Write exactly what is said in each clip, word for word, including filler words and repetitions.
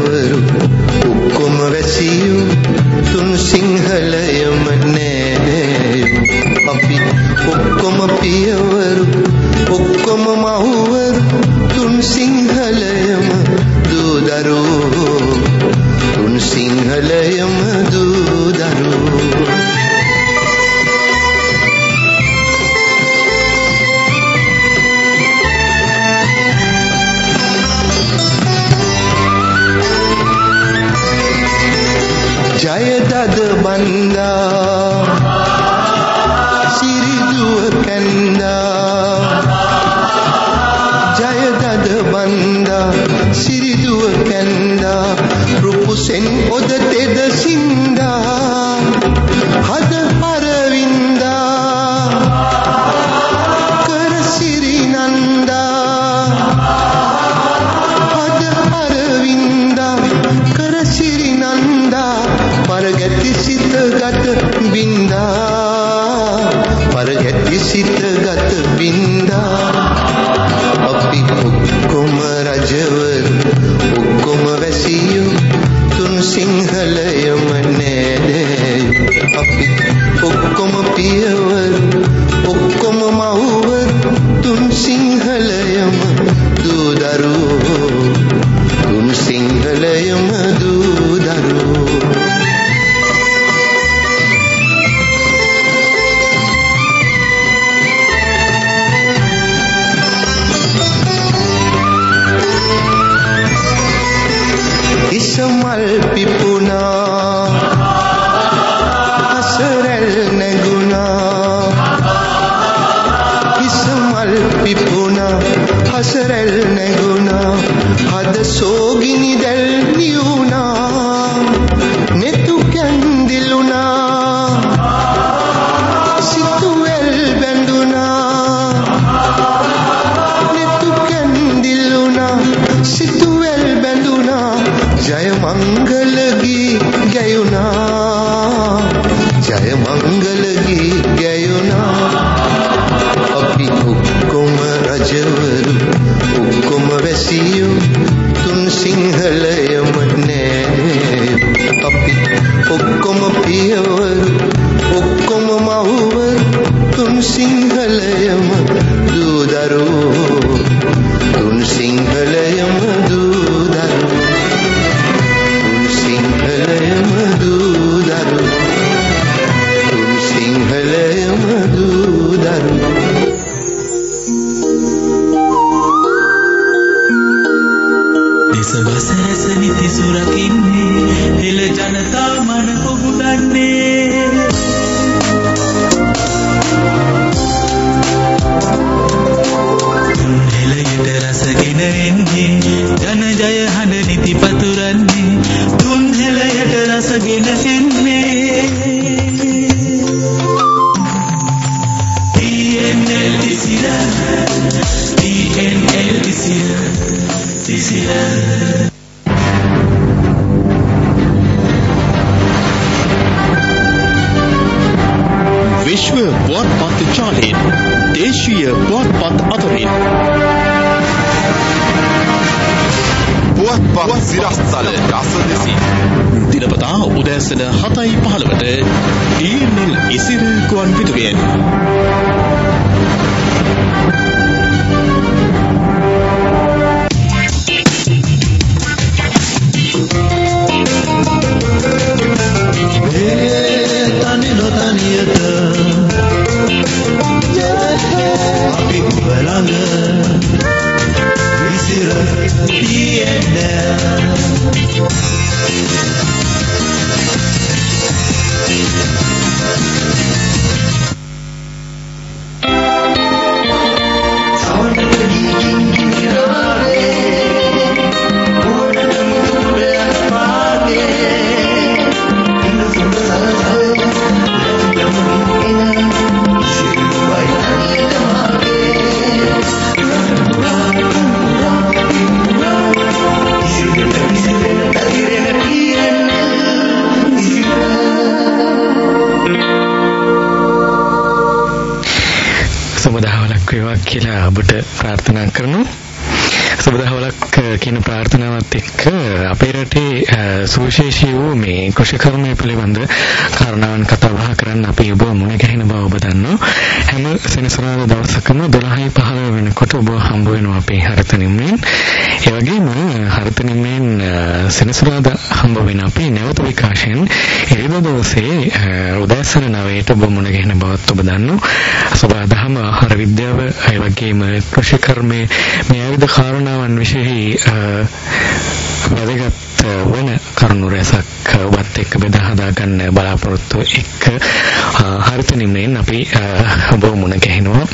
රජවරු ඔක්කොම වැසියෝ තුන් සිංහලයම නෑනෑයෝ අපි ඔක්කොම පියවරු ඔක්කොම මහුවරු තුන් සිංහලයම දූදරෝ තුන් සිංහලයම දූදරෝ ජයදද බන්දා සිරිදුව කැන්දා ජයදද බන්දා සිරිදුව කැන්දා රුපුසෙන් ඔද තෙද සින්දා හද හරවින්දා කර සිරිනන්දා හද හරවින්දා කර සිරිනන්දා පරගැති සිත ගත බින්දා පරගැති සිත ගත බින්දා අපි ඔක්කොම රජවරු ඔක්කොම වැසියෝ තුන් සිංහලයම නෑනෑයෝ අපි ඔක්කොම පියවරු ඔක්කොම මහුවරු තුන් සිංහලයම දූදරෝ තුන් සිංහලයම දූදරෝ ඉසමල් පිපුණා හසරැල් නැගුණා ඉසමල් පිපුණා හසරැල් නැගුණා හද සෝගිනි දැල් නියුණා නෙතු කැන්දිලුණා සිතුවැල් බැඳුණා නෙතු කැන්දිලුණා සිතුවැල් බැඳුණා ජය මංගල ගී ගැයුණා ජය මංගල ගී ගැයුණා අපි ඔක්කොම රජවරු ඔක්කොම වැසියෝ තුන් සිංහලයම නෑනෑයෝ අපි ඔක්කොම පියවරු ඔක්කොම මහුවරු තුන් සිංහලයම දූදරෝ තුන් සිංහලයම දූදරෝ සිංහලයම දූදරෝ තුන් සිංහලයම දූදරෝ දෙසවස රැස නිති සුරකින්නේ හෙළ ජනතා මන පොහුඩන්නේ හෙළයට රසගෙන එන්නේ ජන ජය හඬ නිති පතුරන්නේ තුන් හෙළයට රසගෙන එන්නේ T N L Thisira T N L Thisira Thisira විශ්ව පුවත්පත් ජාලයෙන් දේශීය පුවත්පත් අතරින් පුවත්පත් සිරස්තල රස දෙසින් දිනපතා උදෑසන හතයි පහළවට ටී එන් එල් ඉසිර ගුවන් විදුලියෙන් තනි නොතනියට අපි බලඟ විසිර තියෙන්න සුබ දහවලක් වේවා කියලා ඔබට ප්‍රාර්ථනා කරනවා. සුබ දහවලක් කියන ප්‍රාර්ථනාවත් එක්ක අපේ රටේ සුවිශේෂී වූ මේ කෘෂිකර්මය පිළිබඳ කාරණාවන් කතා බහ කරන්න අපි ඔබ මුණ ගැහෙන බව ඔබ දන්නවා. හැම සෙනසුරාදා දවසකම දොළහයි පහළොව වෙනකොට ඔබ හම්බ වෙනවා අපේ හරිත නිම්නයෙන්. ඒ වගේම හරිත නිම්නයෙන් සෙනසුරාදා හම්බ වෙන අපේ නැවත විකාශයෙන් ඉරිදා දවසේ උදෑසන නවයට ඔබ මුණ ගැහෙන බවත් ඔබ දන්නවා. සබාදහම ආහාර විද්‍යාව ඒ වගේම කෘෂිකර්මයේ මේ විවිධ කාරණාවන් විශේෂයි වැදගත් වෙන කරුණු රැසක් ඔබත් එක්ක බෙදා හදා ගන්න බලාපොරොත්තු එක්ක හරිත නිම්නයෙන් අපි ඔබ මුණ ගැහෙනවා.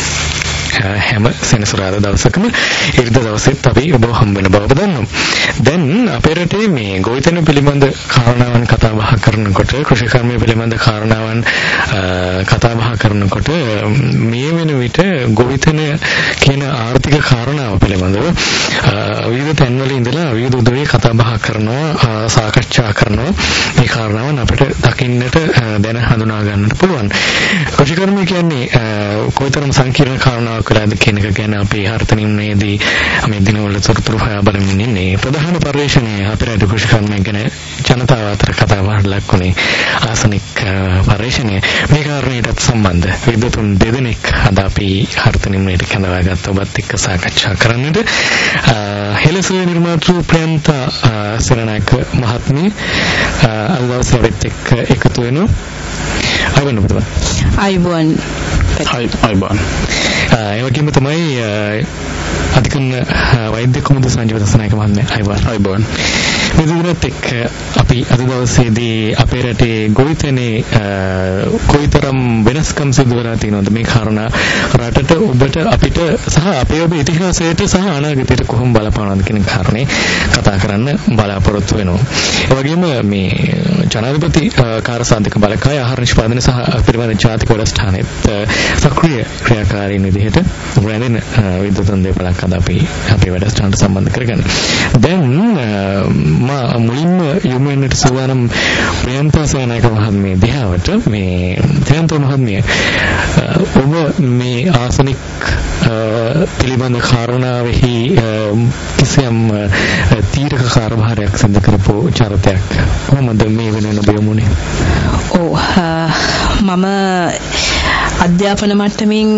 හැම සෙනසුරාදා දවසකම ඉරිදා දවසෙත් අපි ඔබ හම්බ වෙන බව දන්නවා. දැන් අපේ රටේ මේ ගොවිතැන පිළිබඳ කාරණාවන් කතා බහ කරනකොට කෘෂිකර්මය පිළිබඳ කාරණාවන් කතා බහ කරනකොට මේ වෙන විට ගොවිතැන කියන ආර්ථික කාරණාව පිළිබඳව විවිධ තැන්වල ඉඳලා විවිධ උදවිය කතා බහ කරනවා, සාකච්ඡා කරනවා. මේ කාරණාවන් අපිට දකින්නට දැන හඳුනා ගන්නට පුළුවන්. කෘෂිකර්මය කියන්නේ කොයිතරම් සංකීර්ණ කාරණාවක් කළාද කියන එක ගැන අපි හරිත නිම්නයේදී මේ දිනවල තොරතුරු හොයා බලමින් ඉන්නේ. ප්‍රධාන පරිශ්‍රණය අපේ රට කෘෂිකර්මය ගැන ජනතාව අතර කතා බහට ලක්ුණේ ආසනික පරිශ්‍රණය. මේ කාරණේටත් සම්බන්ධ විද්වතුන් දෙදෙනෙක් අද අපි හරිත නිම්නයට කැඳවාගත් ඔබත් එක්ක සාකච්ඡා කරන්නට හෙළසුවේ නිර්මාතෘ ප්‍රියන්තා සරණක මහත්මිය අද දවසේ අපිත් එක්ක එකතු වෙනවා. අයවන්න පුතා. අයවන්. අයවන්. ඒ වගේම තමයි අධිකරණ වෛද්‍ය කුමුද සංජීව දසනායක මහත්මයා. අයවන්. අයවන්. මේ දිනත් එක්ක අපි අද දවසේදී අපේ රටේ ගොවිතැනේ කොයිතරම් වෙනස්කම් සිදු වෙලා තියෙනවද මේ කාරණා රටට ඔබට අපිට සහ අපේ ඔබ ඉතිහාසයට සහ අනාගතයට කොහොම බලපානවද කියන කාරණේ කතා කරන්න බලාපොරොත්තු වෙනවා. ඒ වගේම මේ ජනාධිපති කාර්යසාධක බලකාය ආහාර නිෂ්පාදන සහ පරිවර්තන ජාතික වැඩසටහනෙත් සක්‍රීය ක්‍රියාකාරීන් විදිහට රැඳෙන විද්වතුන් දෙපළක් අද අපි අපේ වැඩසටහනට සම්බන්ධ කරගන්න. දැන් මා මුලින්ම යොමු වෙන්නට සූදානම් ප්‍රියන්තා සේනායක මහත්මිය දිහාවට. මේ ප්‍රියන්තා මහත්මිය ඔබ මේ ආසනික් පිළිබඳ කාරණාවෙහි කිසියම් තීරක කාර්යභාරයක් සිදු කරපු චරිතයක් කොහොමද මේ වෙනුවෙන් ඔබ යොමුනේ? ඔව් මම අධ්‍යාපන මට්ටමින්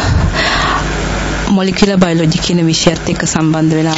මොලිකියුලර් බයොලොජි කියන විෂයත් එක්ක සම්බන්ධ වෙලා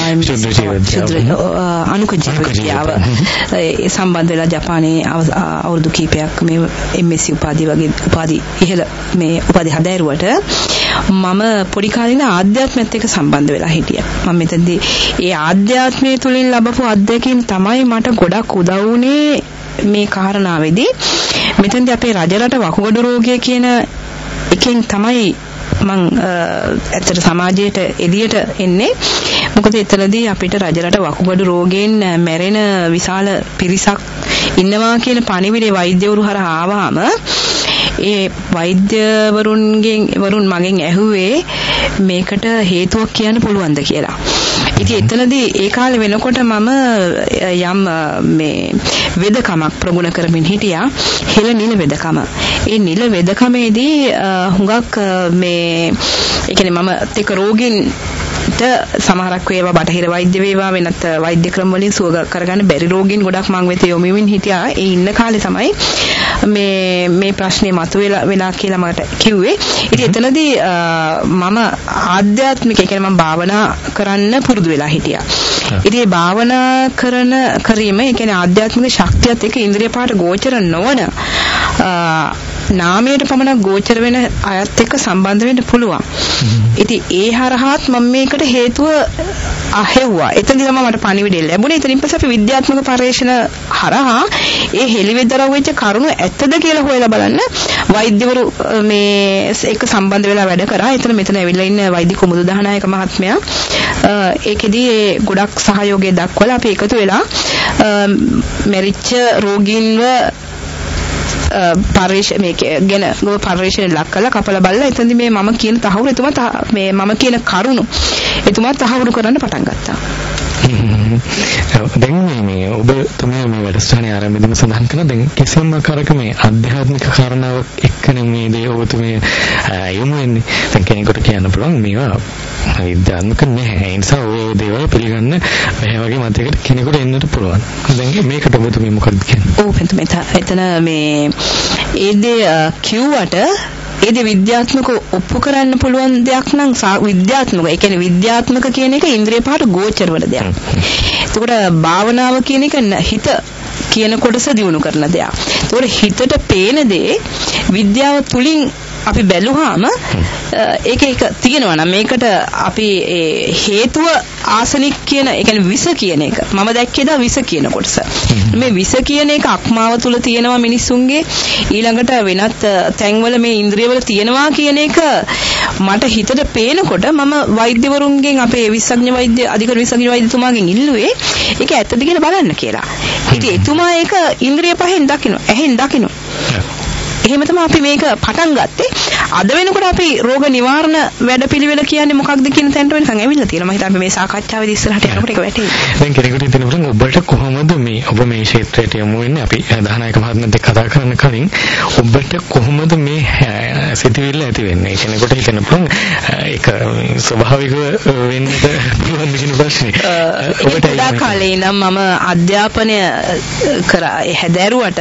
අණුක ජීව විද්‍යාව ඒ සම්බන්ධ වෙලා ජපානයේ අවුරුදු කිහිපයක් මේ එම් එස් සී උපාධිය වගේ උපාධි ඉහළ මේ උපාධි හදාරුවට මම පොඩි කාලේ ඉඳන් ආධ්‍යාත්මයත් එක්ක සම්බන්ධ වෙලා හිටියා. මම මෙතනදී ඒ ආධ්‍යාත්මය තුලින් ලැබපු අත්දැකීම් තමයි මට ගොඩක් උදව් වුණේ මේ කාරණාවේදී. මෙතනදී අපේ රජරට වකුගඩු රෝගය කියන එකෙන් තමයි මං ඇත්තට සමාජයට එළියට එන්නේ. මොකද එතනදී අපිට රජරට වකුගඩු රෝගයෙන් මැරෙන විශාල පිරිසක් ඉන්නවා කියන පණිවිඩය වෛද්‍යවරු හරහා ආවහම ඒ වෛද්‍යවරුන්ගෙන් වරුන් මගෙන් ඇහුවේ මේකට හේතුවක් කියන්න පුළුවන්ද කියලා. ඉතින් එතනදී ඒ කාලේ වෙනකොට මම යම් මේ වෙදකමක් ප්‍රගුණ කරමින් හිටියා. හෙළ නිල වෙදකම. ඒ නිල වෙදකමේදී හුඟක් මේ ඒ කියන්නේ මම තේක රෝගීන් සමහරක් වේවා බටහිර වෛද්‍ය වේවා වෙනත් වෛද්‍ය ක්‍රම වලින් සුව කරගන්න බැරි රෝගීන් ගොඩක් මං වෙත යොමු වෙමින් හිටියා. ඒ ඉන්න කාලේ තමයි මේ මේ ප්‍රශ්නේ මතුවෙලා වෙලා කියලා මට කිව්වේ. ඉතින් එතනදී මම ආධ්‍යාත්මික ඒ කියන්නේ මම භාවනා කරන්න පුරුදු වෙලා හිටියා. ඉතින් මේ භාවනා කරන කරීම ඒ කියන්නේ ආධ්‍යාත්මික ශක්තියත් එක්ක ඉන්ද්‍රිය පාට ගෝචර නොවන නාමයට පමණක් ගෝචර වෙන අයත් එක්ක සම්බන්ධ වෙන්න පුළුවන්. ඉතින් ඒ හරහාත් මම මේකට හේතුව අහෙව්වා. එතනදී තමයි මට පණිවිඩය ලැබුණේ. එතනින් පස්සේ අපි විද්‍යාත්මක පරීක්ෂණ හරහා ඒ හෙළිවෙදරව් වෙච්ච කරුණු ඇත්තද කියලා හොයලා බලන්න වෛද්‍යවරු මේ එක සම්බන්ධ වෙලා වැඩ කරා. එතන මෙතන ඇවිල්ලා ඉන්න වෛද්‍ය කුමුදු දහනායක මහත්මයා ඒකෙදී ගොඩක් සහයෝගය දක්වලා අපි එකතු වෙලා මැරිච්ච රෝගීන්ව පරිශ මේක ගැන ගෝ පරිශන ලක් කළා කපලා බලලා එතනදී මේ මම කියන තහවුරු එතුමා මේ මම කියන කරුණු එතුමා තහවුරු කරන්න පටන් ගත්තා. දැන් මේ ඔබ තමයි මේ වැඩසටහනේ ආරම්භයේදීම සඳහන් කළා දැන් කිසියම් ආකාරයක මේ ආධ්‍යාත්මික කාරණාවක් එක්කනේ මේ දේ ඔබතුමේ යොමු වෙන්නේ. දැන් කෙනෙකුට කියන්න පුළුවන් මේවා විද්‍යාත්මක නැහැ. ඒ නිසා ඔය ওই දේවල් පිළිගන්න මේ වගේ මතයකට කෙනෙකුට එන්නට පුළුවන්. දැන් මේකට ඔබතුමී මොකක්ද කියන්නේ? ඔව් පෙන්තුමේ එතන මේ ඒ දේ කිව්වට ඒ දේ විද්‍යාත්මක ඔප්පු කරන්න පුළුවන් දෙයක් නම් විද්‍යාත්මක ඒ කියන්නේ විද්‍යාත්මක කියන එක ඉන්ද්‍රිය පහට ගෝචර වන දෙයක්. එතකොට භාවනාව කියන එක හිත කියන කොටස දියුණු කරන දෙයක්. ඒතකොට හිතට පේන දේ විද්‍යාව තුලින් අපි බැලුවාම ඒක එක තියෙනවා නම් මේකට අපි හේතුව ආසනික් කියන ඒ කියන්නේ විස කියන එක මම දැක්කේ දා විස කියන කොටස. මේ විස කියන එක අක්මාව තුල තියෙනවා මිනිස්සුන්ගේ ඊළඟට වෙනත් තැන්වල මේ ඉන්ද්‍රියවල තියෙනවා කියන එක මට හිතට පේනකොට මම වෛද්‍යවරුන්ගෙන් අපේ විශේෂඥ වෛද්‍ය අධිකරණ විශේෂඥ වෛද්‍යතුමාගෙන් ඉල්ලුවේ ඒක ඇත්තද කියලා බලන්න කියලා. ඉතින් එතුමා ඒක ඉන්ද්‍රිය පහෙන් දකින්න, ඇහෙන් දකින්න. එහෙම තමයි අපි මේක පටන් ගත්තේ. අද වෙනකොට අපි රෝග නිවාරණ වැඩපිළිවෙල කියන්නේ මොකක්ද කියන තැනට වෙනකන් ඇවිල්ලා තියෙනවා. මම හිතන්නේ මේ සාකච්ඡාවේදී ඉස්සරහට යනකොට ඒක වැටේ. දැන් කෙනෙකුට හිතෙනවා ඔබට කොහොමද මේ ඔබ මේ ක්ෂේත්‍රයට යමු වෙන්නේ? අපි දහනායක මහත්මයාත් එක්ක කතා කරන කලින් ඔබට කොහොමද මේ සිතුවිල්ල ඇති වෙන්නේ? කෙනෙකුට හිතෙන පුළුවන් ඒක ස්වභාවිකව වෙන්නට පුළුවන් කියන ප්‍රශ්නේ. ඔබට ඒ කාලේ ඉඳන් මම අධ්‍යාපනය කරා හැදෑරුවට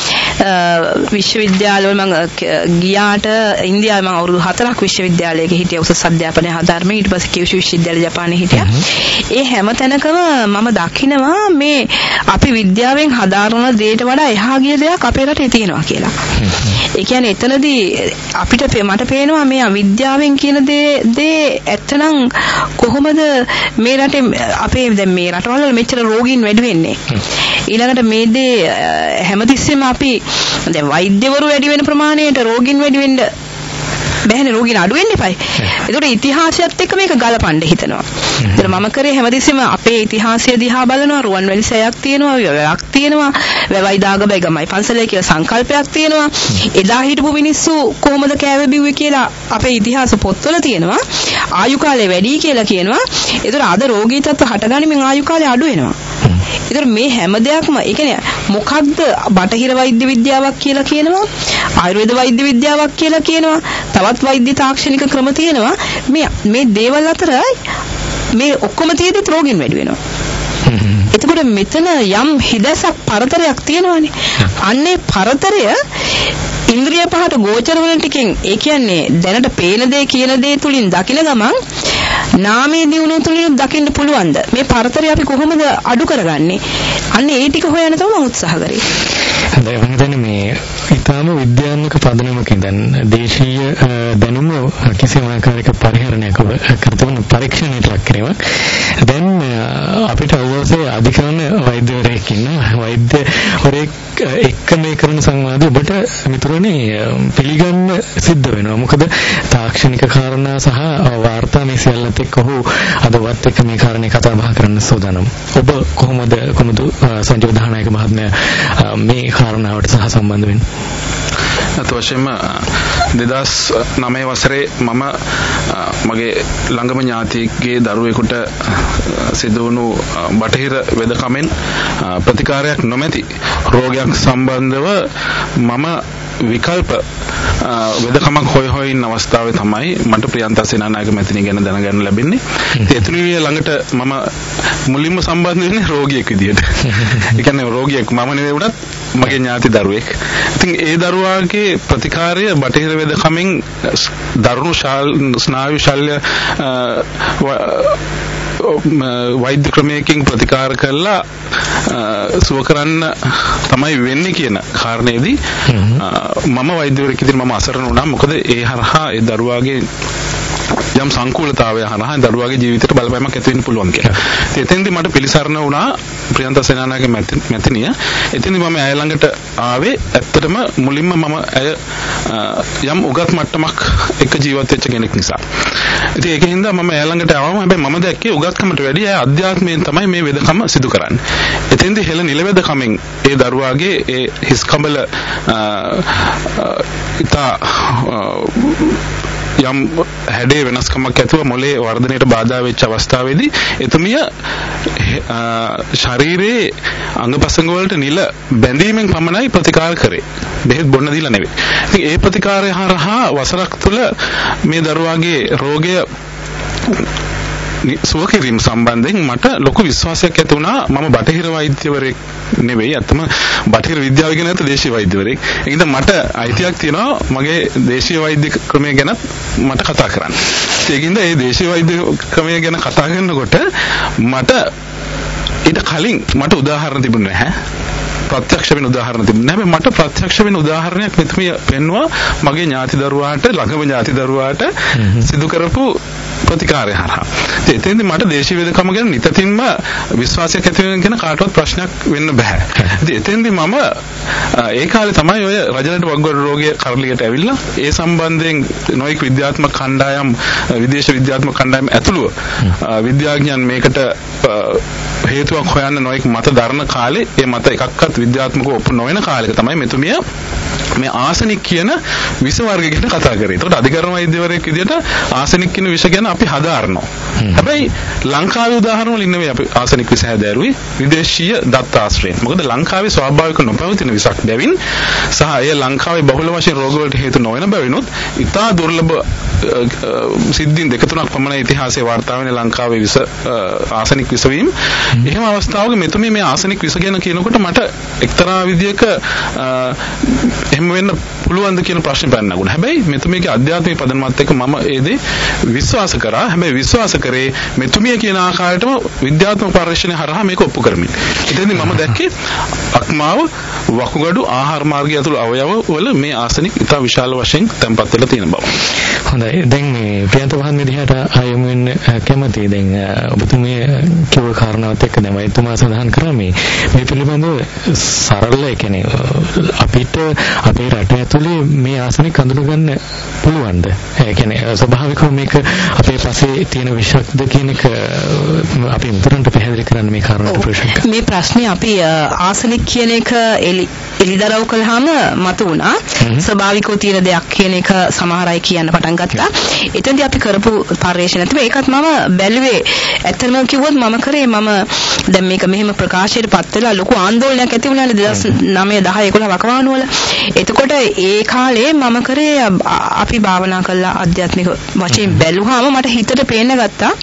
විශ්වවිද්‍යාලවල මම ගියාට ඉන්දියාවේ මම අවුරුදු හතරක් විශ්වවිද්‍යාලයක හිටියා උසස් අධ්‍යාපනය හදාරමින් ඊට පස්සේ කියුෂු විශ්වවිද්‍යාලය ජපානයේ හිටියා. ඒ හැම තැනකම මම දකිනවා මේ අපි විද්‍යාවෙන් හදාරන දෙයට වඩා එහා ගිය දෙයක් අපේ රටේ තියෙනවා කියලා. ඒ කියන්නේ එතනදී අපිට මට පේනවා මේ විද්‍යාවෙන් කියන දේ දේ ඇත්තනම් කොහොමද මේ රටේ අපේ දැන් මේ රටවල මෙච්චර රෝගීන් වැඩි වෙන්නේ. ඊළඟට මේ දේ හැමතිස්සෙම අපි දැන් වෛද්‍යවරු වැඩි වෙන ප්‍රමාණයට රෝගීන් වැඩි වෙන්න බෑනේ රෝගීන් අඩු වෙන්න එපයි. ඒකට ඉතිහාසයත් එක්ක මේක ගලපන්න හිතනවා. ඒතර මම කරේ හැමතිස්සෙම අපේ ඉතිහාසය දිහා බලනවා. රුවන්වැලි සෑයක් තියෙනවා, වැවක් තියෙනවා, වැවයි දාගබයි ගමයි පන්සලේ කියලා සංකල්පයක් තියෙනවා. එදා හිටපු මිනිස්සු කොහොමද කෑව බිව්වේ කියලා අපේ ඉතිහාස පොත්වල තියෙනවා. ආයු කාලය වැඩි කියලා කියනවා. ඒතර අද රෝගී තත්ත්ව හටගනිමින් ආයු කාලය අඩු වෙනවා. ඒතර මේ හැම දෙයක්ම ඒ කියන්නේ මොකක්ද බටහිර වෛද්‍ය විද්‍යාවක් කියලා කියනවා ආයුර්වේද වෛද්‍ය විද්‍යාවක් කියලා කියනවා තවත් වෛද්‍ය තාක්ෂණික ක්‍රම තියෙනවා මේ මේ දේවල් අතර මේ ඔක්කොම තියෙද්දි රෝගීන් වැඩි වෙනවා. එතකොට මෙතන යම් හිදසක් පරතරයක් තියෙනවානේ. අන්නේ පරතරය ඉන්ද්‍රිය පහට ගෝචර වන ටිකෙන් ඒ කියන්නේ දැනට පේන දේ කියන දේ තුලින් දකින ගමන් නාමයේ දිනුන තුලින් දකින්න පුළුවන්ද මේ පරතරය අපි කොහොමද අඩු කරගන්නේ? අන්නේ ඒ ටික හොයන්න තමයි මම උත්සාහ කරේ. හොඳයි මම හිතන්නේ මේ ඊටාම විද්‍යාත්මක පදනමකින් දැන් දේශීය දැනුම කිසිම ආකාරයක පරිහරණයක් කරන පරීක්ෂණයක් ලක් කිරීමක් දැන් අපිට අවශ්‍ය අධිකරණ වෛද්‍යවරයෙක් ඉන්නවා වෛද්‍යවරයෙක් එක්ක මේ කරන සංවාදය ඔබට මිතුරනේ පිළිගන්න සිද්ධ වෙනවා මොකද තාක්ෂණික කාරණා සහ වාර්තා මේ සියල්ලත් එක්ක ඔහු අදවත් එක්ක මේ කාරණේ කතා බහ කරන්න සූදානම් ඔබ කොහොමද කොහොමද සංජීව දහනායක මහත්මයා මේ කාරණාවට සහ සම්බන්ධ වෙන්නේ අත වශයෙන්ම දෙදහස් නවය වසරේ මම මගේ ළඟම ඥාතියෙක්ගේ දරුවෙකුට සිදු වුණු බටහිර වෙදකමෙන් ප්‍රතිකාරයක් නොමැති රෝගයක් සම්බන්ධව මම විකල්ප වෙදකමක් හොය හොය ඉන්න අවස්ථාවේ තමයි මට ප්‍රියන්තා සේනානායක මැතිණිය ගැන දැනගන්න ලැබෙන්නේ. ඒ එතුණිය ළඟට මම මුලින්ම සම්බන්ධ වෙන්නේ රෝගියෙක් විදියට. ඒ කියන්නේ රෝගියෙක් මම නෙවෙයි උනත් මගේ ඥාති දරුවෙක්. ඉතින් ඒ දරුවාගේ ප්‍රතිකාරය බටහිර වෙදකමෙන් දරුණු ස්නායු ශල්‍ය වෛද්‍ය ක්‍රමයකින් ප්‍රතිකාර කළා සුව කරන්න තමයි වෙන්නේ කියන කාරණේදී මම වෛද්‍යවරයෙක් විදිහට මම අසරණ වුණා. මොකද ඒ හරහා ඒ දරුවාගේ යම් සංකූලතාවය හරහා දරුවාගේ ජීවිතයට බලපෑමක් ඇති වෙන්න පුළුවන් කියලා. ඉතින් එතෙන්දී මට පිළිසරණ වුණා ප්‍රියන්තා සේනානායක මැතිණිය. එතෙන්දී මම ඇය ළඟට ආවේ ඇත්තටම මුලින්ම මම ඇය යම් උගත් මට්ටමක් එක ජීවත් වෙච්ච කෙනෙක් නිසා. ඉතින් ඒකින්ද මම ඇය ළඟට ආවම හැබැයි මම දැක්කේ උගත්කමට වැඩිය ඇය අධ්‍යාත්මයෙන් තමයි මේ වෙදකම සිදු කරන්නේ. එතෙන්දී හෙළ නිලවේදකමෙන් ඒ දරුවාගේ ඒ හිස් කඹල ඉතා යම් හැඩේ වෙනස්කමක් ඇතුව මොලේ වර්ධනයට බාධා වෙච්ච අවස්ථාවේදී එතුමිය ශරීරයේ අංගපසංග වලට නිල බැඳීමෙන් පමණයි ප්‍රතිකාර කරේ. බෙහෙත් බොන්න දීලා නෙවෙයි. ඉතින් ඒ ප්‍රතිකාරය හරහා වසරක් තුල මේ දරුවාගේ රෝගය සුව කිරීම සම්බන්ධයෙන් මට ලොකු විශ්වාසයක් ඇති වුණා. මම බටහිර වෛද්‍යවරයෙක් නෙවෙයි, අතම බටහිර විද්‍යාව ගැන නැත දේශීය වෛද්‍යවරයෙක්. ඒකින්ද මට අයිතියක් තියෙනවා මගේ දේශීය වෛද්‍ය ක්‍රමය ගැන මට කතා කරන්න. ඒකින්ද මේ දේශීය වෛද්‍ය ක්‍රමය ගැන කතා කරනකොට මට ඊට කලින් මට උදාහරණ තිබුණේ නැහැ. ප්‍රත්‍යක්ෂ වෙන උදාහරණ තිබුණේ නැහැ. මට ප්‍රත්‍යක්ෂ වෙන උදාහරණයක් මෙතුමිය පෙන්වුවා මගේ ඥාති දරුවාට, ළඟම ඥාති දරුවාට සිදු කරපු ප්‍රතිකාරය හරහා. ඒ එතෙන්දී මට දේශීය වේදකම ගැන නිතින්ම විශ්වාසයක් ඇති වෙන කෙන කාටවත් ප්‍රශ්නයක් වෙන්න බෑ. ඉතින් එතෙන්දී මම ඒ කාලේ තමයි ඔය රජලට වග්ගොඩ රෝගය කරලියට ඇවිල්ලා ඒ සම්බන්ධයෙන් නොයෙක් විද්‍යාත්මක කණ්ඩායම්, විදේශ විද්‍යාත්මක කණ්ඩායම් ඇතුළුව විද්‍යාඥයන් මේකට හේතුවක් හොයන්න නොයෙක් මත දරන කාලේ ඒ මත එකක්වත් විද්‍යාත්මකව ඔප්පු නොවන කාලෙක තමයි මෙතුමිය මේ ආසනික් කියන විස වර්ග ගැන කතා කරේ. ඒකට අධිකරණ වෛද්‍යවරයෙක් විදිහට ආසනික් කියන විෂ ගැන අපි හදාරනවා. හැබැයි ලංකාවේ උදාහරණ වලින් නෙවෙයි අපි ආසනික් විෂ හැදෑරුවේ, විදේශීය දත්ත ආශ්‍රයෙන්. මොකද ලංකාවේ ස්වාභාවික නොපවතින විසක් බැවින් සහ එය ලංකාවේ බහුල වශයෙන් රෝග වලට හේතු නොවන බැවිනුත් ඉතා දුර්ලභ සිද්ධීන් දෙක තුනක් පමණ ඉතිහාසයේ වාර්තා වෙන ලංකාවේ විස ආසනික් විස වීම. එහෙම අවස්ථාවක මෙතුමිය මේ ආසනික් විස ගැන කියනකොට මට එක්තරා විදියක එහෙම වෙන්න පුළුවන්ද කියන ප්‍රශ්නේ පැන නගුණා. හැබැයි මෙතුමියගේ අධ්‍යාත්මික පදනමත් එක්ක මම ඒ දේ විශ්වාස කරා. හැබැයි විශ්වාස කරේ මෙතුමිය කියන ආකාරයටම විද්‍යාත්මක පරීක්ෂණ හරහා මේක ඔප්පු කරමින්. ඉතින් මම දැක්කේ අක්මාව වකුගඩු ආහාර මාර්ගය ඇතුළු අවයව වල මේ ආසනික් ඉතා විශාල වශයෙන් තැන්පත් වෙලා තියෙන බව. හොඳයි. දැන් මේ ප්‍රියන්ත මහත්මිය දිහාට ආයමු වෙන්න කැමතියි. දැන් ඔබතුමිය කිව්ව කාරණාවත් එක්ක දැන් වෛද්‍යතුමා සඳහන් කරා මේ මේ පිළිබඳව සරල ඒ කියන්නේ අපිට අපේ රට ඇතුලේ මේ ආසනික අඳුන ගන්න පුළුවන්ද? ඒ කියන්නේ ස්වභාවිකව මේක අපේ පස්සේ තියෙන විෂක්ද කියන එක අපි උතරන්ට පැහැදිලි කරන්න මේ කාරණාට ප්‍රශ්න. මේ ප්‍රශ්නේ අපි ආසනික කියන එක එලිදරව් කළාම මතු වුණා. ස්වභාවිකව තියෙන දෙයක් කියන එක සමහර අය කියන්න පටන් ගත්තා. එතෙන්දී අපි කරපු පරීක්ෂණ තමයි ඒකත් මම බැලුවේ. ඇත්තටම කිව්වොත් මම කරේ මම දැන් මේක මෙහෙම ප්‍රකාශයට පත් වෙලා ලොකු ආందోලනයක් ඇති වුණානේ දෙදාස් නවය දහ එකොළහ වකවානු වල. එතකොට ඒ කාලේ මම කරේ අපි භාවනා කළා අධ්‍යාත්මික වශයෙන් බැලුවාම මට හිතට පේන්න ගත්තා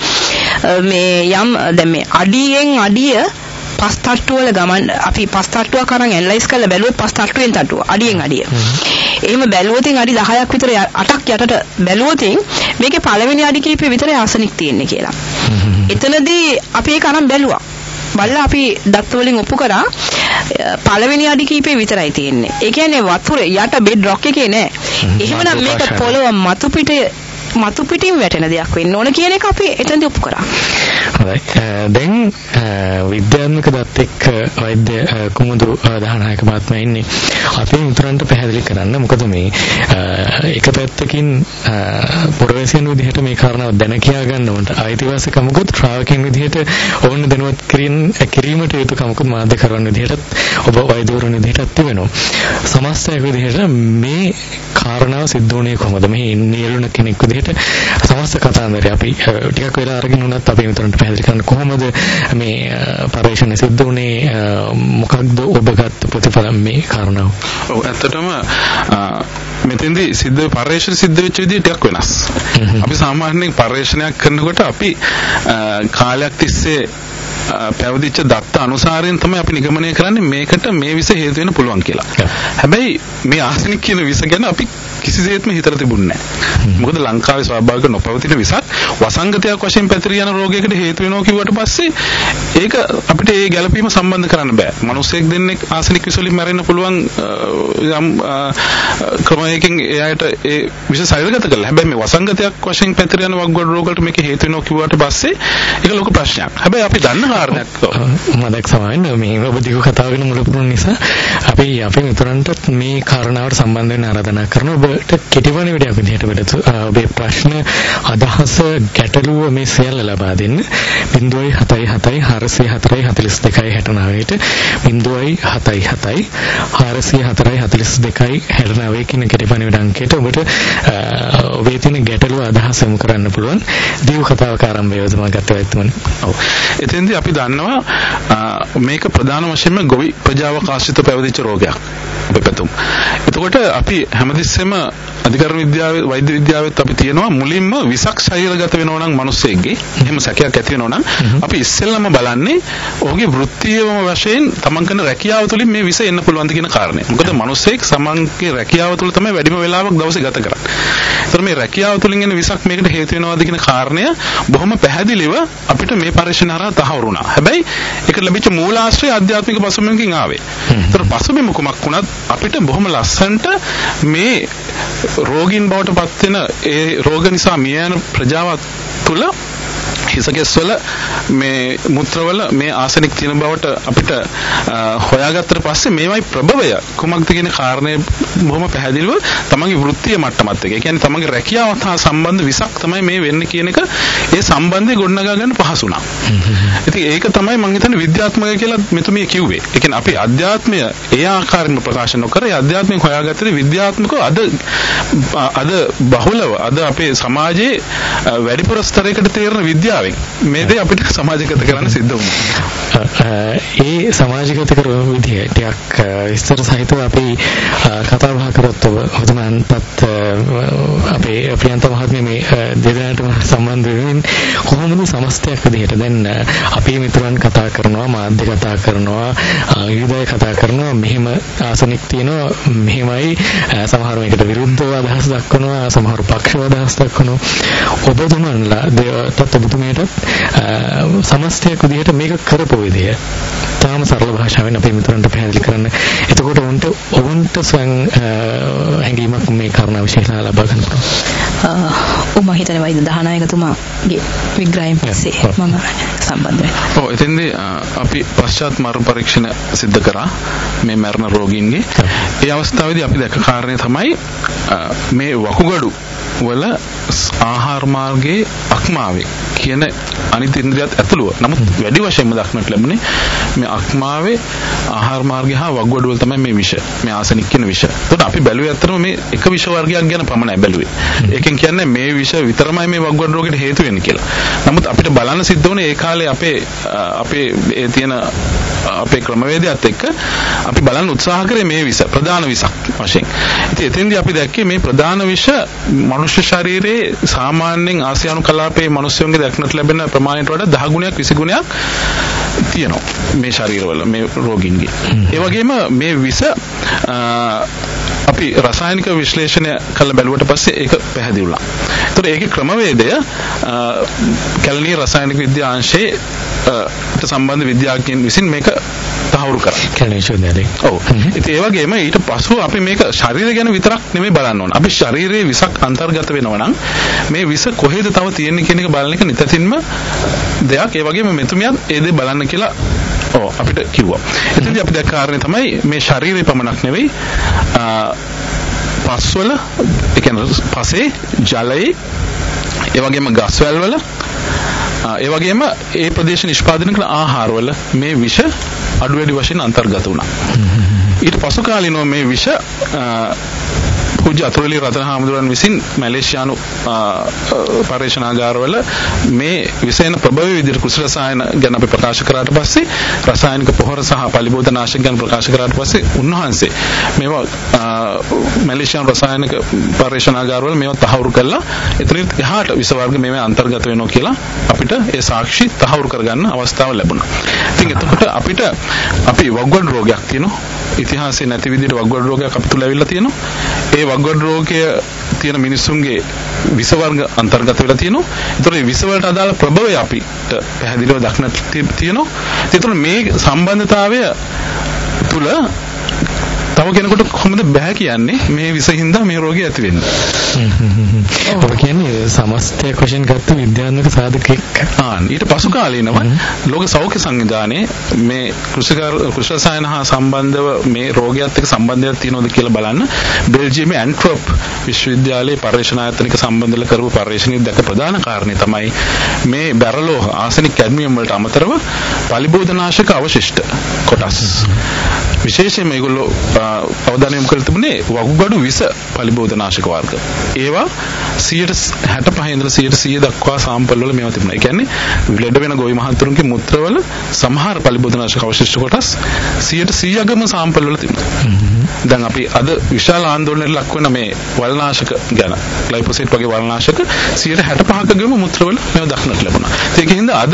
මේ යම් දැන් මේ අඩියෙන් අඩිය පස් තට්ටු වල ගමන් අපි පස් තට්ටුවක් අරන් ඇනලයිස් කරලා බැලුවොත් පස් තට්ටුවෙන් තට්ටුව අඩියෙන් අඩිය. එහෙම බැලුවොත් අඩි දහයක් විතර අටක් යටට බැලුවොත් මේකේ පළවෙනි අඩි කීපේ විතරයි ආසනික් තියෙන්නේ කියලා. එතනදී අපි ඒක අරන් බැලුවා. බලලා අපි දත්ත වලින් ඔප්පු කරා පළවෙනි අඩි කීපේ විතරයි තියෙන්නේ. ඒ කියන්නේ වතුර යට බෙඩ් රොක් එකේ නෑ. එහෙමනම් මේක පොළව මතු පිටේ මතු පිටින් වැටෙන දෙයක් වෙන්න ඕන කියන එක අපි එතනදී ඔප්පු කරා. හොඳයි. දැන් විද්‍යාත්මක දත් එක්ක වෛද්‍ය කුමුදු දහනායක මහත්මයා ඉන්නේ. අපි උතරන්ට පැහැදිලි කරන්න. මොකද මේ එක පැත්තකින් පොරවැසියන් විදිහට මේ කාරණාව දැන කියා ගන්න උන්ට අයිතිවාසිකමකුත් ශ්‍රාවකයන් විදිහට ඕන දැනුවත් කිරීමට යුතුකමකුත් මාධ්‍ය කරන විදිහට ඔබ වෛද්‍යවරුන් විදිහට තිබෙනවා. සමස්තයක් විදිහට මේ කාරණාව සිද්ධ වුණේ කොහොමද? මේ නියලුණ කෙනෙක් විදිහට සමස්ත කතාන්දරය අපි ටිකක් වෙලා අරගෙන උනත් අපි උතරන්ට පැහැදිලි කරන්න කොහොමද මේ පරීක්ෂණ සිද්ධ වුණේ? මොකක්ද ඔබ ගත්ත ප්‍රතිඵල මේ කාරණාව? ඔව් ඇත්තටම මෙතෙන්දී සිද්ධ පරීක්ෂණ සිද්ධ වෙච්ච විදිහ ටිකක් වෙනස්. අපි සාමාන්‍යයෙන් පරීක්ෂණයක් කරනකොට අපි කාලයක් තිස්සේ පැවදිච්ච දත්ත අනුසාරයෙන් තමයි අපි නිගමනය කරන්නේ මේකට මේ විස හේතු වෙන්න පුළුවන් කියලා. හැබැයි මේ ආසනික් කියන විස ගැන අපි කිසිසේත්ම හිතලා තිබුණේ නැහැ. මොකද ලංකාවේ ස්වාභාවික නොපවතින විසක් වසංගතයක් වශයෙන් පැතිරී යන රෝගයකට හේතු වෙනවා කිව්වට පස්සේ ඒක අපිට ඒ ගැළපීම සම්බන්ධ කරන්න බෑ. මිනිස්සෙක් දෙන්නෙක් ආසනික් විස වලින් මැරෙන්න පුළුවන් යම් ක්‍රමයකින් එයාට ඒ විස සෛලගත කළා. හැබැයි මේ වසංගතයක් වශයෙන් පැතිරී යන වග්ගොඩ රෝගවලට මේක හේතු වෙනවා කිව්වට පස්සේ ඒක ලොකු ප්‍රශ්නයක්. හැබැයි අපි දන්න කාරණයක් මම සමාවෙන්න මේ ඔබ දිගු කතාව වෙන මුලපුරුදු නිසා අපි අපි මෙතරන්ට මේ කාරණාවට සම්බන්ධ වෙන්න ආරාධනා කරනවා. ඔබට කෙටිවන විදියට විදිහට වෙලතු ඔබේ ප්‍රශ්න අදහස ගැටලුව මේ සියල්ල ලබා දෙන්න zero seven seven four four four four four two sixty-nine zero seven seven four four four four two sixty-nine කියන කෙටිවන විදියට අංකයට ඔබට ඔබේ තියෙන ගැටලුව අදහස යොමු කරන්න පුළුවන්. දිගු කතාවක ආරම්භය තමයි ගත වෙන්නේ. ඔව්. එතෙන්දී අපි දන්නවා මේක ප්‍රධාන වශයෙන්ම ගොවි ප්‍රජාවක ආශ්‍රිත පැවතිච්ච රෝගයක්. අපි පැතුම්. එතකොට අපි හැමතිස්සෙම අධිකරණ විද්‍යාවේ වෛද්‍ය විද්‍යාවෙත් අපි තියෙනවා මුලින්ම විසක් ශරීරගත වෙනවා නම් මිනිස්සෙක්ගේ එහෙම සැකයක් ඇති වෙනවා නම් අපි ඉස්සෙල්ලම බලන්නේ ඔහුගේ වෘත්තීයම වශයෙන් තමන් කරන රැකියාව තුළින් මේ විස එන්න පුළුවන්ද කියන කාරණය. මොකද මිනිස්සෙක් සමන්ගේ රැකියාව තුළ තමයි වැඩිම වෙලාවක් දවසේ ගත කරන්නේ. ඒතර මේ රැකියාව තුළින් එන විසක් මේකට හේතු වෙනවද කියන කාරණය බොහොම පැහැදිලිව අපිට මේ පරීක්ෂණ හරහා තහවුරු වුණා. හැබැයි ඒකට ලැබිච්ච මූලාශ්‍රය ආධ්‍යාත්මික පසුබිමකින් ආවේ. ඒතර පසුබිම කුමක් වුණත් අපිට බොහොම ලස්සනට මේ රෝගීන් බවට පත් වෙන ඒ රෝග නිසා මිය යන ප්‍රජාව තුළ හිසකෙස් වල මේ මුත්‍රවල මේ ආසනික් තියෙන බවට අපිට හොයාගත්තට පස්සේ මේවයි ප්‍රභවය කුමක්ද කියන කාරණය බොහොම පැහැදිලිව තමන්ගේ වෘත්තීය මට්ටමත් එක්ක. ඒ කියන්නේ තමන්ගේ රැකියාවත් හා සම්බන්ධ විසක් තමයි මේ වෙන්නේ කියන එක ඒ සම්බන්ධය ගොඩනගා ගන්න පහසු වුණා. ඉතින් ඒක තමයි මම හිතන්නේ විද්‍යාත්මකයි කියලා මෙතුමිය කිව්වේ. ඒ කියන්නේ අපි අධ්‍යාත්මය ඒ ආකාරයෙන්ම ප්‍රකාශ නොකර ඒ අධ්‍යාත්මයෙන් හොයාගත්තේ විද්‍යාත්මකව අද අද බහුලව අද අපේ සමාජයේ වැඩිපුර ස්තරයකට තේරෙන විද්‍යාවෙන් මේ දේ අපිට සමාජගත කරන්න සිද්ධ වුණා. ඒ සමාජගත කරන විදිය ටිකක් විස්තර සහිතව අපි කතා බහ කරත් හොඳනන්ටත් අපේ ප්‍රියන්ත මහත්මිය මේ දෙදෙනාටම සම්බන්ධ වෙමින් කොහොමද සමස්තයක් විදිහට දැන් අපි මිතුරන් කතා කරනවා මාධ්‍ය කතා කරනවා විවිධය කතා කරනවා මෙහෙම ආසනික් තියෙනවා මෙහෙමයි සමහර මේකට විරුද්ධව අදහස් දක්වනවා සමහර පක්ෂව අදහස් දක්වනවා ඔබතුමන්ලා තත් ඔබතුමියටත් සමස්තයක් විදිහට මේක කරපු විදිය තාම සරල භාෂාවෙන් අපේ මිතුරන්ට පැහැදිලි කරන්න. එතකොට උන්ට උන්ට ස්වයං හැඟීමක් මේ කාරණා විශේෂලා ලබා ගන්න පුළුවන්. ඔව් මම හිතන්නේ වෛද්‍ය දහනායකතුමාගේ විග්‍රහයෙන් පස්සේ මම සම්බන්ධ වෙනවා. ඔව් එතෙන්දී අපි පශ්චාත් මරු පරීක්ෂණ සිදු කරා මේ මරණ රෝගීන්ගේ. ඒ අවස්ථාවේදී අපි දැක්ක කාරණේ තමයි මේ වකුගඩු වල ආහාර මාර්ගයේ අක්මාවේ කියන අනිත් ඉන්ද්‍රියත් ඇතුළුව. නමුත් වැඩි වශයෙන්ම දක්නට ලැබුණේ මේ අක්මාවේ ආහාර මාර්ගය හා වකුගඩු වල තමයි මේ විෂ මේ ආසනික් කියන විෂ. ඒකට අපි බැලුවේ අත්‍තරම මේ එක විෂ වර්ගයක් ගැන පමණයි බැලුවේ. ඒකෙන් කියන්නේ මේ විෂ විතරමයි මේ වකුගඩු රෝගයට හේතු වෙන්නේ කියලා. නමුත් අපිට බලන්න සිද්ධ වුණේ ඒ කාලේ අපේ අපේ ඒ තියෙන අපේ ක්‍රමවේදයත් එක්ක අපි බලන්න උත්සාහ කරේ මේ විෂ ප්‍රධාන විෂක් වශයෙන්. ඉතින් එතෙන්දී අපි දැක්කේ මේ ප්‍රධාන විෂ මනුෂ්‍ය ශරීරයේ සාමාන්‍යයෙන් ආසියානු කලාපයේ මිනිස්සුන්ගේ දැක්නට ලැබෙන ප්‍රමාණයට වඩා දහ ගුණයක් විසි ගුණයක් තියෙනවා මේ ශරීරවල මේ රෝගීන්ගේ. ඒ වගේම මේ විෂ අපි රසායනික විශ්ලේෂණය කළ බැලුවට පස්සේ ඒක පැහැදිලි වුණා. ඒතර ඒකේ ක්‍රමවේදය කැලණිය රසායනික විද්‍යා අංශයේ සම්බන්ධ විද්‍යාඥයින් විසින් මේක තහවුරු කරා. කැලණිය විශ්වවිද්‍යාලයේ. ඔව්. ඉතින් ඒ වගේම ඊට පස්ව අපි මේක ශරීරය ගැන විතරක් නෙමෙයි බලන්න ඕන. අපි ශරීරයේ විසක් අන්තර්ගත වෙනවා නම් මේ විස කොහෙද තව තියෙන්නේ කියන එක බලන එක නිතරම දෙයක්. ඒ වගේම මෙතුමියත් ඒ දේ බලන්න කියලා ඔව් අපිට කිව්වා. එතනදී අපි දැක්ක කාරණේ තමයි මේ ශරීරය පමණක් නෙවෙයි පස්වල ඒ කියන්නේ පසේ ජලයේ ඒ වගේම ගස්වැල් වල ඒ වගේම ඒ ප්‍රදේශ නිෂ්පාදනය කරන ආහාරවල මේ විෂ අඩු වැඩි වශයෙන් අන්තර්ගත වුණා. ඊට පසු කාලිනව මේ විෂ පූජ්‍ය අතුරුලි රතන හාමුදුරන් විසින් මැලේසියානු පරීක්ෂණාගාරවල මේ විෂයන ප්‍රභවී විදිහට කුසල රසායන ගැන අපි ප්‍රකාශ කරාට පස්සේ රසායනික පොහොර සහ පලිබෝධනාශක ගැන ප්‍රකාශ කරාට පස්සේ උන්වහන්සේ මේවා මැලේසියානු රසායනික පරීක්ෂණාගාරවල මේවා තහවුරු කළා. එතනින් එහාට විෂ වර්ග මේවා අන්තර්ගත වෙනවා කියලා අපිට ඒ සාක්ෂි තහවුරු කරගන්න අවස්ථාව ලැබුණා. ඉතින් එතකොට අපිට අපි වකුගඩු රෝගයක් තියෙනවා. ඉතිහාසයේ නැති විදිහට වකුගඩු රෝගයක් අපිට තුල ඇවිල්ලා තියෙනවා. ඒ වකුගඩු රෝගය තියෙන මිනිස්සුන්ගේ විෂ වර්ග අන්තර්ගත වෙලා තියෙනවා. ඒතකොට මේ විෂ වලට අදාළ ප්‍රභවය අපිට පැහැදිලිව දක්නට තියෙනවා. ඒතකොට මේ සම්බන්ධතාවය තුල තව කෙනෙකුට කොහොමද බෑ කියන්නේ මේ විෂහින්දා මේ රෝගය ඇති වෙන්නේ. ඔබ කියන්නේ සමස්තයක් වශයෙන් ගත්ත විද්‍යාත්මක සාධකයක්. ආ ඊට පසු කාලීනව ලෝක සෞඛ්‍ය සංවිධානයේ මේ කෘෂිකාර කෘෂි රසායන හා සම්බන්ධව මේ රෝගයත් එක්ක සම්බන්ධයක් තියෙනවද කියලා බලන්න බෙල්ජියමේ ඇන්ට්වර්ප් විශ්වවිද්‍යාලයේ පර්යේෂණ ආයතනික සම්බන්ධල කරපු පර්යේෂණයේ දැක ප්‍රධාන කාරණේ තමයි මේ බැරලෝහ ආසනික් කැඩ්මියම් වලට අමතරව පලිබෝධනාශක අවශිෂ්ට කොටස් විශේෂයෙන්ම මේගොල්ලෝ අවධානය යොමු කරලා තිබුණේ වකුගඩු විස පලිබෝධනාශක වර්ග. ඒවා සියයට හැටපහ ඉඳලා සියයට සීය දක්වා සාම්පල් වල මේවා තිබුණා. ඒ කියන්නේ ලෙඩ වෙන ගොවි මහතුරුන්ගේ මුත්‍රවල සමහර පලිබෝධනාශක අවශිෂ්ට කොටස් සියයට සීයකම සාම්පල් වල තිබුණා. දැන් අපි අද විශාල ආందోලනයක් ලක් වෙන මේ වල්නාශක ගැන ග්ලයිෆොසේට් වගේ වල්නාශක සියයට හැටපහකගම මුත්‍රවල මේවා දක්නට ලැබුණා. ඒකින්ද අද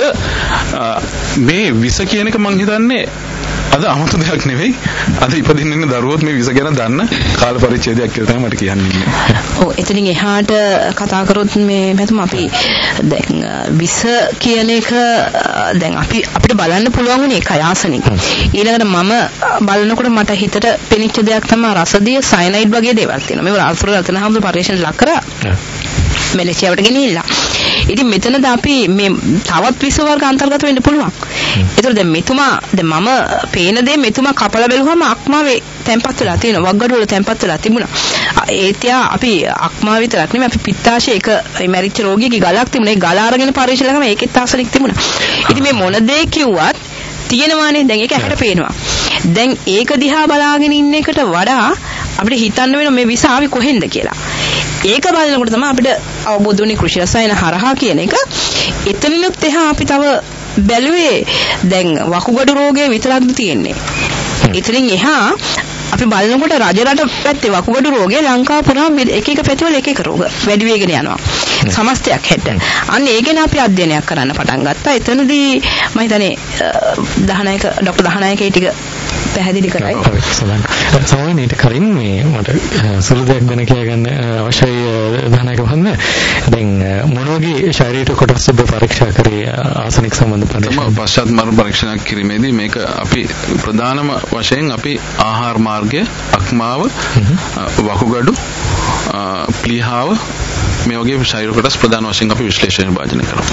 මේ විස කියන එක මම හිතන්නේ අද 아무තු දෙයක් නෙවෙයි. අද ඉපදින්න ඉන්න දරුවෝත් මේ විස ගැන දන්න කාල පරිච්ඡේදයක් කියලා තමයි මට කියන්න ඉන්නේ. ඔව් එතනින් එහාට කතා කරොත් මේ මම අපි දැන් විස කියන එක දැන් අපි අපිට බලන්න පුළුවන් උනේ ඒකයි ආසනික. ඊළඟට මම බලනකොට මට හිතට පෙනිච්ච දෙයක් තමයි රසදිය සයනයිඩ් වගේ දේවල් තියෙනවා. මේව අල්ෆ්‍රඩ් රතනහාමුදුර පරිශන ලක් කරා. මැලේසියාවට ගෙනිහිල්ලා. ඉතින් මෙතනද අපි මේ තවත් විස වර්ග අන්තර්ගත වෙන්න පුළුවන්. ඒතර දැන් මෙතුමා දැන් මම පේන දේ මෙතුමා කපලා බැලුවම අක්මාවේ තැම්පත් වෙලා තියෙනවා. වග්ගඩු වල තැම්පත් වෙලා තිබුණා. ඒ තියා අපි අක්මා විතරක් නෙමෙයි අපි පිත්තාශය එක මේ මැරිච්ච රෝගියෙක්ගේ ගලක් තිබුණා. ඒ ගල අරගෙන පරීක්ෂා කරාම ඒකෙත් ආසනික් තිබුණා. ඉතින් මේ මොන දේ කිව්වත් තියෙනවානේ. දැන් ඒක ඇහැට පේනවා. දැන් ඒක දිහා බලාගෙන ඉන්න එකට වඩා අපිට හිතන්න වෙන මේ විස ආවේ කොහෙන්ද කියලා. ඒක බලනකොට තමයි අපිට අවබෝධ වුනේ කෘෂි රසායන හරහා කියන එක. එතනිනුත් එහා අපි තව බැලුවේ දැන් වකුගඩු රෝගය විතරක්ද තියෙන්නේ. එතනින් එහා අපි බලනකොට රජ රට පැත්තේ වකුගඩු රෝගය ලංකාව පුරාම එක එක පැතිවල එක එක රෝග වැඩි වෙගෙන යනවා. සමස්තයක් හැට. අන්න ඒ ගැන අපි අධ්‍යයනයක් කරන්න පටන් ගත්තා. එතනදී මම හිතන්නේ දහනායක ડોક્ટર දහනායකේ ටික පැහැදිලි කරයි. සමහරවිට ඊට කලින් මේ මට සුළු දෙයක් ගැන කියගන්න අවශ්‍යයි දහනායක මහත්මයා. දැන් මොන වගේ ශාරීරික කොටස් ඔබ පරීක්ෂා කරේ ආසනික සම්බන්ධ පරීක්ෂා? පශ්චාත් මරණ පරීක්ෂණයක් කිරීමේදී මේක අපි ප්‍රධානම වශයෙන් අපි ආහාර මාර්ගය, අක්මාව, වකුගඩු, ප්ලීහාව මේ වගේ ශාරීරික කොටස් ප්‍රධාන වශයෙන් අපි විශ්ලේෂණ භාජනය කරනවා.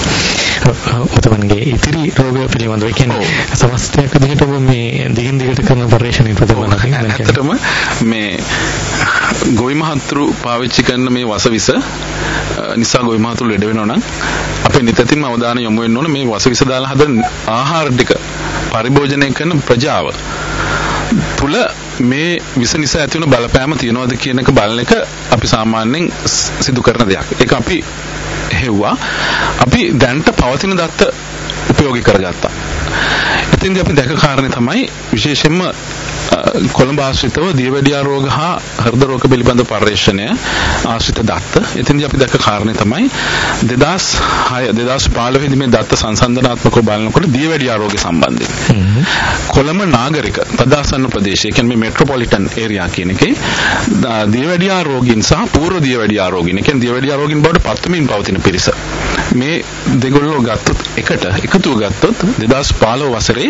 ඔතනගේ ඉතිරි රෝග පිළිබඳව කියන්නේ සමස්තයක් විදිහට ඔබ මේ දිගින් දිගට කරන පරීක්ෂණ ප්‍රතිඵල ඇත්තටම මේ ගොවි මහතුරු පාවිච්චි කරන මේ වසවිස නිසා ගොවි මහතුරු ලෙඩ වෙනවා නම් අපේ නිතරම අවධානය යොමු වෙන්න ඕන මේ වසවිස දාලා හදන ආහාර ටික පරිභෝජනය කරන ප්‍රජාව තුල මේ විස නිසා ඇති වෙන බලපෑම තියනවාද කියන එක බලන එක අපි සාමාන්‍යයෙන් සිදු කරන දෙයක්. ඒක අපි හෙව්වා. අපි දැන්ට පවතින දත්ත උපයෝගී කරගත්තා. ඉතින්දී අපි දැක කාරණේ තමයි විශේෂයෙන්ම කොළඹ ආශ්‍රිතව දියවැඩියා රෝග හා හෘද රෝග පිළිබඳ පරීක්ෂණය ආශ්‍රිත දත්ත. ඉතින්දී අපි දැක කාරණේ තමයි දෙදාස් හය දෙදාස් පහළොව දී මේ දත්ත සංසන්දනාත්මකව බලනකොට දියවැඩියා රෝගය සම්බන්ධයෙන් කොළඹ නාගරික ප්‍රදාසන්න ප්‍රදේශය කියන්නේ මෙට්‍රොපොලිටන් ඒරියා කියන එකේ දියවැඩියා රෝගීන් සහ පූර්ව දියවැඩියා රෝගීන් කියන්නේ දියවැඩියා රෝගීන් බවට පත්වමින් පවතින පිරිස මේ දෙගොල්ලෝ ගත්තොත් එකට එකතුව ගත්තොත් දෙදාස් පහළොව වසරේ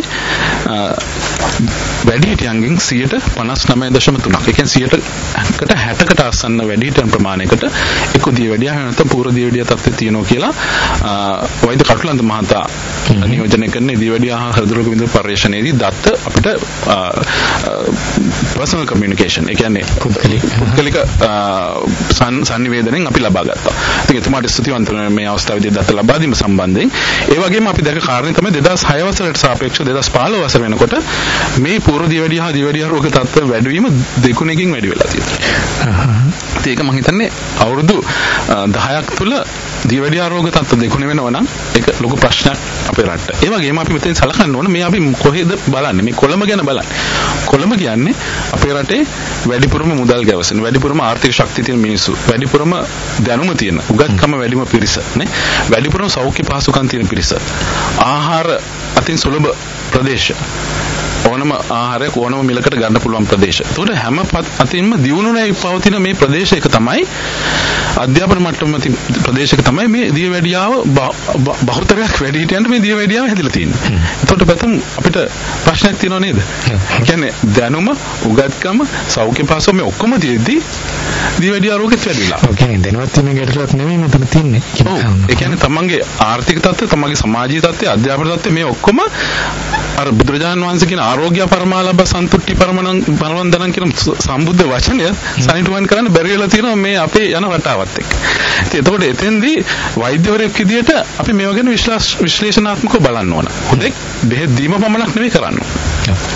වැඩිහිටියන්ගෙන් සියයට පනස් නවය දශම තුනක්. ඒ කියන්නේ සියයට හැටකට ආසන්න වැඩිහිටියන් ප්‍රමාණයකට එක්ක දියවැඩියා නැත්නම් පූර්ව දියවැඩියා තත්ත්වයේ තියෙනවා කියලා වෛද්‍ය කටුලන්ත මහතා නියෝජනය කරන දියවැඩියා හා හෘද රෝග විද්‍යා පරීක්ෂණයේදී දත්ත අපිට personal communication ඒ කියන්නේ පුද්ගලික සංනිවේදනයෙන් අපි ලබා ගත්තා. ඉතින් එතුමාට ස්තුතිවන්ත වෙනවා මේ අවස්ථාවේදී දත්ත ලබා දීම සම්බන්ධයෙන්. ඒ වගේම අපි දැක කාරණේ තමයි දෙදාස් හය වසරට සාපේක්ෂව දෙදාස් පහළොව වසර වෙනකොට මේ පූර්ව දියවැඩියා හා දියවැඩියා රෝග තත්ත්ව වැඩි වීම දෙගුණකින් වැඩි වෙලා තියෙනවා. ඒක මම හිතන්නේ අවුරුදු දහයක් තුල දියවැඩියා රෝග තත්ත්ව දෙගුණ වෙනවා නම් ඒක ලොකු ප්‍රශ්නයක් අපේ රටට. ඒ වගේම අපි මෙතෙන් සලකන්න ඕන මේ අපි කොහෙද බලන්නේ මේ කොළඹ ගැන බලන්නේ. කොළඹ කියන්නේ අපේ රටේ වැඩිපුරම මුදල් ගැවසෙන වැඩිපුරම ආර්ථික ශක්තිය තියෙන මිනිස්සු වැඩිපුරම දැනුම තියෙන උගත්කම වැඩිම පිරිස නේ වැඩිපුරම සෞඛ්‍ය පහසුකම් තියෙන පිරිස ආහාර අතින් සුලභ ප්‍රදේශ ඕනම ආහාරයක් ඕනම මිලකට ගන්න පුළුවන් ප්‍රදේශ. ඒකට හැම අතින්ම දියුණුවයි පවතින මේ ප්‍රදේශයක තමයි අධ්‍යාපන මට්ටම ප්‍රදේශයක තමයි මේ දියවැඩියාව බහුතරයක් වැඩි හිටියන්ට මේ දියවැඩියාව හැදිලා තියෙන්නේ. ඒකට පැතුම් අපිට ප්‍රශ්නයක් තියෙනව නේද? ඒ කියන්නේ දැනුම, උගත්කම, සෞඛ්‍ය පහසුකම් මේ ඔක්කොම තියෙද්දි දියවැඩියා රෝගෙත් වැඩිලා. ඔව් කියන්නේ දැනුවත් වෙන ගැටලුවක් නෙමෙයි මෙතන තියෙන්නේ. ඒ කියන්නේ තමන්ගේ ආර්ථික තත්ත්වය, තමන්ගේ සමාජීය තත්ත්වය, අධ්‍යාපන තත්ත්වය මේ ඔක්කොම අර බුදුරජාණන් වහන්සේ කියන ආරෝග්‍ය පරමාලබ්බ සන්තුට්ටි පරමණං පරවන්දනං කියන සම්බුද්ධ වචනය සනිටුවන් කරන්න බැරි වෙලා තියෙනවා මේ අපේ යන රටාවත් එක්ක. ඉතින් එතකොට එතෙන්දී වෛද්‍යවරයෙක් විදියට අපි මේව ගැන විශ්ලේෂණාත්මකව බලන්න ඕන. හොඳේ බෙහෙත් දීම පමණක් නෙවෙයි කරන්න.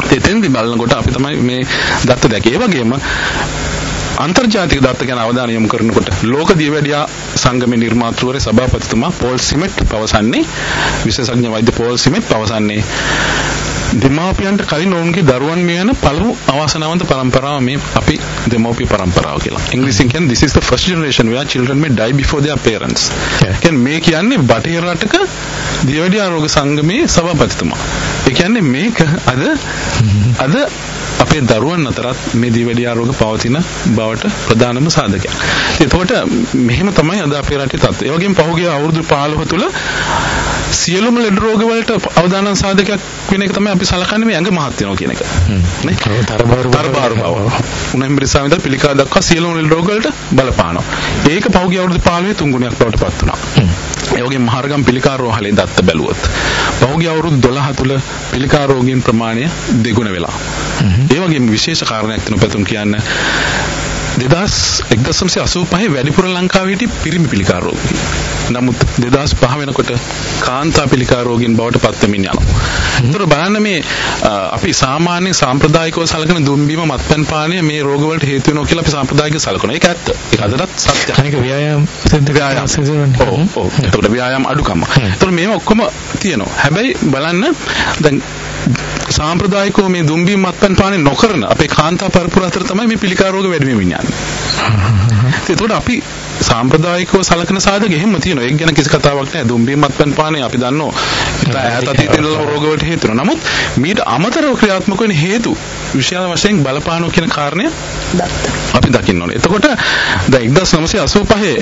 එතෙන්දි බලනකොට අපි තමයි මේ දත්ත දැකේ. ඒ වගේම අන්තර්ජාතික දත්ත ගැන අවධානය යොමු කරනකොට ලෝක දියවැඩියා සංගමේ නිර්මාතෘවරේ සභාපතිතුමා පෝල් සිමෙට් පවසන්නේ, විශේෂඥ වෛද්‍ය පෝල් සිමෙට් පවසන්නේ දෙමාපියන්ට කලින් ඔවුන්ගේ දරුවන් මේ යන පළමු අවාසනාවන්ත පරම්පරාව මේ අපි දෙමෝපිය පරම්පරාව කියලා. ඉංග්‍රීසියෙන් කියන්නේ this is the first generation where children may die before their parents. කියන්නේ මේ කියන්නේ බටහිර රටක දියවැඩියා රෝග සංගමේ සභාපතිතුමා. ඒ කියන්නේ මේක අද අද අපේ දරුවන් අතරත් මේ දියවැඩියා රෝග පවතින බවට ප්‍රධානම සාධකයක්. ඒකට මෙහෙම තමයි අද අපේ රටේ තත්ත්වය. ඒ වගේම පහුගිය අවුරුදු පහළොව තුළ සියලුම ලෙඩ රෝග වලට අවදානම් සාධකයක් වෙන එක තමයි අපි සලකන්නේ මේ ඇඟ මහත් වෙනවා කියන එක. නේ? තරබාරු තරබාරු බව. උණෙන් බිරිසාව ඉඳලා පිළිකා දක්වා සියලුම ලෙඩ රෝග වලට බලපානවා. ඒක පහුගිය අවුරුදු පහළොව තුන් ගුණයක් බවට පත් වුණා. ඒ වගේම මහරගම් පිළිකා රෝහලේ දත්ත බැලුවොත් පහුගිය අවුරුදු දොළහ තුළ පිළිකා රෝගීන් ප්‍රමාණය දෙගුණ වෙලා. ඒ වගේම විශේෂ කාරණයක් තියෙනවා පැතුම් කියන්න. දෙදාස් එක්දහස් අසූ පහේ වැඩිපුර ලංකාවේ හිටි පිරිමි පිළිකා රෝගී. නමුත් දෙදාස් පහ වෙනකොට කාන්තා පිළිකා රෝගීන් බවට පත් වෙමින් යනවා. ඒතර බලන්න මේ අපි සාමාන්‍ය සාම්ප්‍රදායිකව සලකන දුම්බීම මත්පැන් පානය මේ රෝග වලට හේතු වෙනවා කියලා අපි සාම්ප්‍රදායිකව සලකනවා. ඒක ඇත්ත. ඒක අදටත් සත්‍යයි. අනික ව්‍යායාම සිද්ධ ව්‍යායාම සිදුවන්නේ. ඔව් ඔව්. ඒතකොට ව්‍යායාම අඩුකම. ඒතර මේව ඔක්කොම තියෙනවා. හැබැයි බලන්න දැන් සාම්ප්‍රදායිකව මේ දුම්බීම මත්පැන් පානය නොකරන අපේ කාන්තා පරපුර අතර තමයි මේ පිළිකා රෝග වැඩි වෙමින් යන්නේ. ඒතකොට අපි සාම්ප්‍රදායිකව සලකන සාධක එහෙම තියෙනවා. ඒක ගැන කිසි කතාවක් නැහැ. දුම්බීම මත්පැන් පානය අපි දන්නවා. ඒක ඈත අතීතයේ රෝග වලට හේතු වෙනවා. නමුත් මීට අමතරව ක්‍රියාත්මක වෙන හේතු විශාල වශයෙන් බලපානවා කියන කාරණය අපි දකින්න ඕනේ. එතකොට දැන් එක්දහස් නවසිය අසූ පහේ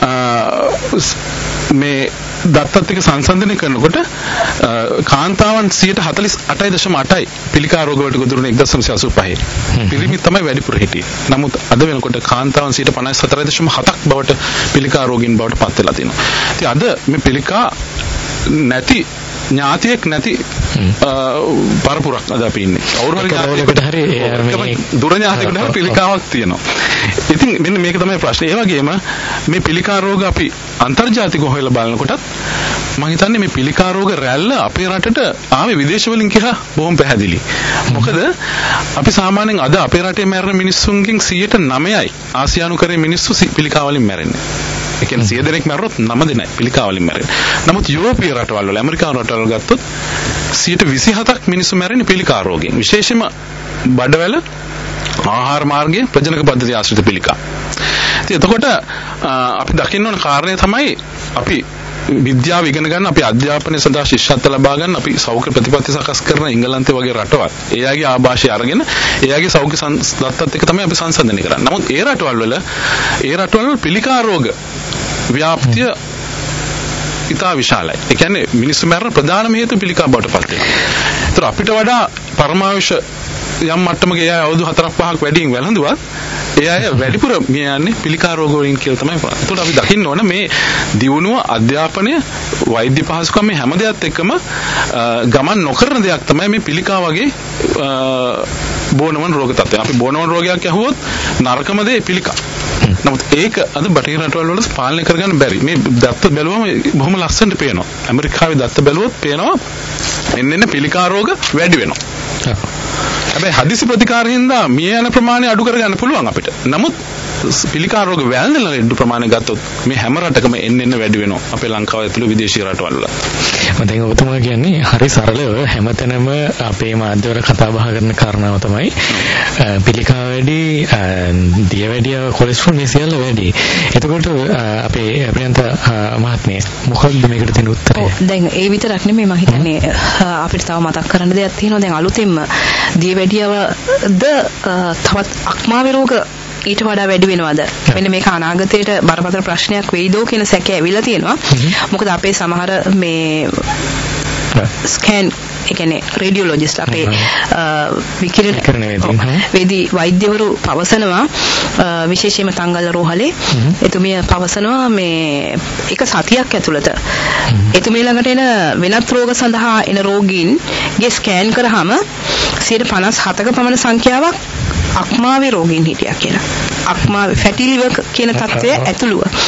මේ දත්තත් එක්ක සංසන්දනය කරනකොට කාන්තාවන් සියයට හතළිස් අටයි දශම අටයි පිළිකා රෝග වලට ගොදුරුනේ එක්දහස් නවසිය අසූ පහේ. පිරිමි තමයි වැඩිපුර හිටියේ. නමුත් අද වෙනකොට කාන්තාවන් සියයට පනස් හතරයි දශම හතක් බවට පිළිකා රෝගීන් බවට පත් වෙලා තියෙනවා. ඉතින් අද මේ පිළිකා නැති ඥාතියෙක් නැති පරපුරක් අද අපි ඉන්නේ. කවුරු හරි ඥාතියෙකුට හරි දුර ඥාතියෙකුට හරි පිළිකාවක් තියෙනවා. ඉතින් මෙන්න මේක තමයි ප්‍රශ්නේ. ඒ වගේම මේ පිළිකා රෝග අපි අන්තර්ජාතිකව හොයලා බලනකොටත් මම හිතන්නේ මේ පිළිකා රෝග රැල්ල අපේ රටට ආවේ විදේශ වලින් කියලා බොහොම පැහැදිලි. මොකද අපි සාමාන්‍යයෙන් අද අපේ රටේ මැරෙන මිනිස්සුන්ගෙන් සියයට නවයයි ආසියානු කරේ මිනිස්සු පිළිකා වලින් මැරෙන්නේ. ඒ කියන්නේ සිය දෙනෙක් මැරුණොත් නව දෙනයි පිළිකා වලින් මැරෙන්නේ. නමුත් යුරෝපීය රටවල් වල ඇමරිකානු රටවල් ගත්තොත් සියයට විසිහතක් මිනිස්සු මැරෙන්නේ පිළිකා රෝගයෙන්. විශේෂයෙන්ම බඩවැල ආහාර මාර්ගයේ ප්‍රජනක පද්ධතිය ආශ්‍රිත පිළිකා. ඉතින් එතකොට අපි දකින්න ඕන කාරණය තමයි අපි විද්‍යාව ඉගෙන ගන්න, අපි අධ්‍යාපනය සඳහා ශිෂ්‍යත්ව ලබා ගන්න, අපි සෞඛ්‍ය ප්‍රතිපත්ති සකස් කරන එංගලන්තේ වගේ රටවල් එයාගේ ආభాෂය අරගෙන එයාගේ සෞඛ්‍ය දත්තත් එක්ක තමයි අපි සංසන්දනය කරන්නේ. නමුත් ඒ රටවල් වල ඒ රටවල් වල පිළිකා රෝග ව්‍යාප්තිය ඉතා විශාලයි. ඒ කියන්නේ මිනිස්සු මරන ප්‍රධානම හේතුව පිළිකා බවට පත් වෙනවා. ඒතර අපිට වඩා පරමාවශ යම් මට්ටමක ඒ අය අවුරුදු හතරක් පහක් වැඩියෙන් වැළඳුවත් ඒ අය වැඩිපුර මිය යන්නේ පිළිකා රෝග වලින් කියලා තමයි බලන්නේ. ඒකට අපි දකින්න ඕන මේ දියුණුව අධ්‍යාපනය වෛද්‍ය පහසුකම් මේ හැම දෙයක් එක්කම ගමන් නොකරන දෙයක් තමයි මේ පිළිකා වගේ බෝනවන් රෝග තත්ත්වය. අපි බෝනවන් රෝගයක් ඇහුවොත් නරකම දේ පිළිකා. නමුත් ඒක අද බටහිර රටවල් වල පාලනය කරගන්න බැරි. මේ දත්ත බැලුවම බොහොම ලස්සනට පේනවා. ඇමරිකාවේ දත්ත බැලුවොත් පේනවා එන්න එන්න පිළිකා රෝග වැඩි වෙනවා. හැබැයි හදිසි ප්‍රතිකාරයෙන් දා මිය යන ප්‍රමාණය අඩු කරගන්න පුළුවන් අපිට. නමුත් පිළිකා රෝග වැළඳන ලෙඩ ප්‍රමාණය ගත්තොත් මේ හැම රටකම එන්න එන්න වැඩි වෙනවා. අපේ ලංකාව ඇතුළු විදේශීය රටවල් වල. මම දැන් ඔබතුමා කියන්නේ හරි සරලව හැමතැනම අපේ මාධ්‍යවල කතා බහ කරන කාරණාව තමයි පිළිකා වැඩි, දියවැඩිය, කොලෙස්ටරෝල් මේ සියල්ල වැඩි. එතකොට අපේ ප්‍රියන්ත මහත්මිය මොකක්ද මේකට දෙන උත්තරය? දැන් ඒ විතරක් නෙමෙයි මම හිතන්නේ අපිට තව මතක් කරන්න දෙයක් තියෙනවා. දැන් අලුතෙන්ම දියවැඩියවද තවත් අක්මාවේ රෝග ඊට වඩා වැඩි වෙනවද? මෙන්න මේක අනාගතයට බරපතල ප්‍රශ්නයක් වෙයිදෝ කියන සැකය ඇවිල්ලා තියෙනවා. මොකද අපේ සමහර මේ ස්කෑන් ඒ කියන්නේ රේඩියොලොජිස්ට් අපේ විකිරණ වේදී වෛද්‍යවරු පවසනවා විශේෂයෙන්ම තංගල්ල රෝහලේ එතුමිය පවසනවා මේ එක සතියක් ඇතුළත එතුමිය ළඟට එන වෙනත් රෝග සඳහා එන රෝගීන්ගේ ස්කෑන් කරාම සියයට පනස් හතක පමණ සංඛ්‍යාවක් අක්මාවේ රෝගීන් හිටියා කියලා. අක්මාවේ ෆැටි ලිවර් කියන තත්ත්වය ඇතුළුව.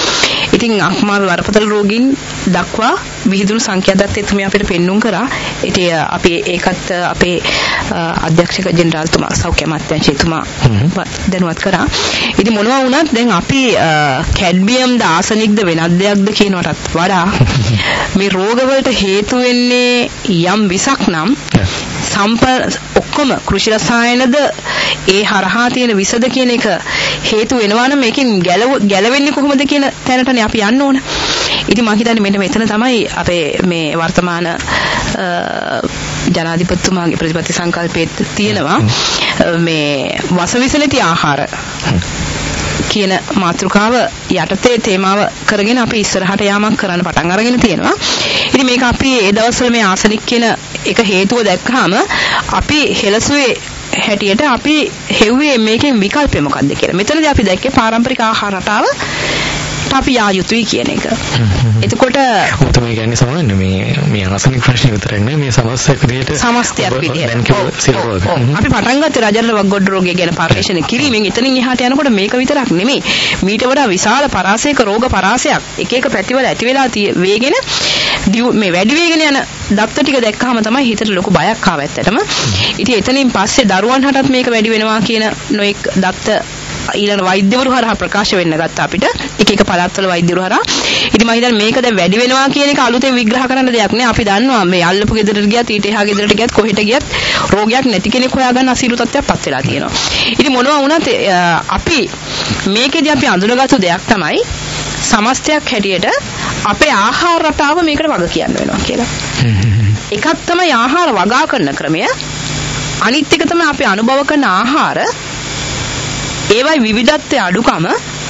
ඉතින් අක්මාරු වරපතල රෝගීන් දක්වා විහිදුණු සංඛ්‍යා දත්තෙත් අපිට පෙන්눔 කරා. ඉතින් අපි ඒකත් අපේ අධ්‍යක්ෂක ජෙනරාල්තුමා සෞඛ්‍ය අමාත්‍යාංශයතුමා දැනුවත් කරා. ඉතින් මොනවා වුණත් දැන් අපි කැඩ්මියම්ද ආසනික්ද වෙනත් දෙයක්ද කියනවටත් වඩා මේ රෝගවලට හේතු වෙන්නේ යම් විසක් නම් සම්ප ඔක්කොම කෘෂි රසායනද ඒ හරහා තියෙන විසද කියන එක හේතු වෙනවා නම් මේකෙන් ගැලවෙන්නේ කොහොමද කියන තැනටනේ අපි යන්න ඕන. ඉතින් මම හිතන්නේ මෙන්න මෙතන තමයි අපේ මේ වර්තමාන ජනාධිපතිතුමාගේ ප්‍රතිපත්ති සංකල්පයේ තියෙනවා මේ වසවිස නැති ආහාර කියන මාතෘකාව යටතේ තේමාව කරගෙන අපි ඉස්සරහට යාමක් කරන්න පටන් අරගෙන තියෙනවා. ඉතින් මේක අපි ඒ දවස්වල මේ ආසනික් කියන එක හේතුව දැක්කහම අපි හෙලසුවේ හැටියට අපි හෙව්වේ මේකෙන් විකල්පය මොකක්ද කියලා. මෙතනදී අපි දැක්කේ පාරම්පරික ආහාර රටාව අපි යා යුතුයි කියන එක. එතකොට උතුම් කියන්නේ සමහරවිට මේ මේ ආසනික ප්‍රශ්න විතරක් නෙමෙයි මේ සමස්තයක් විදිහට සමස්තයක් විදිහට අපි පටන් ගත්තේ රජරණ වග්ගොඩ රෝගය ගැන පරිශන කිරීමෙන්. එතනින් එහාට යනකොට මේක විතරක් නෙමෙයි මීට වඩා විශාල පරාසයක රෝග පරාසයක් එක එක පැතිවල ඇති වෙලා වේගෙන මේ වැඩි වේගෙන යන දත්ත ටික දැක්කහම තමයි හිතට ලොකු බයක් ආව ඇත්තටම. ඉතින් එතනින් පස්සේ දරුවන් හටත් මේක වැඩි වෙනවා කියන නොඑක් දත්ත ඊළඟ වෛද්‍යවරු හරහා ප්‍රකාශ වෙන්න ගත්තා අපිට එක එක පළාත්වල වෛද්‍යවරු හරහා. ඉතින් මම හිතන්නේ මේක දැන් වැඩි වෙනවා කියන එක අලුතෙන් විග්‍රහ කරන්න දෙයක් නෑ. අපි දන්නවා මේ අල්ලපු ගෙදරට ගියත් ඊට එහා ගෙදරට ගියත් කොහෙට ගියත් රෝගයක් නැති කෙනෙක් හොයාගන්න අසීරු තත්ත්වයක් පත් වෙලා තියෙනවා. ඉතින් මොනවා වුණත් අපි මේකෙදී අපි අඳුනගත්තු දෙයක් තමයි සමස්තයක් හැටියට අපේ ආහාර රටාව මේකට වග කියන්න වෙනවා කියලා. එකක් තමයි ආහාර වගා කරන ක්‍රමය. අනිත් එක තමයි අපි අනුභව කරන ආහාර ඒවයි විවිධත්වයේ අඩුකම.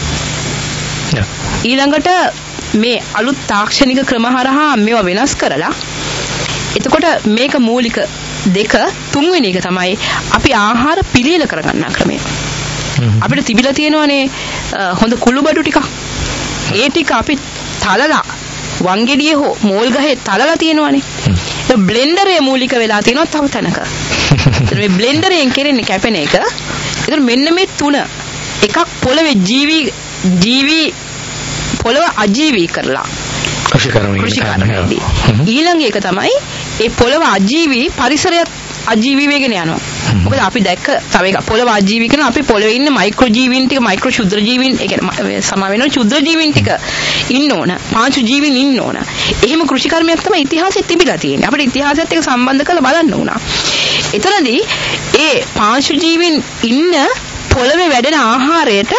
ඊළඟට මේ අලුත් තාක්ෂණික ක්‍රම හරහා මේවා වෙනස් කරලා එතකොට මේක මූලික දෙක තුන්වෙනි එක තමයි අපි ආහාර පිළියෙල කරගන්න ක්‍රමය. අපිට තිබිලා තියෙනවානේ හොඳ කුළුබඩු ටිකක්. ඒ ටික අපි තලලා වංගෙඩියේ හෝ මෝල් ගහේ තලලා තියෙනවානේ. ඒ බ්ලෙන්ඩරේ මූලික වෙලා තියෙනවා තව තැනක. මේ බ්ලෙන්ඩරයෙන් කෙරෙන්නේ කැපෙන එක. ඒතර මෙන්න මේ තුන එකක් පොළවේ ජීවි ජීවි පොළව අජීවී කරලා කෘෂිකර්මයේදී ඊළඟ එක තමයි ඒ පොළව අජීවී පරිසරයත් අජීවී වෙගෙන යනවා. මොකද අපි දැක්ක තව එක පොළව අජීවී කරන අපි පොළවේ ඉන්න මයික්‍රෝ ජීවීන් ටික මයික්‍රෝ ක්ෂුද්‍ර ජීවීන් ඒ කියන්නේ සම වෙන ක්ෂුද්‍ර ජීවීන් ටික ඉන්න ඕන. පාංශු ජීවීන් ඉන්න ඕන. එහෙම කෘෂිකර්මයක් තමයි ඉතිහාසෙත් තිබිලා තියෙන්නේ. අපිට ඉතිහාසයත් එක්ක සම්බන්ධ කරලා බලන්න උනා. එතනදී ඒ පාංශු ජීවීන් ඉන්න පොළවේ වැඩෙන ආහාරයට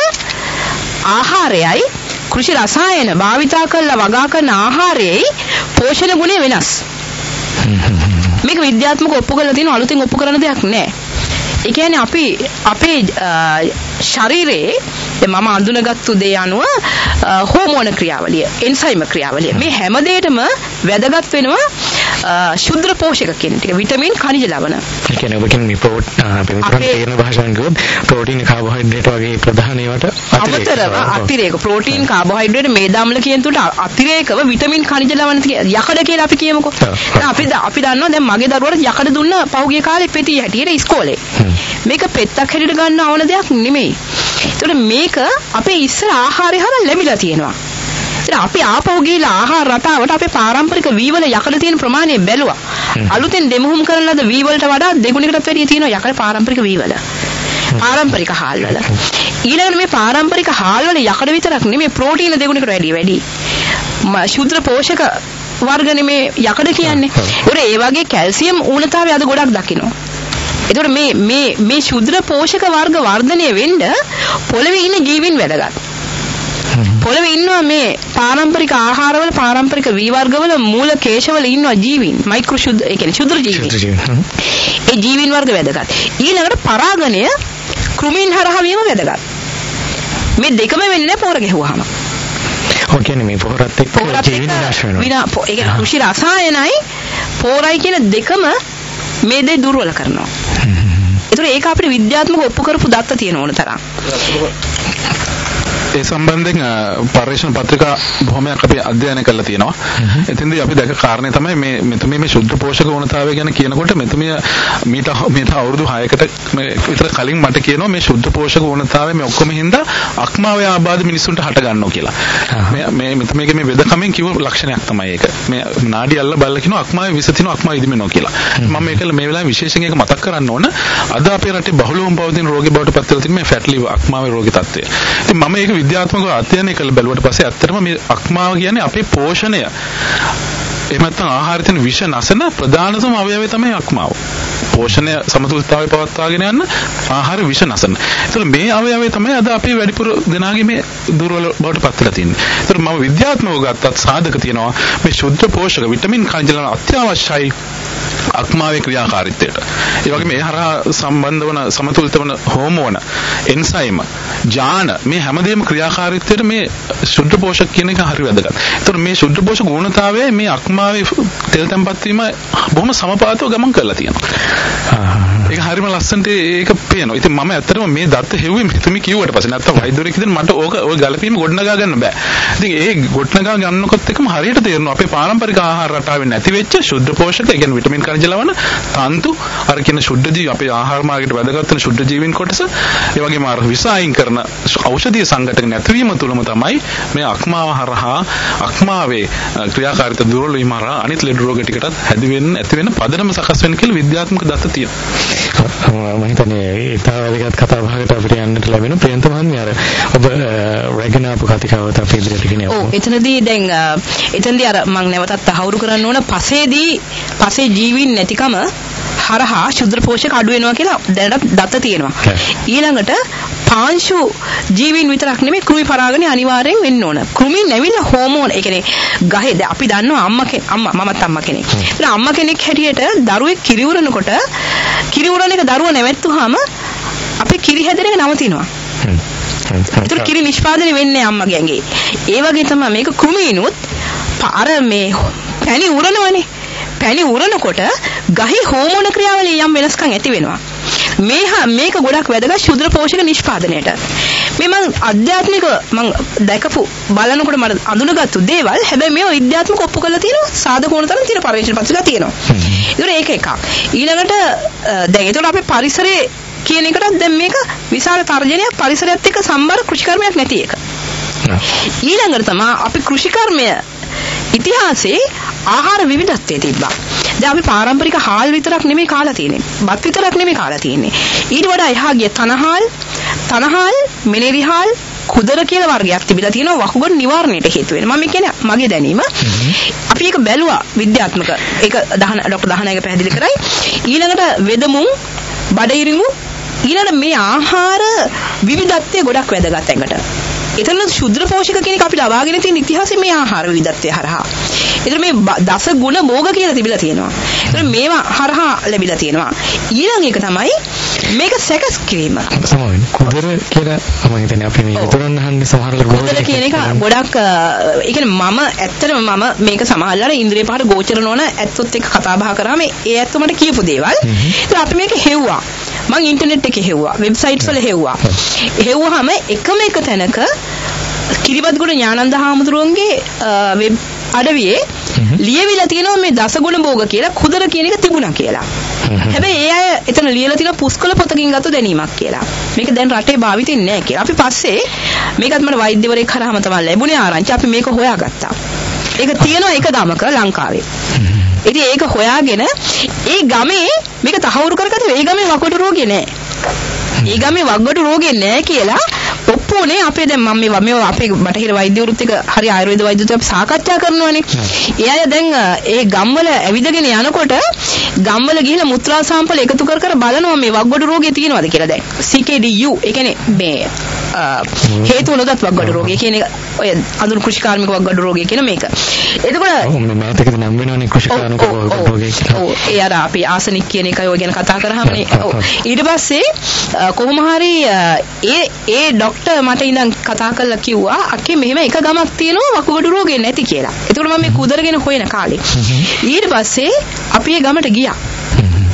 ආහාරයයි කෘෂි රසායන භාවිතා කරලා වගා කරන ආහාරයයි පෝෂණ ගුණය වෙනස්. මේක විද්‍යාත්මකව ඔප්පු කරලා තියෙන අලුතෙන් ඔප්පු කරන දෙයක් නෑ. ඒ කියන්නේ අපි අපේ ශරීරයේ මම අඳුනගත්තු දේ අනුව හෝමෝන ක්‍රියාවලිය, එන්සයිම ක්‍රියාවලිය මේ හැම දෙයකම වැදගත් වෙනවා ශුද්ධ පෝෂක කියන ටික විටමින් khනිජ ලවණ. ඒ කියන්නේ ඔබ කියන්නේ ප්‍රෝටීන් අපි මෙතන තේරෙන භාෂාවෙන් කිව්වොත් ප්‍රෝටීන් කාබෝහයිඩ්‍රේට් වගේ ප්‍රධාන ඒවාට අතිරේක අතිරේක ප්‍රෝටීන් කාබෝහයිඩ්‍රේට් මේද අම්ල කියන තුට අතිරේකව විටමින් khනිජ ලවණ යකඩ කියලා අපි කියමුකෝ. දැන් අපි අපි දන්නවා දැන් මගේ දරුවට යකඩ දුන්න පහුගිය කාලේ පෙති හැටියට ඉස්කෝලේ. මේක පෙත්තක් හැටියට ගන්න ඕන දෙයක් නෙමෙයි. ඒතකොට මේක අපේ ඉස්සර ආහාරය හරහා ලැබිලා තියෙනවා. ඉතින් අපි ආපහු ගිහලා ආහාර රටාවට අපේ පාරම්පරික වී වල යකඩ තියෙන ප්‍රමාණය බැලුවා. අලුතෙන් දෙමුහුම් කරන ලද වී වලට වඩා දෙගුණයකටත් වැඩිය තියෙනවා යකඩ පාරම්පරික වී වල. පාරම්පරික හාල් වල. ඊළඟට මේ පාරම්පරික හාල් වල යකඩ විතරක් නෙමෙයි ප්‍රෝටීන දෙගුණයකට වැඩිය වැඩි. ශුද්ධ පෝෂක වර්ග නෙමේ යකඩ කියන්නේ. ඒතකොට ඒ වගේ කැල්සියම් ඌනතාවය අද ගොඩක් දකිනවා. ඒතකොට මේ මේ මේ ශුද්ධ පෝෂක වර්ග වර්ධනය වෙන්න පොළවේ ඉන්න ජීවීන් වැදගත්. පොළවේ ඉන්නවා මේ පාරම්පරික ආහාරවල පාරම්පරික වී වර්ගවල මූල කේශවල ඉන්නවා ජීවීන් මයික්‍රෝ ශුද්ධ ඒ කියන්නේ ශුද්ධ ජීවීන්. ඒ ජීවීන් වර්ග වැදගත්. ඊළඟට පරාගණය කෘමීන් හරහා වීම වැදගත්. මේ දෙකම වෙන්නේ පොර ගැහුවාම. ඔය කියන්නේ මේ පොරත් එක්ක ජීවීන් විනාශ වෙනවා. විනා ඒ කියන්නේ කෘෂි රසායනයි පොරයි කියන දෙකම මේ දෙය දුර්වල කරනවා. ඒතර ඒක අපිට විද්‍යාත්මකව ඔප්පු කරපු දත්ත තියෙන ඕන තරම්. ඒ සම්බන්ධයෙන් පරීක්ෂණ පත්‍රිකා බොහොමයක් අපි අධ්‍යයනය කරලා තියෙනවා. එතෙන්දී අපි දැක කාරණේ තමයි මේ මෙතුමිය මේ ශුද්ධ පෝෂක වුණතාවය ගැන කියනකොට මෙතුමිය මීට මීට අවුරුදු හයකට විතර කලින් මට කියනවා මේ ශුද්ධ පෝෂක වුණතාවය මේ ඔක්කොම හින්දා අක්මාවේ ආබාධ මිනිස්සුන්ට හට ගන්නවා කියලා. මේ මේ මෙතුමියගේ මේ වෙදකමෙන් කිව්ව ලක්ෂණයක් තමයි ඒක. මේ නාඩි අල්ල බලලා කියනවා අක්මාවේ විස තිනවා අක්මාව ඉදිමෙනවා කියලා. මම මේකල මේ වෙලාවේ විශේෂයෙන් ඒක මතක් කරන්න ඕන. අද අපේ රටේ බහුලවම පවතින රෝගී බවට පත් වෙලා තියෙන මේ ෆැට් ලිවර් අක්මාවේ රෝගී තත්ත්වය. ඉතින් මම ඒක විද්‍යාත්මකව අධ්‍යයනය කළ බැලුවට පස්සේ ඇත්තටම මේ අක්මාව කියන්නේ අපේ පෝෂණය එහෙම නැත්නම් ආහාරය තියෙන විෂ නැසන ප්‍රධානතම අවයවය තමයි අක්මාව. පෝෂණය සමතුලිතතාවය පවත්වාගෙන යන්න ආහාර විෂ නැසන. ඒතර මේ අවයවය තමයි අද අපේ වැඩිපුර දෙනාගේ මේ දුර්වල බවට පත් වෙලා තියෙන්නේ. ඒතර මම විද්‍යාත්මකව ගත්තත් සාධක තියෙනවා මේ ශුද්ධ පෝෂක විටමින් කන්ජල අත්‍යවශ්‍යයි අක්මාවේ ක්‍රියාකාරීත්වයට. ඒ වගේම ඒ හරහා සම්බන්ධ වන සමතුලිත වන හෝමෝන, එන්සයිම, ජාන මේ හැමදේම ක්‍රියාකාරීත්වයට මේ ශුද්ධ පෝෂක කියන එක හරි වැදගත්. ඒතර මේ ශුද්ධ පෝෂක ගුණතාවය මේ අක්මාවේ තෙල් තැම්පත් වීම බොහොම සමපාතව ගමන් කරලා තියෙනවා. ඒක හරිම ලස්සනට ඒක පේනවා. ඉතින් මම ඇත්තටම මේ දත්ත හෙව්වේ මෙතුමි කිව්වට පස්සේ නැත්තම් වෛද්‍යවරයෙක් ඉතින් මට ඕක ඔය ගලපීම ගොඩනගා ගන්න බෑ. ඉතින් ඒ ගොඩනගා ගන්නකොත් එකම හරියට තේරෙනවා අපේ පාරම්පරික ආහාර රටාවෙන් නැති වෙච්ච ශුද්ධ පෝෂක, ඒ කියන්නේ විටමින් කණජ ලවණ, තන්තු, අර කියන ශුද්ධ ජීවි අපේ ආහාර මාර්ගයට වැදගත් වෙන ශුද්ධ ජීවීන් කොටස, ඒ වගේම අර විස අයින් කරන ඖෂධීය සංඝටක නැතිවීම තුලම තමයි මේ අක්මාව හරහා අක්මාවේ ක්‍රියාකාරීත්වය දුර්වල වීම හරහා අනිත් ලෙඩ රෝග ටිකටත් හැදි වෙන්න ඇති වෙන පදනම සකස් වෙන කියලා විද්‍යාත්මක දත්ත තියෙනවා. මම හිතන්නේ ඒ තාවලිකත් කතා බහකට අපිට යන්නට ලැබෙන ප්‍රියන්ත මහත්මිය අර ඔබ රැගෙන ආපු කතිකාවත අපි ඉදිරියට ගෙනියමු. ඔව් එතනදී දැන් එතනදී අර මම නැවතත් තහවුරු කරන්න ඕන පසේදී පසේ ජීවීන් නැතිකම හරහා ශුද්ධ පෝෂක අඩු වෙනවා කියලා දැනට දත්ත තියෙනවා. ඊළඟට පාංශු ජීවීන් විතරක් නෙමෙයි කෘමි පරාගණය අනිවාර්යෙන් වෙන්න ඕන. කෘමි නැවිලා හෝමෝන ඒ කියන්නේ ගහේ දැන් අපි දන්නවා අම්මා අම්මා මමත් අම්මා කෙනෙක්. ඒත් අම්මා කෙනෙක් හැටියට දරුවෙක් කිරි උරනකොට කිරි උරන එක දරුවා නැවැත්තුවාම අපේ කිරි හැදෙන එක නවතිනවා. ඒතර කිරි නිෂ්පාදනය වෙන්නේ අම්මගේ ඇඟේ. ඒ වගේ තමයි මේක කෘමීනුත් අර මේ පැණි උරනවනේ. පැණි උරනකොට ගහේ හෝමෝන ක්‍රියාවලිය යම් වෙනස්කම් ඇති වෙනවා. මේ මේක ගොඩක් වැදගත් ශුද්ධ පෝෂක නිෂ්පාදනයට. මේ මම අධ්‍යාත්මික මම දැකපු බලනකොට මට අඳුනගත්තු දේවල් හැබැයි මේව විද්‍යාත්මක ඔප්පු කරලා තියෙනවා. සාධක වුණ තරම් තියෙන පරීක්ෂණ පත්‍රිකා තියෙනවා. ඒතර ඒක එකක්. ඊළඟට දැන් ඒතකොට අපේ පරිසරයේ කියන එකටත් දැන් මේක විශාල තර්ජනයක් පරිසරයත් එක්ක සම්බර කෘෂිකර්මයක් නැති එක. ඊළඟට තමයි අපි කෘෂිකර්මය ඉතිහාසයේ ආහාර විවිධත්වයේ තිබ්බා. දැන් අපි පාරම්පරික හාල් විතරක් නෙමෙයි කාලා තියෙන්නේ. බත් විතරක් නෙමෙයි කාලා තියෙන්නේ. ඊට වඩා එහා ගිය තනහාල්, තනහාල්, මෙනෙරිහාල්, කුදර කියලා වර්ගයක් තිබිලා තියෙනවා වකුගඩු නිවාරණයට හේතු වෙන. මම කියන්නේ මගේ දැනීම. අපි ඒක බැලුවා විද්‍යාත්මක. ඒක ડોક્ટર දහනයක පැහැදිලි කරයි. ඊළඟට වෙදමුන්, බඩිරිඟු ඊළඟට මේ ආහාර විවිධත්වයේ ගොඩක් වැදගත් ඇඟට. එතන ශුද්ධ පෝෂක කියන එක අපි ලබාගෙන තියෙන ඉතිහාසයේ මේ ආහාර විවිධත්වය හරහා. ඒතර මේ දස ගුණ භෝග කියලා තිබිලා තියෙනවා. ඒතර මේවා හරහා ලැබිලා තියෙනවා. ඊළඟ එක තමයි මේක සැකස් කිරීම. සමාවෙන්න. කුදර කියලා මම හිතන්නේ අපි මේ විතරක් අහන්නේ සමහරවල් කුදර කියන එක ගොඩක් ඒ කියන්නේ මම ඇත්තටම මම මේක සමහරවල් ඉන්ද්‍රිය පහට ගෝචර නොවන ඇත්තොත් එක්ක කතා බහ කරාම ඒ ඇත්ත මට කියපු දේවල්. ඒතර අපි මේක හෙව්වා. මම ඉන්ටර්නෙට් එකේ හෙව්වා. වෙබ්සයිට්ස් වල හෙව්වා. හෙව්වහම එකම එක තැනක කිරිබත්ගොඩ ඥානන්ද හාමුදුරුවන්ගේ වෙබ් අඩවියේ ලියවිලා තියෙනවා මේ දසගුණ භෝග කියලා කුදර කියන එක තිබුණා කියලා. හැබැයි ඒ අය එතන ලියලා තියෙන පුස්කොළ පොතකින් ගත්ත දැනීමක් කියලා. මේක දැන් රටේ භාවිතින් නැහැ කියලා. අපි පස්සේ මේකත් මට වෛද්‍යවරයෙක් කරාම තමයි ලැබුණේ ආරංචි. අපි මේක හොයාගත්තා. ඒක තියෙනවා එක ගමක ලංකාවේ. ඉතින් ඒක හොයාගෙන ඒ ගමේ මේක තහවුරු කරගත්තා. ඒ ගමේ වකුගඩු රෝගේ නැහැ. ඒ ගමේ වකුගඩු රෝගේ නැහැ කියලා ඔප්පෝනේ අපේ දැන් මම මේ මේ අපේ බටහිර වෛද්‍යවරුත් එක්ක හරි ආයුර්වේද වෛද්‍යවරුත් අපි සාකච්ඡා කරනවානේ. ඒ අය දැන් ඒ ගම්වල ඇවිදගෙන යනකොට ගම්වල ගිහිල්ලා මුත්‍රා සාම්පල් එකතු කර කර බලනවා මේ වකුගඩු රෝගේ තියෙනවද කියලා දැන්. C K D U ඒ කියන්නේ මේ හේතු නොදත් වකුගඩු රෝගය කියන එක ඔය අඳුරු කෘෂිකාර්මික වකුගඩු රෝගය කියන මේක. එතකොට ඔව් මේ මෑතකදී නම් වෙනවනේ කෘෂිකාර්මික වකුගඩු රෝගය කියලා. ඔව් ඒ අර අපි ආසනික් කියන එකයි ඔය ගැන කතා කරාමනේ. ඔව් ඊට පස්සේ කොහොම හරි ඒ ඒ ડોක්ටර් මට ඉඳන් කතා කරලා කිව්වා අක්කේ මෙහෙම එක ගමක් තියෙනවා වකුගඩු රෝගේ නැති කියලා. එතකොට මම මේ කුදරගෙන හොයන කාලේ ඊට පස්සේ අපි ඒ ගමට ගියා.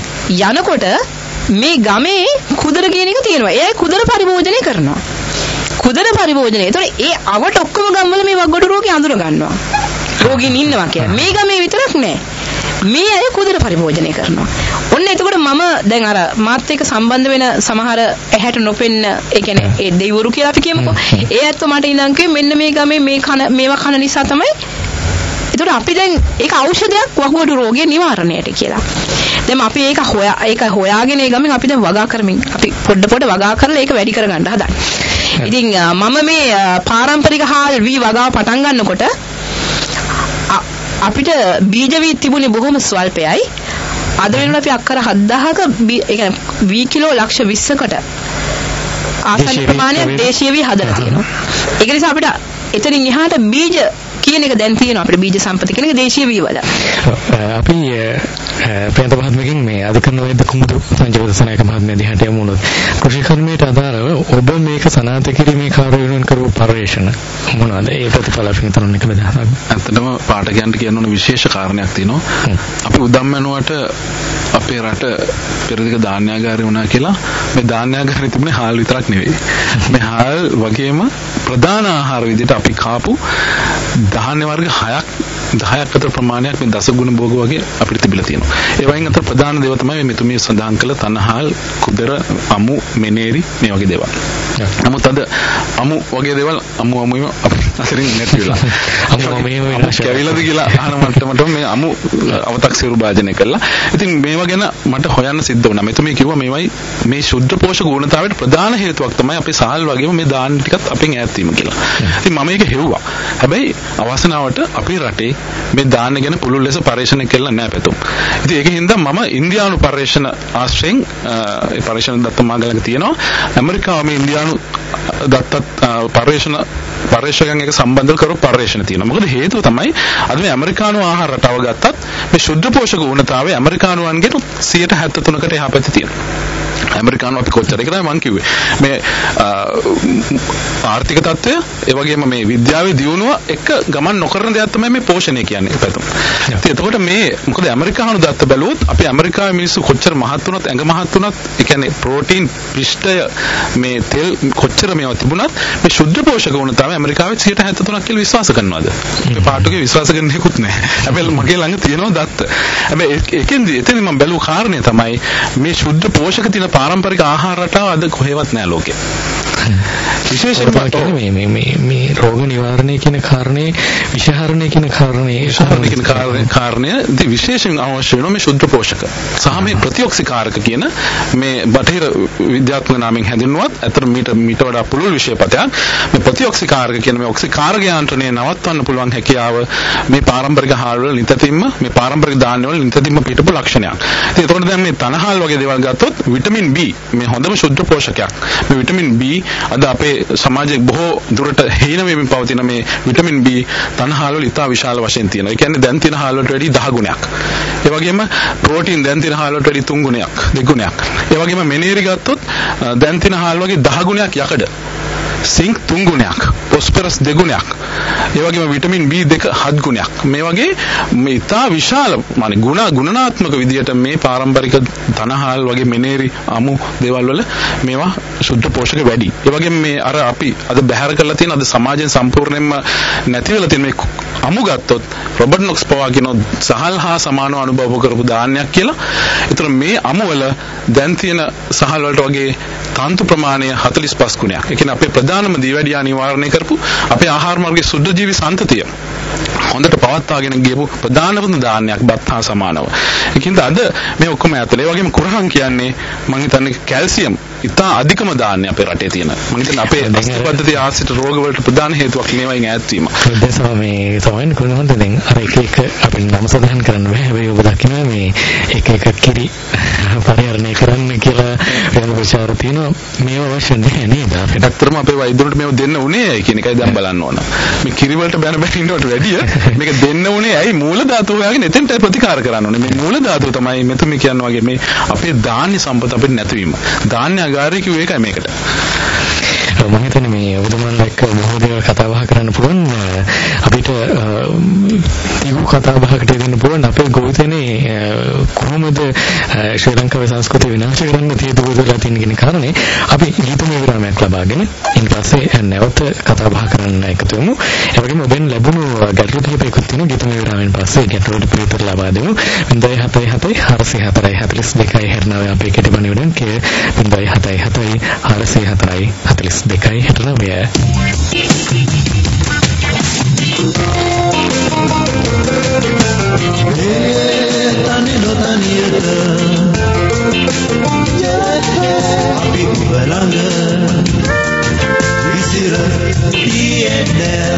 යනකොට මේ ගමේ කුදර කියන එක තියෙනවා. ඒ අය කුදර පරිභෝජනය කරනවා. කුදර පරිභෝජනය. ඒතකොට ඒ අවට ඔක්කොම ගම්වල මේ වග්ගොඩ රෝගී අඳුර ගන්නවා. රෝගීන් ඉන්නවා කියලා. මේ ගමේ විතරක් නෑ. මේ අය කුදර පරිභෝජනය කරනවා. ඔන්න එතකොට මම දැන් අර මාත් එක්ක සම්බන්ධ වෙන සමහර ඇහැට නොපෙන්න ඒ කියන්නේ ඒ දෙවිවරු කියලා අපි කියමුකෝ. ඒ ඇත්තෝ මට ඉඳන් කිව්වේ මෙන්න මේ ගමේ මේ කන මේවා කන නිසා තමයි. ඒතකොට අපි දැන් ඒක ඖෂධයක් වගුවඩු රෝගය නිවාරණයට කියලා. දැන් අපි ඒක හොයා ඒක හොයාගෙන ඒ ගමෙන් අපි දැන් වගා කරමින් අපි පොඩ පොඩ වගා කරලා ඒක වැඩි කරගන්න හදන්නේ. ඉතින් මම මේ පාරම්පරික හාල් වී වගාව පටන් ගන්නකොට අපිට බීජ වී තිබුණේ බොහොම ස්වල්පයයි. අද වෙනකොට අපි අක්කර හත්දාහක ඒ කියන්නේ වී කිලෝ ලක්ෂ විස්සකට ආසන්න ප්‍රමාණයක් දේශීය වී හදලා තියෙනවා. ඒක නිසා අපිට එතනින් එහාට බීජ කියන එක දැන් තියෙනවා අපිට බීජ සම්පත කියන එක දේශීය වී වල. අපි ප්‍රේත මහත්මයාගෙන් මේ අධිකරණ වෛද්‍ය කුමුදු සංජීවසනායක මහත්මයා දිහාට යමු වුණොත් කෘෂි කර්මයට අදාළව ඔබ මේක සනාථ කිරීමේ කාර්ය වෙනුවෙන් කරපු පරිශ්‍රණ මොනවාද? ඒ ප්‍රතිඵල අපි හිතන එක බෙදහක්. ඇත්තටම පාඨකයන්ට කියන්න ඕන විශේෂ කාරණයක් තියෙනවා. අපි උදම්මනුවට අපේ රට පෙරදිග ධාන්‍යාගාරය වුණා කියලා මේ ධාන්‍යාගාරේ තිබුණේ හාල් විතරක් නෙවෙයි. මේ හාල් වගේම ප්‍රධාන ආහාර විදිහට අපි කාපු ධාන්‍ය වර්ග හයක් දහයක් අතර ප්‍රමාණයක් මේ දසගුණ භෝග වගේ අපිට තිබිලා තියෙනවා. ඒ වයින් අතර ප්‍රධාන දේව තමයි මේ මෙතුමිය සඳහන් කළ තනහාල්, කුදර, අමු, මෙනේරි මේ වගේ දේවල්. නමුත් අද අමු වගේ දේවල් අමු අමුම අතරින් නැති වෙලා. අමු අමුම වෙනස් කැවිලාද කියලා අහන මට්ටමට මේ අමු අව탁සිරු භාජනය කළා. ඉතින් මේවා ගැන මට හොයන්න සිද්ධ වුණා. මෙතුමිය කිව්වා මේවයි මේ ශුද්ධ පෝෂක ගුණතාවයට ප්‍රධාන හේතුවක් තමයි අපේ සහල් වගේම මේ දාන්න ටිකත් අපෙන් ඈත් වීම කියලා. ඉතින් මම මේක හෙව්වා. හැබැයි අවසනාවට අපේ රටේ මේ දාන්න ගැන පුළුල් ලෙස පරීක්ෂණ කෙල්ල නැහැ පැතුම්. ඉතින් ඒකෙන් හින්දා මම ඉන්දියානු පරීක්ෂණ ආශ්‍රයෙන් ඒ පරීක්ෂණ දත්ත මාගලක තියෙනවා. ඇමරිකාව මේ ඉන්දියානු දත්තත් පරීක්ෂණ පරීක්ෂකයන් එක සම්බන්ධව කරපු පරීක්ෂණ තියෙනවා. මොකද හේතුව තමයි අද මේ ඇමරිකානු ආහාර රටාව ගත්තත් මේ ශුද්ධ පෝෂක ගුණතාවය ඇමරිකානුවන්ගෙන් සියයට හැත්තෑ තුනකට එහා පැත්තේ තියෙනවා. ඇමරිකානු අපි කොච්චර එකද මං කිව්වේ මේ ආර්ථික තත්ත්වය ඒ වගේම මේ විද්‍යාවේ දියුණුව එක ගමන් නොකරන දෙයක් තමයි මේ පෝෂණය කියන්නේ පැතුම්. ඉතින් එතකොට මේ මොකද ඇමරිකානු දත්ත බැලුවොත් අපි ඇමරිකාවේ මිනිස්සු කොච්චර මහත් වුණත් ඇඟ මහත් වුණත් ඒ කියන්නේ ප්‍රෝටීන් පිෂ්ඨය මේ තෙල් කොච්චර මේවා තිබුණත් මේ ශුද්ධ පෝෂක ගුණතාවය ඇමරිකාවේ සියයට හැත්තෑ තුනක් කියලා විශ්වාස කරනවාද? මේ පාටුගේ විශ්වාස කරන්න හේකුත් නැහැ. හැබැයි මගේ ළඟ තියෙනවා දත්ත. හැබැයි ඒකෙන්දී එතන මම බැලුව කාරණේ තමයි මේ ශුද්ධ පෝෂක තියෙන පාරම්පරික ආහාර රටාව අද කොහෙවත් නැහැ ලෝකේ. විශේෂයෙන්ම මේ මේ මේ මේ රෝග නිවාරණය කියන කාරණේ විෂහරණය කියන කාරණේ විෂහරණය කියන කාරණය දී විශේෂයෙන් අවශ්‍ය වෙනවා මේ ශුද්ධ පෝෂක සහ මේ ප්‍රතිඔක්සිකාරක කියන මේ බටහිර විද්‍යාත්මක නාමයෙන් හැඳින්වුවත් අතර මීට මීට වඩා පුළුල් විෂයපතයක් මේ ප්‍රතිඔක්සිකාරක කියන මේ ඔක්සිකාරක යාන්ත්‍රණය නවත්වන්න පුළුවන් හැකියාව මේ පාරම්පරික ආහාර වල නිතින්ම මේ පාරම්පරික ධාන්‍ය වල නිතින්ම පිටපු ලක්ෂණයක්. ඉතින් ඒතකොට දැන් මේ තනහාල් වගේ දේවල් ගත්තොත් විටමින් B මේ හොඳම ශුද්ධ පෝෂකයක්. මේ විටමින් B අද අපේ සමාජයේ බොහෝ දුරට හේන වෙමින් පවතින මේ විටමින් B තනහාල් වල ඉතා විශාල වශයෙන් තියෙනවා. ඒ කියන්නේ දැන් තියෙන හාල් වලට වැඩි දහ ගුණයක්. ඒ වගේම ප්‍රෝටීන් දැන් තියෙන හාල් වලට වැඩි තුන් ගුණයක්, දෙගුණයක්. ඒ වගේම මෙනේරි ගත්තොත් දැන් තියෙන හාල් වගේ දහ ගුණයක් යකඩ. සිංක් තුන් ගුණයක්, ෆොස්ෆරස් දෙගුණයක්. ඒ වගේම විටමින් B දෙක හත් ගුණයක්. මේ වගේ මේ ඉතා විශාල মানে ගුණ ගුණනාත්මක විදියට මේ පාරම්පරික තනහාල් වගේ මෙනේරි අමු දේවල් වල මේවා ශුද්ධ පෝෂක වැඩි. ඒ වගේම මේ අර අපි අද බැහැර කරලා තියෙන අද සමාජයෙන් සම්පූර්ණයෙන්ම නැති වෙලා තියෙන මේ අමු ගත්තොත් රොබර්ට් නොක්ස් පවා කියන සහල් හා සමානව අනුභව කරපු දාන්නයක් කියලා. ඒතර මේ අමු වල දැන් තියෙන සහල් වලට වගේ තන්තු ප්‍රමාණය හතළිස් පහ ගුණයක්. ඒ කියන්නේ අපේ ප්‍රධානම දීවැඩියා නිවාරණය කරපු අපේ ආහාර මාර්ගයේ සුද්ධ ජීවි සන්තතිය හොඳට පවත්වාගෙන ගියපු ප්‍රධානම දාන්නයක් බත් හා සමානව. ඒකින්ද අද මේ ඔක්කොම ඇතුළේ ඒ වගේම කුරහන් කියන්නේ මම හිතන්නේ කැල්සියම් ඉතා අධිකම දාන්නේ අපේ රටේ තියෙන. මම හිතන්නේ අපේ අස්ථි පද්ධතිය ආශ්‍රිත රෝග වලට ප්‍රධාන හේතුවක් මේවායින් ඈත් වීම. දැන් මේ සමහන් කොහොමද දැන් අර එක එක අපි නම සඳහන් කරන්න බෑ. හැබැයි ඔබ දකිනවා මේ එක එක කිරි පරිහරණය කරන්න කියලා වෙන විචාර තියෙනවා. මේව අවශ්‍ය නැහැ නේද? අපිට ඇත්තටම අපේ වෛද්‍යවරුන්ට මේව දෙන්න උනේ ඇයි කියන එකයි දැන් බලන්න ඕන. මේ කිරි වලට බැන බැන ඉන්නවට වැඩිය මේක දෙන්න උනේ ඇයි මූල ධාතුව හොයාගෙන එතෙන්ට ප්‍රතිකාර කරන්න ඕනේ. මේ මූල ධාතුව තමයි මෙතුමි කියනවා වගේ මේ අපේ ධාන්‍ය සම්පත අපිට නැතිවීම. ධාන්‍ය අගාරය කිව්වේ ඒකයි මේකට. මම හිතන්නේ මේ ඔබතුමාලා එක්ක බොහෝ දේවල් කතා බහ කරන්න පුළුවන්. අපිට තියු කතා බහකට දෙන්න පුළුවන් අපේ ගෞතමනේ කොහොමද ශ්‍රී ලංකාවේ සංස්කෘතිය විනාශ කරන්න තියෙදු වෙලා තියෙන කියන කාරණේ අපි ගීතමය විරාමයක් ලබාගෙන ඊට පස්සේ නැවත කතා බහ කරන්න එකතු වෙමු. ඒ වගේම ඔබෙන් ලැබුණු ගැටළු කිහිපයක්ත් තියෙනවා. ගීතමය විරාමයෙන් පස්සේ ගැටළු පිළිතුරු ලබා දෙමු. හොඳයි හතයි හතයි හාරසිය හතරයි හතළිස් දෙකයි හැරණාවේ අපේ කෙටිබණිවුඩන් කේ හොඳයි හතයි හතයි හාරසිය හතරයි හතළිස් දෙකයි හැරණාවේ. තනි නොතනියට අපි බලඟ විසිර තියෙන්නේ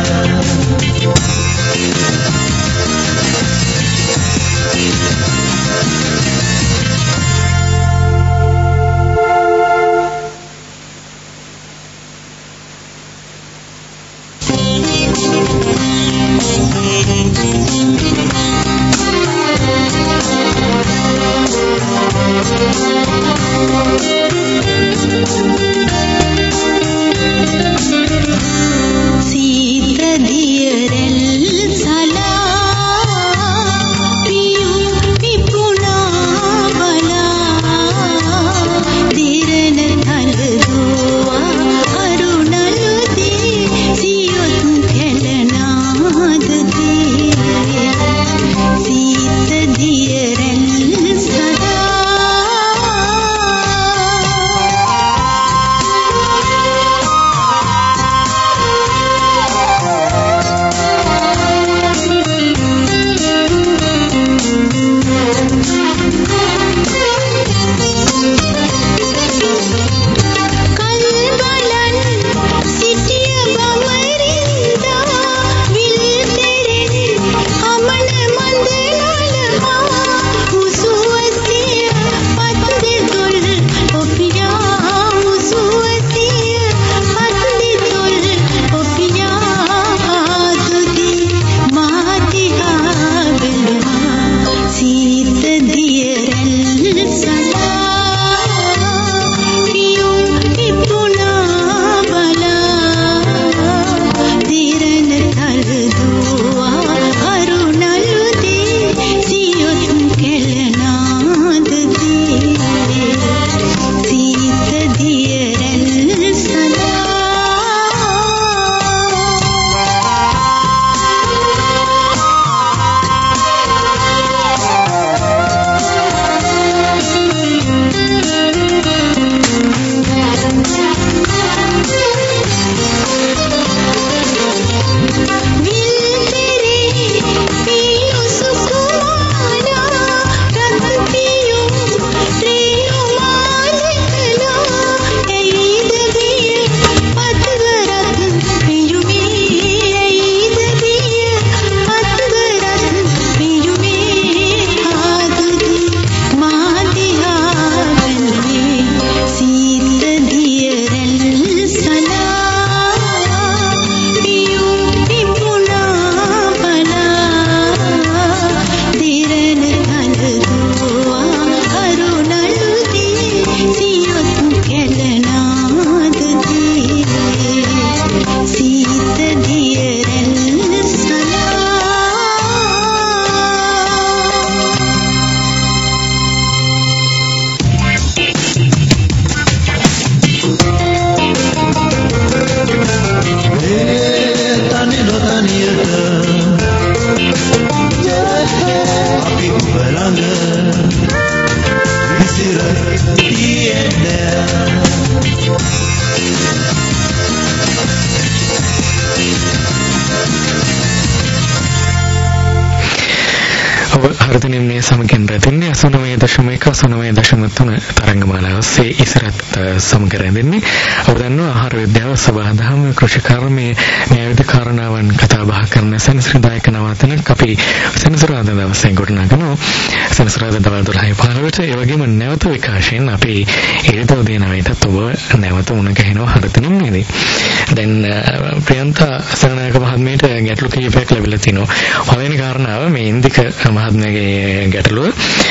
හරිතනේ මේ සමගින් රැඳෙන්නේ අසනමය දශම එක අසනමය දශම තුන තරංගමාලාව ඔස්සේ ඉස්සරහට සමග රැඳෙන්නේ. ඔබ දන්නවා ආහාර විද්‍යාව, සබහාදහම, කෘෂිකර්මයේ මේ විවිධ කාරණාවන් කතා බහ කරන සෙනසුරාදායක නවතනක් අපි සෙනසුරාදා දවසේ ගොඩනගනවා. සෙනසුරාදා දවල් දොළහයි පහළොවට ඒ වගේම නැවත විකාශයෙන් අපි ඊට උදේ නවයටත් ඔබ නැවත මුණ ගැහෙනවා හරිතනේ නේද? දැන් ප්‍රියන්තා සරණායක මහත්මියට ගැටලු කිහිපයක් ලැබිලා තිනවා. පළවෙනි කාරණාව මේ ඉන්දික මහත්මයාගේ ගැටලුව.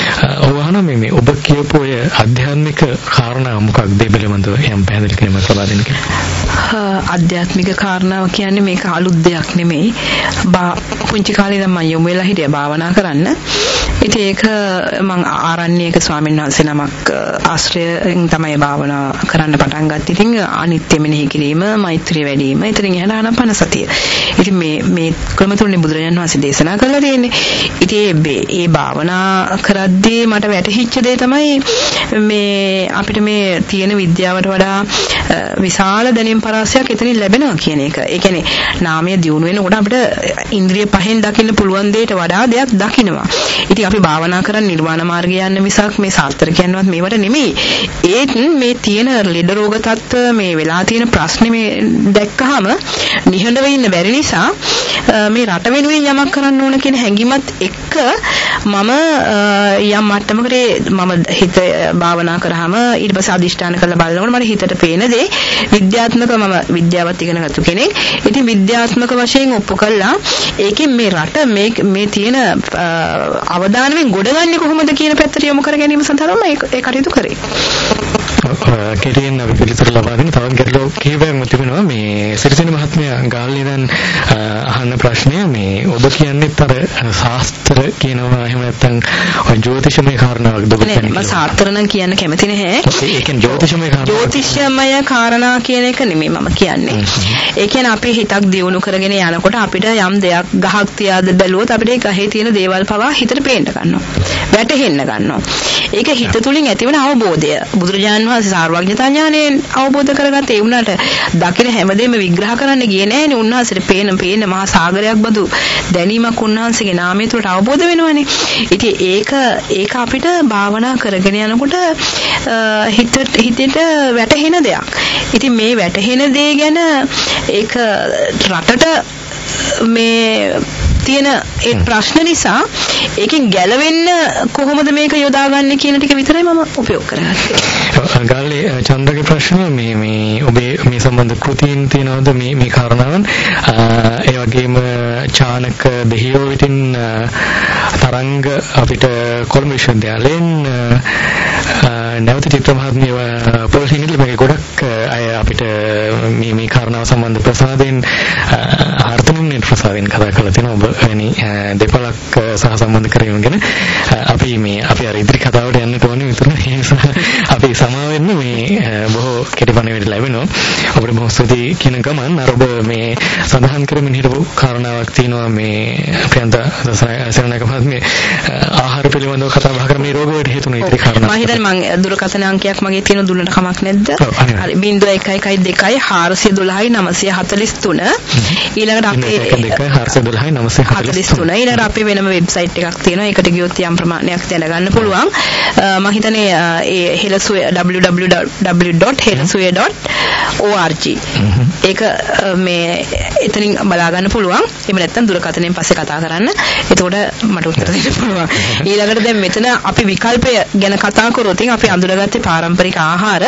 ඔබ අහනවා මේ ඔබ කියපු ඔය ආධ්‍යාත්මික කාරණා මොකක්ද පිළිබඳව යම් පැහැදිලි කිරීමක් ලබා දෙන්න කියලා. ආධ්‍යාත්මික කාරණාව කියන්නේ මේක අලුත් දෙයක් නෙමෙයි. පුංචි කාලේ ඉඳන් මම යොමු වෙලා හිටියා භාවනා කරන්න. ඉතින් ඒක මම ආරණ්‍යයක ස්වාමීන් වහන්සේ නමක් ආශ්‍රයෙන් තමයි භාවනා කරන්න පටන් ගත්තේ. ඉතින් අනිත්‍ය මෙනෙහි කිරීම, මෛත්‍රිය වැඩිම, ඉතින් එහෙනම් ආනාපාන සතිය. ඉතින් මේ මේ ක්‍රම තුනේ බුදුරජාණන් වහන්සේ දේශනා කරලා තියෙන්නේ. ඉතින් මේ මේ භාවනා කරද්දී මට වැටහිච්ච දේ තමයි මේ අපිට මේ තියෙන විද්‍යාවට වඩා විශාල දැනීම් පරාසයක් එතනින් ලැබෙනවා කියන එක. ඒ කියන්නේ නාමය දියුණු වෙනකොට අපිට ඉන්ද්‍රිය පහෙන් දකින්න පුළුවන් දෙයට වඩා දෙයක් දකින්නවා. ඉතින් අපි භාවනා කරන් නිර්වාණ මාර්ගය යන්න මිසක් මේ සාත්‍තර කියනවත් මේවට නෙමෙයි. ඒත් මේ තියෙන ලෙඩ රෝග තත්ත්ව මේ වෙලා තියෙන ප්‍රශ්නේ මේ දැක්කහම නිහඬව ඉන්න බැරි නිසා මේ රට වෙනුවෙන් යමක් කරන්න ඕන කියන හැඟීමත් එක්ක මම යම් මට්ටමකට මම හිත භාවනා කරාම ඊට පස්සේ අදිෂ්ඨාන කරලා බලනකොට මට හිතට පේන දේ විද්‍යාත්මක මම විද්‍යාවත් ඉගෙන ගත්ත කෙනෙක්. ඉතින් විද්‍යාත්මක වශයෙන් ඔප්පු කළා ඒකෙන් මේ රට මේ මේ තියෙන අවදානමෙන් ගොඩගන්නේ කොහොමද කියන පැත්තට යොමු කර ගැනීම සඳහා තමයි ඒ කටයුතු කරේ. කෙටියෙන් අපි පිළිතුරු ලබා දෙන්න තවත් ගැටලු කීපයක් තිබෙනවා. මේ සිරිසෙන මහත්මයා ගාල්ලේ දැන් අහන්න ප්‍රශ්නය මේ ඔබ කියන්නේත් අර ශාස්ත්‍ර කියනවා එහෙම නැත්නම් ජ්‍යොතිෂමය කාරණාවක් දුක කියන්නේ. මම ශාස්ත්‍ර නම් කියන්න කැමති නැහැ. ඒ කියන්නේ ජ්‍යොතිෂමය කාරණා. ජ්‍යොතිෂමය කාරණා කියන එක නෙමෙයි මම කියන්නේ. ඒ කියන්නේ අපි හිතක් දියුණු කරගෙන යනකොට අපිට යම් දෙයක් ගහක් තියාද බැලුවොත් අපිට ඒ ගහේ තියෙන දේවල් පවා හිතට පේන්න ගන්නවා. වැටහෙන්න ගන්නවා. ඒක හිත තුලින් ඇතිවන අවබෝධය. බුදුරජාණන් වහන්සේ සාර්වඥතා ඥාණයෙන් අවබෝධ කරගත්ත ඒ වුණාට දකින හැමදේම විග්‍රහ කරන්න ගියේ නෑනේ. උන්වහන්සේට පේන පේන මහා සාගරයක් බඳු දැනීමක් උන්වහන්සේගේ නාමය තුළට අවබෝධ වෙනවනේ. ඉතින් ඒක ඒක අපිට භාවනා කරගෙන යනකොට හිතට හිතේට වැටහෙන දෙයක්. ඉතින් මේ වැටහෙන දේ ගැන ඒක රටට මේ තියෙන ඒ ප්‍රශ්න නිසා ඒකෙන් ගැලවෙන්න කොහොමද මේක යොදාගන්නේ කියන ටික විතරයි මම උපයෝග කරගත්තේ. ගාල්ලේ චන්දගේ ප්‍රශ්න මේ මේ ඔබේ මේ සම්බන්ධ කෘතීන් තියෙනවද මේ මේ කාරණාවන් ඒ වගේම චානක දෙහියෝ විටින් තරංග අපිට කොළඹ විශ්වවිද්‍යාලයෙන් නැවත චිත්‍ර මහත්මිය පොලිසිනිල මේ ගොඩක් අය අපිට මේ මේ කාරණාව සම්බන්ධ ප්‍රසාදයෙන් ආර්ථනින් ප්‍රසාදයෙන් කතා කරලා තියෙනවා. ඔබ වැනි දෙපළක් සහ සම්බන්ධ කරගෙන ගැන අපි මේ අපි අර ඉදිරි කතාවට යන්න ඕනේ විතර ඒ නිසා අපි සමාව වෙන්න මේ බොහෝ කෙටිපණිවිඩ ලැබෙනවා. ඔබට බොහෝ ස්තුතියි කියන ගමන් අර ඔබ මේ සඳහන් කරමින් හිටපු කාරණාවක් තියෙනවා මේ ප්‍රියන්ත සරණක මහත්මිය ආහාර පිළිබඳව කතා බහ කරමින් රෝග වලට හේතු වෙන ඉතිරි කාරණා. මම හිතන්නේ මම දුරකථන අංකයක් මගේ තියෙන දුන්නට කමක් නැද්ද? හරි zero one one two four one two nine four three ඊළඟට අපේ four one two nine four three ඊළඟට අපේ වෙනම වෙබ්සයිට් එකක් තියෙනවා. ඒකට ගියොත් යම් ප්‍රමාණයක් දැනගන්න පුළුවන්. මම හිතන්නේ ඒ හෙලසුවේ w w w dot helasuye dot org ඒක මේ එතනින් බලා ගන්න පුළුවන්. එහෙම නැත්නම් දුරකථනයෙන් පස්සේ කතා කරන්න. එතකොට මට උත්තර දෙන්න පුළුවන්. ඊළඟට දැන් මෙතන අපි විකල්පය ගැන කතා කරොත් අපි අඳුරගත්තේ පාරම්පරික ආහාර.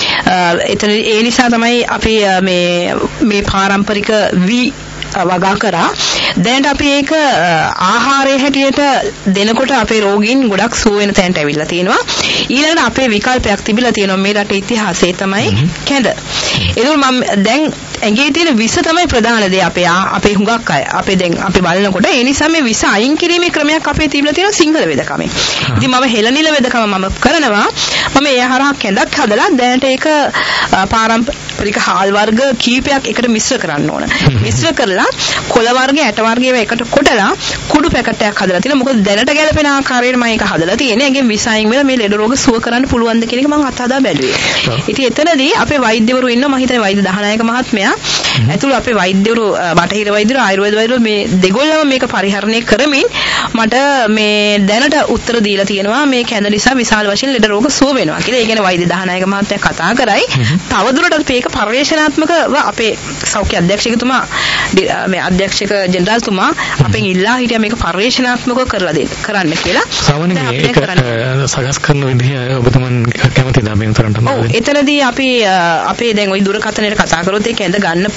එතන ඒ නිසා තමයි අපි මේ මේ පාරම්පරික වී වගා කරා. දැන් අපි ඒක ආහාරයේ හැටියට දෙනකොට අපේ රෝගීන් ගොඩක් සුව වෙන තැනට ඇවිල්ලා තියෙනවා. ඊළඟට අපේ විකල්පයක් තිබිලා තියෙනවා මේ රටේ ඉතිහාසයේ තමයි කැඳ. ඒක මම දැන් ඇඟේ තියෙන විස තමයි ප්‍රධාන දේ අපේ අපේ හුඟක් අය. අපේ දැන් අපි බලනකොට ඒ නිසා මේ විස අයින් කිරීමේ ක්‍රමයක් අපේ තිබිලා තියෙනවා සිංහල වෙදකමේ. ඉතින් මම හෙළනිල වෙදකම මම කරනවා. මම ඒ හරහා කැඳක් හදලා දැනට ඒක පාරම්පරික හාල් වර්ග කීපයක් එකට මිශ්‍ර කරන්න ඕන. මිශ්‍ර කරලා කොළ වර්ග ඇට වර්ග ඒවා එකට කොටලා කුඩු පැකටයක් හදලා තියෙනවා. මොකද දැනට ගැලපෙන ආකාරයට මම ඒක හදලා තියෙන්නේ. ඒකෙන් විස අයින් වෙලා මේ ලෙඩ රෝග සුව කරන්න පුළුවන්ද කියන එක මම අත්හදා බැලුවේ. ඉතින් එතනදී අපේ වෛද්‍යවරු ඉන්නවා. මම හිතන්නේ වෛද්‍ය දහනායක මහත්මයා ඇතුළු අපේ වෛද්‍යවරු බටහිර වෛද්‍යවරු ආයුර්වේද වෛද්‍යවරු මේ දෙගොල්ලම මේක පරිහරණය කරමින් මට මේ දැනට උත්තර දීලා තියෙනවා මේ කැඳ නිසා විශාල වශයෙන් ලෙඩ රෝග සුව වෙනවා කියලා. ඒ කියන්නේ වෛද්‍ය දහනායක මහත්මයා කතා කරයි. තවදුරටත් මේක පරිශනාත්මකව අපේ සෞඛ්‍ය අධ්‍යක්ෂකතුමා මේ අධ්‍යක්ෂක ජෙනරාල්තුමා අපෙන් ඉල්ලා හිටියා මේක පරිශනාත්මකව කරලා දෙන්න කරන්න කියලා. සාමාන්‍යයෙන් ඒක සකස් කරන විදිහ ඔබතුමන් කැමතිද මේ උතරන්ට? ඔව් එතනදී අපි අපේ දැන් ওই දුරකථනයේ කතා කරොත් ඒ කැඳ ගන්න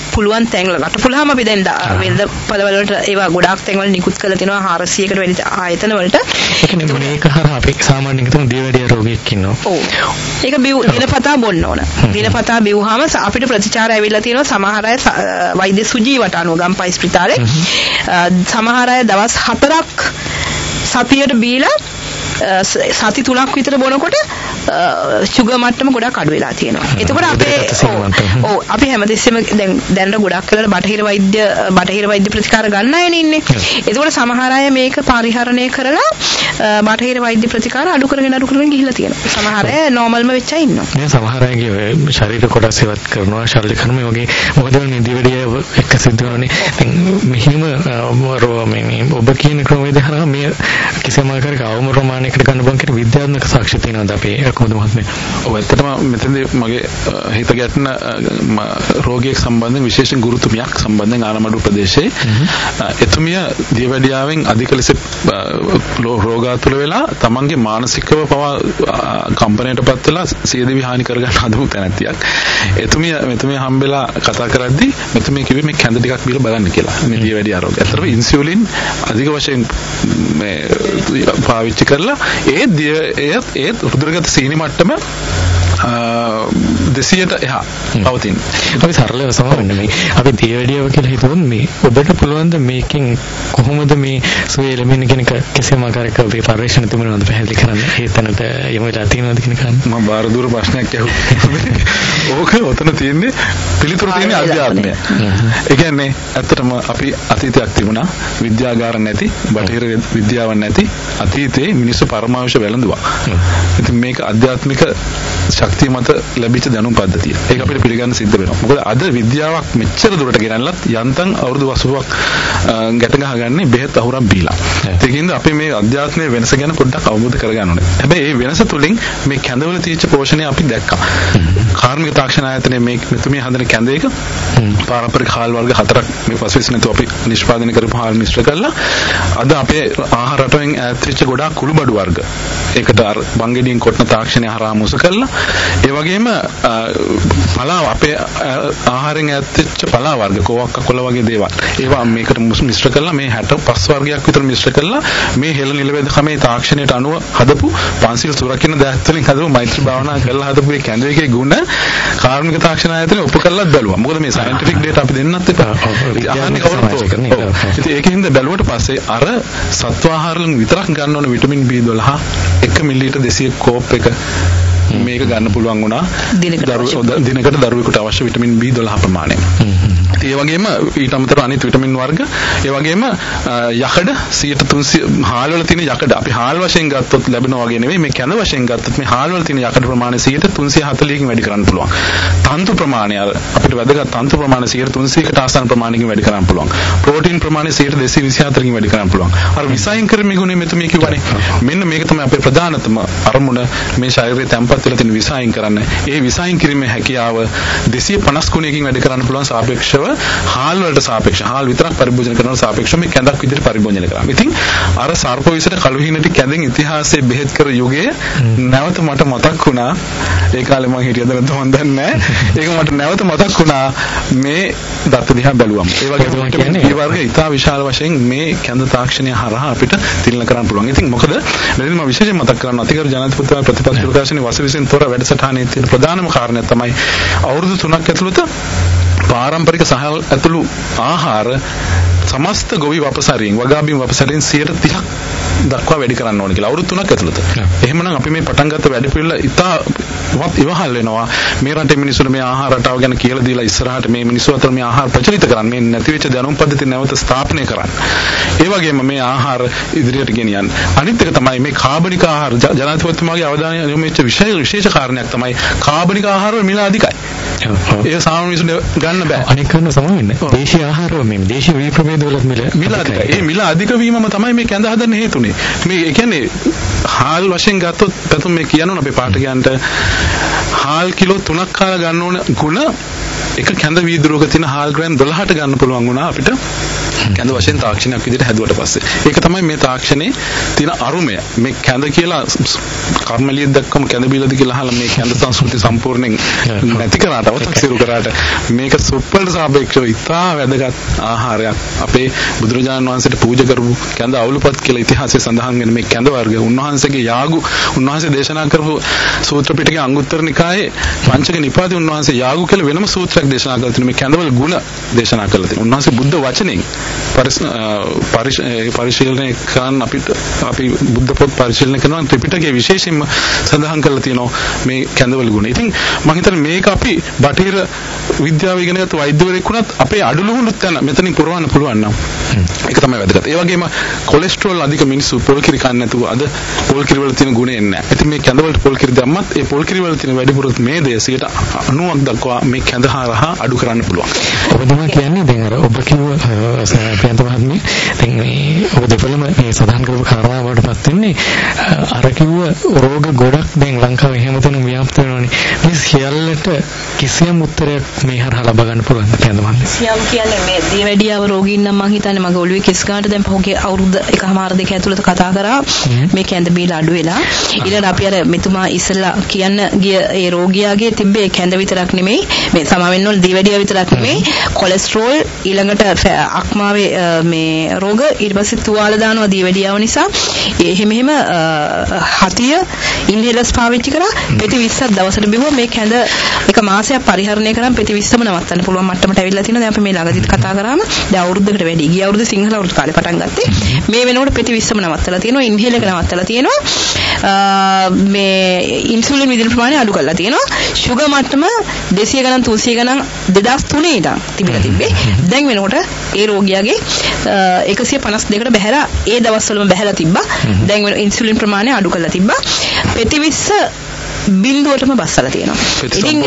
පුළුවන් තැන්වල රටපුලාම අපි දැන් වෙළඳ පළවල වලට ඒවා ගොඩාක් තැන්වල නිකුත් කරලා තිනවා හාරසියයකට වැඩි ආයතන වලට. ඒ කියන්නේ මේක හරහා අපි සාමාන්‍යයෙන් හිතමු දියවැඩිය රෝගියෙක් ඉන්නවා. ඔව්. ඒක බිව් දිනපතා බොන්න ඕන. දිනපතා බිව්වහම අපිට ප්‍රතිචාර ඇවිල්ලා තියෙනවා සමහර අය වෛද්‍ය සුජීවට අනුව ගම්පහ ස්පිතාලේ සමහර අය දවස් හතරක් සතියට බීලා සති තුනක් විතර බොනකොට සුගර් මට්ටම ගොඩක් අඩු වෙලා තියෙනවා. එතකොට අපේ ඔව් අපි හැමදෙස්සෙම දැන් දැනට ගොඩක් වෙලාවට බටහිර වෛද්‍ය බටහිර වෛද්‍ය ප්‍රතිකාර ගන්න අයනේ ඉන්නේ. එතකොට සමහර අය මේක පරිහරණය කරලා බටහිර වෛද්‍ය ප්‍රතිකාර අඩු කරගෙන අඩු කරගෙන ගිහිල්ලා තියෙනවා. සමහර අය නෝමල්ම වෙච්ච අය ඉන්නවා. මේ සමහර අයගේ ශරීර කොටස් ඉවත් කරනවා ශල්‍යකරන මේ වගේ මොකද මේ දිවැඩිය එක සිද්ධ වෙනනේ. දැන් මෙහිම මේ ඔබ කියන ක්‍රමවේද හරහා මේ කිසිම ආකාරයක අවම ප්‍රමාණයකට ගන්න බං කියන විද්‍යාත්මක සාක්ෂි තියෙනවද අපේ කොහොමද මහත්මයා? ඔව් ඇත්තටම මෙතනදී මගේ හිත ගැටෙන රෝගියෙක් සම්බන්ධයෙන් විශේෂ ගුරුතුමියක් සම්බන්ධයෙන් ආනමඩු ප්‍රදේශයේ එතුමිය දියවැඩියාවෙන් අධික ලෙස රෝගාතුර වෙලා තමන්ගේ මානසිකව පවා කම්පනයටපත් වෙලා සියදිවි හානි කරගන්න හදපු තැනැත්තියක්. එතුමිය මෙතුමිය හම්බෙලා කතා කරද්දී මෙතුමිය කිව්වේ මේ කැඳ ටිකක් බීලා බලන්න කියලා. මේ දියවැඩියා රෝගය. ඇත්තටම ඉන්සියුලින් අධික වශයෙන් මේ පාවිච්චි කරලා ඒ ඒ ඒ රුධිරගත සීනි මට්ටම දෙසියට එහා පවතින. අපි සරලව සමහරවිට මේ අපි දියවැඩියව කියලා හිතුවොත් මේ ඔබට පුළුවන් ද මේකෙන් කොහොමද මේ සුවේ එළමෙන කෙනෙක් කිසිම ආකාරයක ඔබේ පරිශ්‍රණ තුමනවද පැහැදිලි කරන්න ඒ තැනට යමු වෙලා තියෙනවද කියන කාරණා මම බාර දුර ප්‍රශ්නයක් අහුවා. ඕක ඔතන තියෙන්නේ පිළිතුරු තියෙන්නේ අධ්‍යාත්මය. ඒ කියන්නේ ඇත්තටම අපි අතීතයක් තිබුණා විද්‍යාගාර නැති බටහිර විද්‍යාවක් නැති අතීතයේ මිනිස්සු පරමාවශ වැළඳුවා. ඉතින් මේක අධ්‍යාත්මික ශක්තිය මත ලැබිච්ච දැනුම් පද්ධතිය. ඒක අපිට පිළිගන්න සිද්ධ වෙනවා. මොකද අද විද්‍යාවක් මෙච්චර දුරට ගෙනල්ලත් යන්තම් අවුරුදු වසුවක් ගැට ගහගන්නේ බෙහෙත් අහුරක් බීලා. ඒකින්ද අපි මේ අධ්‍යාත්මයේ වෙනස ගැන පොඩ්ඩක් අවබෝධ කරගන්න ඕනේ. හැබැයි මේ වෙනස තුලින් මේ කැඳවල තියෙච්ච පෝෂණය අපි දැක්කා. කාර්මික තාක්ෂණ ආයතනයේ මේ මෙතුමිය හදන කැඳ එක පාරම්පරික හාල් වර්ග හතරක් මේ පස්විස් නැතුව අපි නිෂ්පාදනය කරපු හාල් මිශ්‍ර කරලා අද අපේ ආහාර රටෙන් ඈත් වෙච්ච ගොඩාක් කුළුබඩු වර්ග ඒකට අර බංගෙඩියෙන් කොටන තාක්ෂණය හරහා මුස කරලා ඒ වගේම පලාව අපේ ආහාරයෙන් ඈත් වෙච්ච පලාව වර්ග කෝවක් කොළ වගේ දේවල් ඒවා මේකට මිශ්‍ර කරලා මේ හැට පහ වර්ගයක් විතර මිශ්‍ර කරලා මේ හෙළ නිලවේද කමේ තාක්ෂණයට අනුව හදපු පන්සිල් සුරකින්න දහස් වලින් හදපු මෛත්‍රී භාවනා කරලා හදපු මේ කැඳ එකේ ගුණ කාර්මික තාක්ෂණ ආයතනය ඔප්පු කරලා බැලුවා. මොකද මේ සයන්ටිෆික් ඩේටා අපි දෙන්නත් එපා. අහන්නේ කවුරුත් ඉතින් ඒකෙන්ද බැලුවට පස්සේ අර සත්ව ආහාර වලින් විතරක් ගන්න ඕන විටමින් බී ඩොලහ එක මිලිලීටර් දෙසිය කෝප් එක මේක ගන්න පුළුවන් වුණා දිනකට දරුවෙකුට අවශ්‍ය විටමින් බී ඩොලහ ප්‍රමාණය. ඒ වගේම ඊට අමතරව අනිත් විටමින් වර්ග ඒ වගේම යකඩ සියයට තුන්සිය හාල් වල තියෙන යකඩ අපි හාල් වශයෙන් ගත්තොත් ලැබෙනවා වගේ නෙවෙයි මේ කැඳ වශයෙන් ගත්තොත් මේ හාල් වල තියෙන යකඩ ප්‍රමාණය සියයට තුන්සිය හතළිහකින් වැඩි කරන්න පුළුවන්. තන්තු ප්‍රමාණය අපිට වැදගත් තන්තු ප්‍රමාණය සියයට තුන්සියකට ආසන්න ප්‍රමාණයකින් වැඩි කරන්න පුළුවන්. ප්‍රෝටීන් ප්‍රමාණය සියයට දෙසිය විසිහතරකින් වැඩි කරන්න පුළුවන්. අර විසයින් කරමින් ගුණය මෙතන මේ කිව්වනේ. මෙන්න මේක තමයි අපේ ප්‍රධානතම අරමුණ මේ ශරීරයේ තැම්පත් වෙලා තියෙන විසයින් කරන්න. ඒ විසයින් කිරීමේ හැකියාව දෙසිය පනස් ගුණයකින් වැඩි කරන්න පුළුවන් සාපේක්ෂව හාල් වලට සාපේක්ෂව හාල් විතරක් පරිභෝජනය කරනවා සාපේක්ෂව මේ කැඳක් විදිහට පරිභෝජනය කරනවා. ඉතින් අර සර්ප විසට කළු හිණටි කැඳෙන් ඉතිහාසයේ බෙහෙත් කර යුගයේ නැවත මට මතක් වුණා ඒ කාලේ මම හිටියද නැද්ද මන් දන්නේ නැහැ. ඒක මට නැවත මතක් වුණා මේ දත්ත දිහා බැලුවම. ඒ වගේම මේ වර්ග ඉතා විශාල වශයෙන් මේ කැඳ තාක්ෂණය හරහා අපිට තිරණ කරන්න පුළුවන්. ඉතින් මොකද මෙතන මම විශේෂයෙන් මතක් කරනවා අතිගරු ජනාධිපතිතුමා ප්‍රතිපත්ති ප්‍රකාශනයේ වසවිසෙන් තොර වැඩසටහනේ තියෙන ප්‍රධානම කාරණය තමයි අවුරුදු තුනක් ඇතුළත පාරම්පරික සහල් ඇතුළු ආහාර සමස්ත ගොවි වපසරියෙන් වගාබිම් වපසරියෙන් සියයට තිහක් දක්වා වැඩි කරන්න ඕන කියලා අවුරුදු තුනක් ඇතුළත. එහෙමනම් අපි මේ පටන් ගත්ත වැඩ පිළිවෙල ඉතා වත් ඉවහල් වෙනවා. මේ රටේ මිනිස්සුන්ට මේ ආහාර රටාව ගැන කියලා දීලා ඉස්සරහට මේ මිනිස්සු අතර මේ ආහාර ප්‍රචලිත කරන්න මේ නැති වෙච්ච දැනුම් පද්ධති නැවත ස්ථාපනය කරන්න. ඒ වගේම මේ ආහාර ඉදිරියට ගෙනියන්න. අනිත් එක තමයි මේ කාබනික ආහාර ජනාධිපතිතුමාගේ අවධානය යොමු වෙච්ච විශේෂ විශේෂ කාරණයක් තමයි කාබනික ආහාර වල මිල අධිකයි. ඒක සාමාන්‍ය මිනිස්සුන්ට ගන්න බෑ. අනික කරන සම වෙන්නේ. දේශීය ආහාර මේ දේශීය වී ප්‍රභේද වලත් මිල මිල අධිකයි. ඒ මිල අධික වීමම තමයි මේ කැඳ හදන්න හේතුනේ. මේ ඒ කියන්නේ හාල් වශයෙන් ගත්තොත් පැතුම් මේ කියනවා අපේ පාඨකයන්ට හාල් කිලෝ තුනක් කාලා ගන්න ඕන ගුණ එක කැඳ වීදුරුවක තියෙන හාල් ග්‍රෑම් දොළහට ගන්න පුළුවන් වුණා අපිට කැඳ වශයෙන් තාක්ෂණයක් විදිහට හැදුවට පස්සේ. ඒක තමයි මේ තාක්ෂණයේ තියෙන අරුමය. මේ කැඳ කියලා කර්මලිය දක්වම කැඳ බීලද කියලා අහලා මේ කැඳ සංස්කෘතිය සම්පූර්ණයෙන් නැති කරාට අවතක්සේරු කරාට මේක සුප්පලට සාපේක්ෂව ඉතා වැදගත් ආහාරයක්. අපේ බුදුරජාණන් වහන්සේට පූජා කරපු කැඳ අවුලපත් කියලා ඉතිහාසයේ සඳහන් වෙන මේ කැඳ වර්ග උන්වහන්සේගේ යාගු උන්වහන්සේ දේශනා කරපු සූත්‍ර පිටකයේ අංගුත්තර නිකායේ පංචක නිපාතේ උන්වහන්සේ යාගු කියලා වෙනම සූත්‍රයක් දේශනා කරලා තියෙනවා. මේ කැඳවල ගුණ දේශනා කරලා තියෙනවා. උන්වහන්සේ බුද්ධ වචනෙන් පරිශීලනය කරන අපිට අපි බුද්ධ පොත් පරිශීලනය කරනවා ත්‍රිපිටකයේ විශේෂයෙන්ම සඳහන් කරලා තියෙනවා මේ කැඳවල ගුණ. ඉතින් මම හිතන්නේ මේක අපි බටහිර විද්‍යාව ඉගෙනගත්ත වෛද්‍යවරයෙක් වුණත් අපේ අඩලුහුණුත් යන මෙතනින් පුරවන්න පුළුවන් නම් ඒක තමයි වැදගත්. ඒ වගේම කොලෙස්ටරෝල් අධික මිනිස්සු පොල් කිරි කන්නේ නැතුව අද පොල් කිරි වල තියෙන ගුණය එන්නේ නැහැ. ඉතින් මේ කැඳ වලට පොල් කිරි දැම්මත් ඒ පොල් කිරි වල තියෙන වැඩිපුර මේදය ninety දක්වා මේ කැඳ හරහා අඩු කරන්න පුළුවන්. ඔබ තමයි කියන්නේ දැන් අර ඔබ කිව්ව ප්‍රියන්ත මහත්මිය දැන් මේ ඔබ දෙපළම මේ සඳහන් කරපු කාරණාවටපත් වෙන්නේ අර කිව්ව රෝග ගොඩක් දැන් ලංකාවේ එහෙම තැන ව්‍යාප්ත වෙනවනේ. මේ සියල්ලට කිසියම් උත්තරයක් මේ හරහා ලබා ගන්න පුළුවන් ප්‍රියන්ත මහත්මිය. සියම් කියන්නේ මේ දියවැඩියාව රෝගීන් නම් මම හිතන්නේ මගේ ඔළුවේ කෙස් ගන්නට දැන් පහුගිය අවුරුදු එකමාර දෙක ඇතුළත කතා කරා මේ කැඳ බීල අඩු වෙලා ඊළඟට අපි අර මෙතුමා ඉස්සලා කියන්න ගිය ඒ රෝගියාගේ තිබ්බේ කැඳ විතරක් නෙමෙයි මේ සමාවෙන්න ඕන දියවැඩියාව විතරක් නෙමෙයි කොලෙස්ටරෝල් ඊළඟට අක්මාවේ මේ රෝග ඊට පස්සේ තුවාල දානවා දියවැඩියාව නිසා එහෙම එහෙම හතිය ඉන්හෙලර්ස් පාවිච්චි කරා පෙති විස්සක් දවසට බිව්වා මේ කැඳ එක මාසයක් පරිහරණය කරාම පෙති විස්සම නවත්තන්න පුළුවන් මට්ටමට ඇවිල්ලා තියෙනවා. දැන් අපි මේ ළඟදිත් කතා කරාම දැන් අවුරුද්දකට වැඩි ගිය අවුරුද්ද සිංහල අවුරුදු කාලේ පටන් ගත්තේ මේ වෙනකොට පෙති විස්සම නවත්තලා තියෙනවා. ඉන්හෙල් එක නවත්තලා තියෙනවා. මේ ඉන්සුලින් විදින ප්‍රමාණය අඩු කරලා තියෙනවා. ෂුගර් මට්ටම දෙසිය ගණන් තුන්සිය ගණන් දෙදාස් තුනේ ඉඳන් තිබිලා තිබ්බේ. දැන් වෙනකොට ඒ රෝගියාගේ එකසිය පනස් දෙකකට බහැලා ඒ දවස්වලම බහැලා තිබ්බා. දැන් වෙන ඉන්සුලින් ප්‍රමාණය අඩු කරලා තිබ්බා. පෙති විස්ස බිඳුවටම බස්සලා තියෙනවා. ඉතින්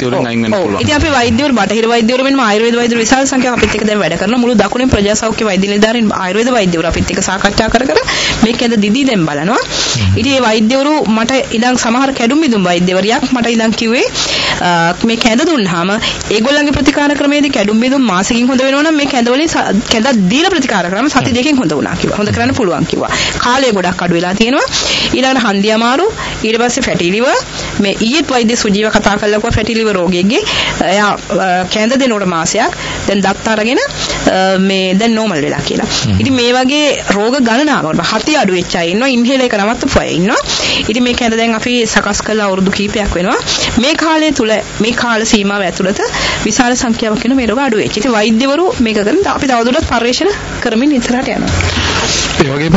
ඉතින් අපි වෛද්‍යවරු බටහිර වෛද්‍යවරු මෙන්න ආයුර්වේද වෛද්‍යවරු විශාල සංඛ්‍යාවක් අපිත් එක්ක දැන් වැඩ කරනවා. මුළු දකුණේ ප්‍රජා සෞඛ්‍ය වෛද්‍ය නිලධාරීන් ආයුර්වේද වෛද්‍යවරු අපිත් එක්ක සාකච්ඡා කර කර මේක ඇද දිදී දැන් බලනවා. ඉතින් මේ වෛද්‍යවරු මට ඉඳන් සමහර කැඩුම් බිඳුම් වෛද්‍යවරියක් මට ඉඳන් කිව්වේ මේ කැඳ දුන්නාම ඒගොල්ලන්ගේ ප්‍රතිකාර ක්‍රමයේදී කැඩුම් බිඳුම් මාසෙකින් හොඳ වෙනවා නම් මේ කැඳ වලින් කැඳක් දීලා ප්‍රතිකාර කරාම සති දෙකකින් හොඳ වුණා කිව්වා. හොඳ කරන්න පුළුවන් කිව්වා. කාලය ගොඩක් අඩු වෙලා තියෙනවා. ඊළඟට හන්දිය අමාරු ඊට පස්සේ ෆැටි ලිවර් මේ ඊයේ වෛද්‍ය සුජීව කතා කළා කිව්වා ෆැටි ලිවර් රෝගියෙක්ගේ එයා කැඳ දෙනකොට මාසයක් දැන් දත් අරගෙන මේ දැන් නෝමල් වෙලා කියලා. ඉතින් මේ වගේ රෝග ගණනාවකට හතිය අඩු වෙච්ච අය ඉන්නවා. ඉන්හෙලර් එක නවත්තපු අය ඉන්නවා. ඉතින් මේ කැඳ දැන් අපි සකස් කළා අවුරුදු කිහිපයක් වෙනවා. මේ කාලය තුල මේ කාල සීමාව ඇතුළත විශාල සංඛ්‍යාවක් වෙන මේ රෝග අඩු වෙච්ච. ඉතින් වෛද්‍යවරු මේක කරන අපි තවදුරටත් පරීක්ෂණ කරමින් ඉස්සරහට යනවා. ඒ වගේම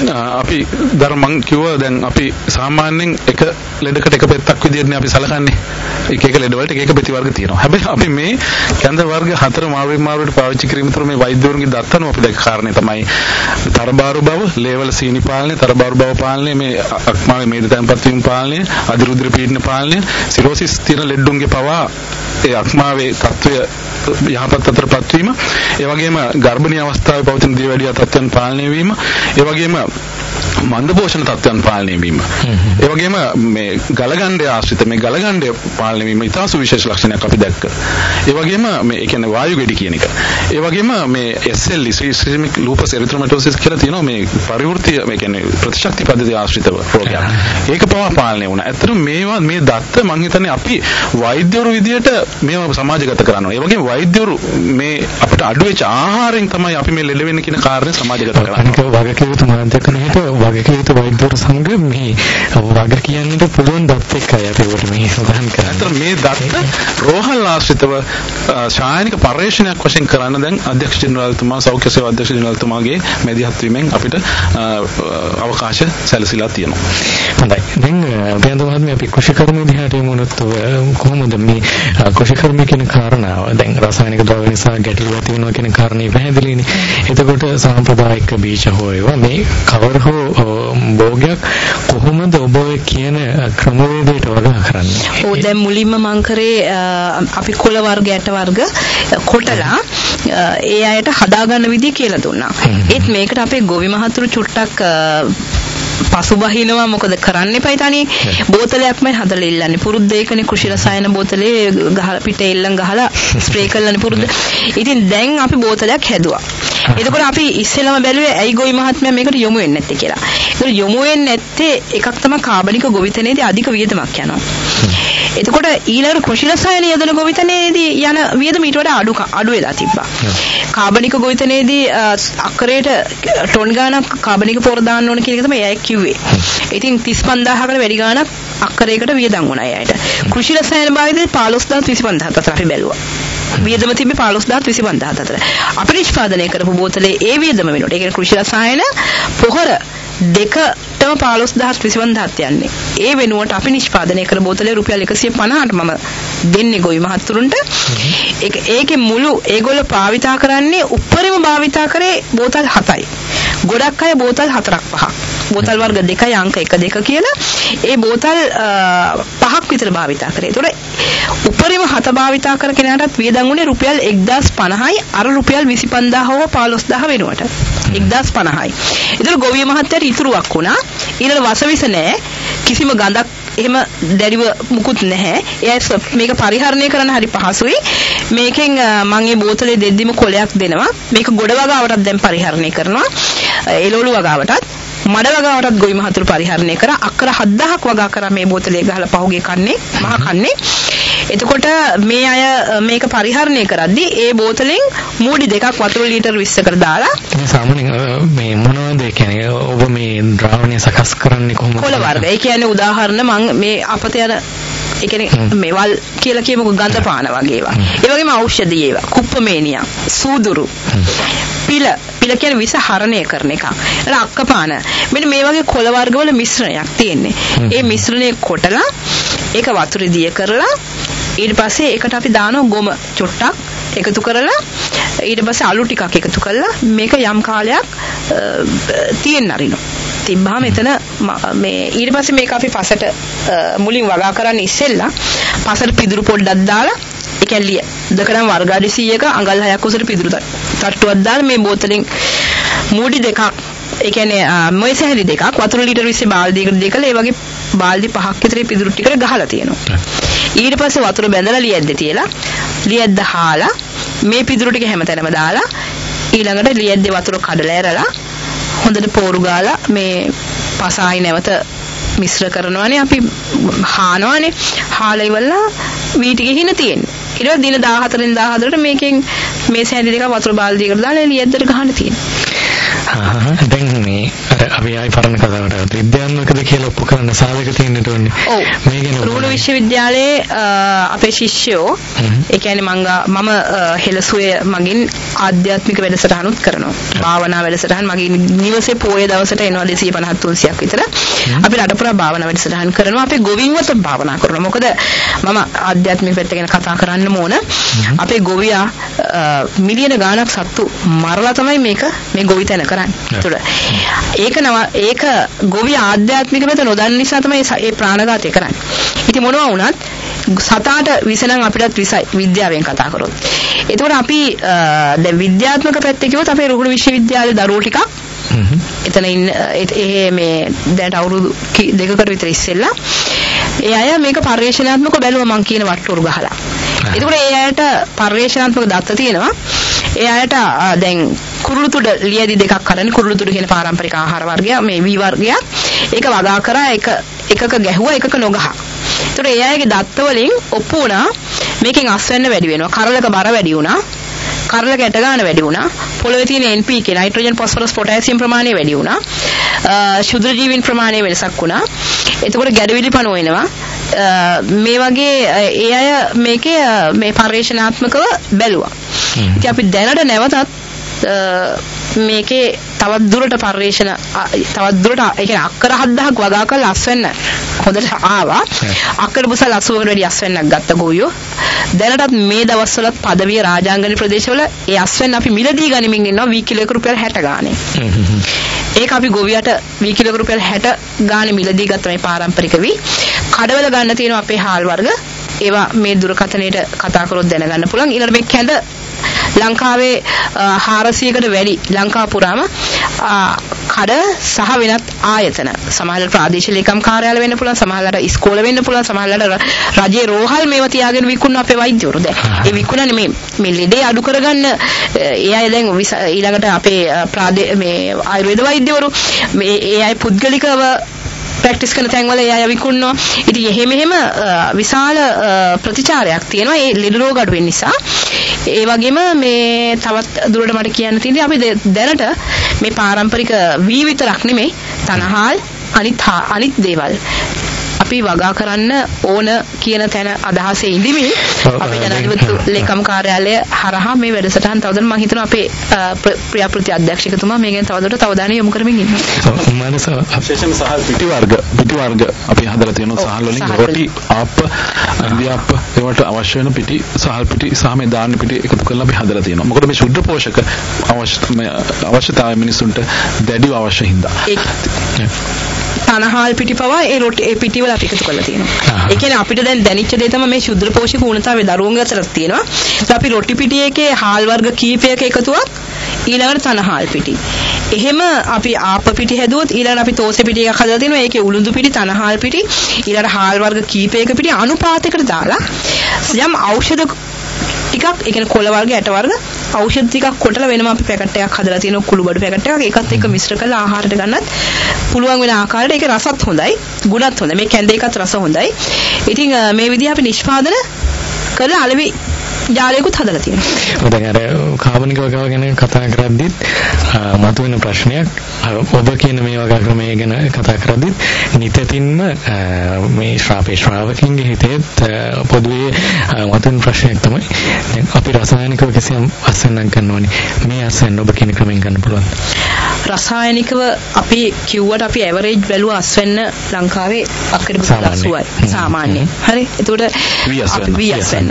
අපි ධර්මං කිව්වා දැන් අපි සාමාන්‍යයෙන් එක ලෙඩකට එක පෙත්තක් විදිහට අපි සලකන්නේ. එක එක ලෙඩ වලට එක එක ප්‍රති වර්ග තියෙනවා. හැබැයි අපි මේ කැඳ වර්ග හතර මාරුවෙන් මාරුවට පාවිච්චි කිරීම තුළ මේ වෛද්‍යවරුන්ගේ දත්තන අපි දැක්ක කාරණේ තමයි තරබාරු බව, ලේවල සීනි පාලනය, තරබාරු බව පාලනය, මේ අක්මාවේ මේද තැන්පත් වීම පාලනය, අදිරුද්‍ර පීඩන පාලනය, සිරෝසිස් තියෙන ලෙඩුන්ගේ පවා ඒ අක්මාවේ තත්වය යහපත් අතරපත් වීම, ඒ වගේම ගර්භණී අවස්ථාවේ පවතින දියවැඩියා තත්ත්වයන් පාලනය වීම, ඒ වගේම මන්ද පෝෂණ තත්ත්වයන් පාලනය වීම, ඒ වගේම මේ ගලගණ්ඩය ආශ්‍රිත මේ ගලගණ්ඩය පාලනය වීම ඉතා සුවිශේෂ ලක්ෂණයක් අපි දැක්කා. ඒ වගේම මේ ඒ කියන්නේ වායු ගෙඩි කියන එක. ඒ වගේම මේ එස් එල් ඉ සිස්ටමික් ලූපස් එරිත්‍රොමැටෝසිස් කියලා තියෙනවා මේ පරිවෘත්තීය මේ කියන්නේ ප්‍රතිශක්ති පද්ධතිය ආශ්‍රිතව රෝගයක්. ඒක පවා පාලනය වුණා. ඇත්තටම මේවා මේ දත්ත මම හිතන්නේ අපි වෛද්‍යවරු විදියට මේවා සමාජගත කරනවා. ඒ වගේම වෛද්‍යවරු මේ අපිට අඩු වෙච්ච ආහාරයෙන් තමයි අපි මේ ලෙඩ වෙන්න කියන කාරණේ සමාජගත කරන්නේ. අනික වගකීම් තුමාන්ට කරනකොට වගකීම් වෛද්‍යවරු සංග මේ වග කියන්නට පුළුවන් දත් එක්කයි අපි ඔබට මේ සඳහන් කරන්නේ. අතන මේ දත් රෝහල් ආශ්‍රිතව ශායනික පර්යේෂණයක් වශයෙන් කරන්න දැන් අධ්‍යක්ෂ ජෙනරාල්තුමා සෞඛ්‍ය සේවා අධ්‍යක්ෂ ජෙනරාල්තුමාගේ මැදිහත් වීමෙන් අපිට අවකාශ සැලසීලා තියෙනවා. හොඳයි. දැන් බියන්ත මහත්මිය අපි කුෂිකර්ම දිහාට යමුනොත් කොහොමද මේ කුෂිකර්ම කියන කාරණාව දැන් රසායනික ද්‍රව්‍ය නිසා ගැටලු ඇති වෙනවා කියන කාරණේ පැහැදිලිනේ. එතකොට සාම්ප්‍රදායික බීජ හෝ ඒවා මේ කවර හෝ භෝගයක් කොහොමද ඔබ කියන ක්‍රමවේදයට වගා කරන්නේ? ඔව් දැන් මුලින්ම මම කරේ අපි කොළ වර්ග ඇට වර්ග කොටලා ඒ අයට හදාගන්න විදිය කියලා දුන්නා. ඒත් මේකට අපේ ගොවි මහතුරු චුට්ටක් පසුබහිනවා. මොකද කරන්න එපයි තනියෙන් බෝතලයක්ම හදලා ඉල්ලන්නේ. පුරුද්ද ඒකනේ කෘෂි රසායන බෝතලේ ගහලා පිට එල්ලන් ගහලා ස්ප්‍රේ කරලානේ පුරුද්ද. ඉතින් දැන් අපි බෝතලයක් හැදුවා. එතකොට අපි ඉස්සෙල්ලාම බැලුවේ ඇයි ගොවි මහත්මයා මේකට යොමු වෙන්නේ නැත්තේ කියලා. ඒක යොමු වෙන්නේ නැත්තේ එකක් තමයි කාබනික ගොවිතැනේදී අධික වියදමක් යනවා. එතකොට ඊළඟට කෘෂි රසායන යොදන ගොවිතැනේදී යන වියදම ඊට වඩා අඩු අඩු වෙලා තිබ්බා. කාබනික ගොවිතැනේදී අක්කරයට ටොන් ගාණක් කාබනික පොර දාන්න ඕන කියන එක තමයි එයා කිව්වේ. ඉතින් තිස් පන්දාහකට වැඩි ගාණක් අක්කරයකට වියදම් වුණා එයාට. කෘෂි රසායන භාගයේදී පහළොස් හදාස් විසි පන්දාහක් අතර අපි බැලුවා. වියදම තිබ්බේ පහළොස් හදාස් විසි පන්දාහක් අතර. අපි නිෂ්පාදනය කරපු බෝතලේ ඒ වියදම වෙනකොට ඒ කියන්නේ කෘෂි රසායන පොහොර දෙකටම පහළොස් හදාස් විසි පන්දාහක් යන්නේ. ඒ වෙනුවට අපි නිෂ්පාදනය කර බෝතලේ රුපියල් එකසිය පනහට මම දෙන්නේ ගොවි මහත්තුරුන්ට. ඒක ඒකේ මුළු ඒගොල්ලෝ භාවිතා කරන්නේ උපරිම භාවිතා කරේ බෝතල් හතයි. ගොඩක් අය බෝතල් හතරක් පහක්. බෝතල් වර්ග දෙකයි අංක එක දෙක කියලා ඒ බෝතල් පහක් විතර භාවිතා කරේ. ඒතකොට උපරිම හත භාවිතා කර කෙනාටත් වියදම් උනේ රුපියල් එක්දාස් පනහයි අර රුපියල් විසි පන්දාහ හෝ පහළොස් දාහ වෙනුවට. එක්දාස් පනහයි. ඒතකොට ගොවිය මහත්තයාට ඉතුරුවක් වුණා. ඊළඟ වසවිස නැහැ. කිසිම ගඳක් එහෙම දැඩිව මුකුත් නැහැ. එයා මේක පරිහරණය කරන්න හරි පහසුයි. මේකෙන් මම මේ බෝතලේ දෙද්දිම කොලයක් දෙනවා. මේක ගොඩ වගාවටත් දැන් පරිහරණය කරනවා. එළවලු වගාවටත් මඩ වගාවටත් ගොවි මහතුරු පරිහරණය කරා. අක්කර හත්දාහක් වගා කරා මේ බෝතලේ ගහලා පහුගේ කන්නේ මහ කන්නේ. එතකොට මේ අය මේක පරිහරණය කරද්දී ඒ බෝතලෙන් මූඩි දෙකක් වතුර ලීටර් විස්සකට දාලා සාමාන්‍යයෙන් මේ මොනවද ඒ කියන්නේ ඔබ මේ ද්‍රාවණය සකස් කරන්නේ කොහොමද? කොළ වර්ග. ඒ කියන්නේ උදාහරණ මම මේ අපත යන ඒ කියන්නේ මේ වල් කියලා කියමුකෝ ගඳ පාන වගේ ඒවා. ඒ වගේම ඖෂධී ඒවා. කුප්පමේනියා, සූදුරු, පිල පිල කියන්නේ විස හරණය කරන එක. එතන අක්කපාන. මෙන්න මේ වගේ කොළ වර්ගවල මිශ්‍රණයක් තියෙන්නේ. ඒ මිශ්‍රණය කොටලා ඒක වතුරේ දිය කරලා ඊට පස්සේ ඒකට අපි දානවා ගොම චොට්ටක් එකතු කරලා ඊට පස්සේ අලු ටිකක් එකතු කරලා මේක යම් කාලයක් තියෙන්න අරිනවා. තිබ්බාම එතන මේ ඊට පස්සේ මේක අපි පසට මුලින් වගා කරන්න ඉස්සෙල්ලා පසට පිදුරු පොඩ්ඩක් දාලා ඒ කියන්නේ දෙකටම වර්ග අඩි සීයක අඟල් හයක් උසට පිදුරු තට්ටුවක් දාලා මේ බෝතලෙන් මූඩි දෙකක් ඒ කියන්නේ මොයි සැහැලි දෙකක් වතුර ලීටර් විස්සේ බාල්දියකට දෙකලා ඒ වගේ බාල්දි පහක් විතර පිදුරු ටිකට ගහලා තියෙනවා. ඊට පස්සේ වතුර බැඳලා ලියද්ද තියලා ලියද්ද හාලා මේ පිදුරු ටික හැමතැනම දාලා ඊළඟට ලියද්දේ වතුර කඩලා ඇරලා හොඳට පෝරු ගාලා මේ පසායි නැවත මිශ්‍ර කරනවානේ අපි හානවානේ හාලා ඉවරලා වී ටික හින තියෙන්නේ. ඊට පස්සේ දින දාහතරෙන් දාහතරට මේකෙන් මේ සැහැලි දෙක වතුර බාල්දියකට දාලා ලියද්දට ගහන්න තියෙනවා. දැන් මේ අර අපි ආයි පරණ කතාවට විද්‍යාත්මකද කියලා ඔප්පු කරන්න සාධක තියෙන්නට ඕනේ. මේ ගැන රුහුණු විශ්වවිද්‍යාලයේ අපේ ශිෂ්‍යයෝ ඒ කියන්නේ මම මම හෙළසුවේ මගින් ආධ්‍යාත්මික වැඩසටහනුත් කරනවා. භාවනා වැඩසටහන් මගේ නිවසේ පොයේ දවසට එනවා දෙසිය පනහක් තුන්සියක් විතර. අපි රට පුරා භාවනා වැඩසටහන් කරනවා. අපේ ගොවින්වත් භාවනා කරනවා. මොකද මම ආධ්‍යාත්මික පැත්ත ගැන කතා කරන්න ඕන. අපේ ගොවියා මිලියන ගාණක් සත්තු මරලා තමයි මේක මේ ගොවිතැන කරන්නේ. ඒක නව ඒක ගොවි ආධ්‍යාත්මික පැත්ත නොදන්න නිසා තමයි මේ ප්‍රාණඝාතය කරන්නේ. ඉතින් මොනවා වුණත් සතාට විස නම් අපිටත් විසයි විද්‍යාවෙන් කතා කරොත්. ඒතකොට අපි දැන් විද්‍යාත්මක පැත්තේ කිව්වොත් අපේ රුහුණු විශ්වවිද්‍යාලයේ දරුවෝ ටිකක් එතන ඉන්න ඒ මේ දැන් අවුරුදු දෙකකට විතර ඉස්සෙල්ලා ඒ අය මේක පරිශනාත්මකව බැලුවා මං කියන වට්ටෝරු ගහලා. ඒතකොට ඒ අයට පරිශනාත්මක දත්ත තියෙනවා. ඒ අයට දැන් කුරුළු තුඩ ලියදි දෙකක් කරන්නේ කුරුළු තුඩ කියන පාරම්පරික ආහාර වර්ගය මේ වී වර්ගයක්. ඒක වගා කරා එක එකක ගැහුවා එකක නොගහ. ඒතකොට ඒ අයගේ දත්ත වලින් ඔප්පු වුණා මේකෙන් අස්වැන්න වැඩි වෙනවා. කරලක බර වැඩි වුණා. කරලක ඇට ගන්න වැඩි වුණා. පොළවේ තියෙන N P K nitrogen phosphorus potassium ප්‍රමාණය වැඩි වුණා. ශුද්ධ ජීවීන් ප්‍රමාණය වෙනසක් වුණා. එතකොට ගැඩවිලි පණ වෙනවා. මේ වගේ ඒ අය මේකේ මේ පරිශනාත්මකව බැලුවා. ඉතින් අපි දැනට නැවතත් මේකේ තවත් දුරට පරිශන තවත් දුරට ඒ කියන්නේ අක්කර හත්දාහක් වගා කරලා අස්වැන්න හොඳට ආවා. අක්කර බුසල් අසූවකට වැඩි අස්වැන්නක් ගත්ත ගෝයෝ. දැනටත් මේ දවස්වලත් පදවිය රාජාංගන ප්‍රදේශවල ඒ අස්වැන්න අපි මිලදී ගනිමින් ඉන්නවා වී කිලෝයක රුපියල් හැට ගානේ. ඒක අපි ගොවියට වී කිලෝයක රුපියල් හැට ගානේ මිලදී ගත්ත මේ පාරම්පරික වී කඩවල ගන්න තියෙනවා අපේ හාල් වර්ග. ඒවා මේ දුරකථනයේට කතා කරොත් දැනගන්න පුළුවන්. ඊළඟ මේ කැඳ ලංකාවේ හාරසියයකට වැඩි ලංකාව පුරාම කඩ සහ වෙනත් ආයතන සමහරවිට ප්‍රාදේශීය ලේකම් කාර්යාල වෙන්න පුළුවන් සමහරවිට ඉස්කෝල වෙන්න පුළුවන් සමහරවිට රජයේ රෝහල් මේවා තියාගෙන විකුණන අපේ වෛද්‍යවරු දැන් ඒ විකුණන්නේ මේ මේ ලෙඩේ අඩු කරගන්න ඒ අය දැන් ඊළඟට අපේ ප්‍රාදේ මේ ආයුර්වේද වෛද්‍යවරු මේ ඒ අය පුද්ගලිකව ප්‍රැක්ටිස් කරන තැන්වල ඒ අය විකුණනවා. ඉතින් එහෙම එහෙම විශාල ප්‍රතිචාරයක් තියෙනවා ඒ ලෙඩ රෝග අඩු වෙන නිසා. ඒ වගේම මේ තවත් දුරට මට කියන්න තියෙන්නේ අපි දැනට මේ පාරම්පරික වී විතරක් නෙමෙයි තනහාල් අනිත් අනිත් දේවල් අපි වගා කරන්න ඕන කියන තැන අදහසේ ඉඳිමින් අපේ ජනාධිපති ලේකම් කාර්යාලය හරහා මේ වැඩසටහන තවදුරටත් මම හිතනවා අපේ ප්‍රියපෘති අධ්‍යක්ෂකතුමා මේ ගැන තවදුරටත් අවධානය යොමු කරමින් ඉන්නවා. විශේෂම සහල් පිටි වර්ග පිටි වර්ග අපි හදලා තියෙනවා සහල් වලින් රොටි ආප්ප අන්දියාප්ප ඒවට අවශ්‍ය වෙන පිටි සහල් පිටි සහ මේ දාන්න පිටි එකතු කරලා අපි හදලා තියෙනවා. මොකද මේ ශුද්ධ පෝෂක අවශ්‍ය අවශ්‍යතාවය මිනිසුන්ට දැඩිව අවශ්‍ය හින්දා. තනහාල් පිටි පවා ඒ රොටි ඒ පිටි වල අපි එකතු කරලා තියෙනවා. ඒ කියන්නේ අපිට දැන් දැනෙච්ච දේ තමයි මේ ශුද්ධ පෝෂක උණතාවේ දරුවන් අතරත් තියෙනවා. ඒත් අපි රොටි පිටි එකේ හාල් වර්ග කීපයක එකතුවක් ඊළඟට තනහාල් පිටි. එහෙම අපි ආප්ප පිටි හැදුවොත් ඊළඟට අපි තෝසෙ පිටි එකක් හදලා තියෙනවා. ඒකේ උළුඳු පිටි තනහාල් පිටි ඊළඟට හාල් වර්ග කීපයක පිටි අනුපාතයකට දාලා යම් ඖෂධ ටිකක් ඒ කියන්නේ කොළ වර්ග ඇට වර්ග ඖෂධ ටිකක් කොටලා වෙනම අපි පැකට් එකක් හදලා තියෙනවා කුළු බඩු පැකට් එකක් ඒකත් එක්ක මිශ්‍ර කරලා ආහාරයට ගන්නත් පුළුවන් වෙන ආකාරයට ඒක රසත් හොඳයි ගුණත් හොඳයි මේ කැන්ඩේ එකත් රස හොඳයි. ඉතින් මේ විදිහ අපි නිෂ්පාදන කරලා අලෙවි ජාලයකුත් හදලා තියෙනවා. දැන් අර කාබනික වගාව ගැන කතා කරද්දිත් මතුවෙන ප්‍රශ්නයක් ඔබ කියන මේ වගා ක්‍රමය ගැන කතා කරද්දිත් නිතින්ම මේ ශ්‍රාපේ ශ්‍රාවකින්ගේ හිතේත් පොදුවේ මතුවෙන ප්‍රශ්නයක් තමයි දැන් අපි රසායනිකව කිසියම් අස්වැන්නක් ගන්නවනේ මේ අස්වැන්න ඔබ කියන ක්‍රමෙන් ගන්න පුළුවන්. රසායනිකව අපි කිව්වට අපි ඇවරේජ් බැලුව අස්වැන්න ලංකාවේ අක්කඩ අසූවයි සාමාන්‍යයෙන්. හරි. එතකොට වී අස්වැන්න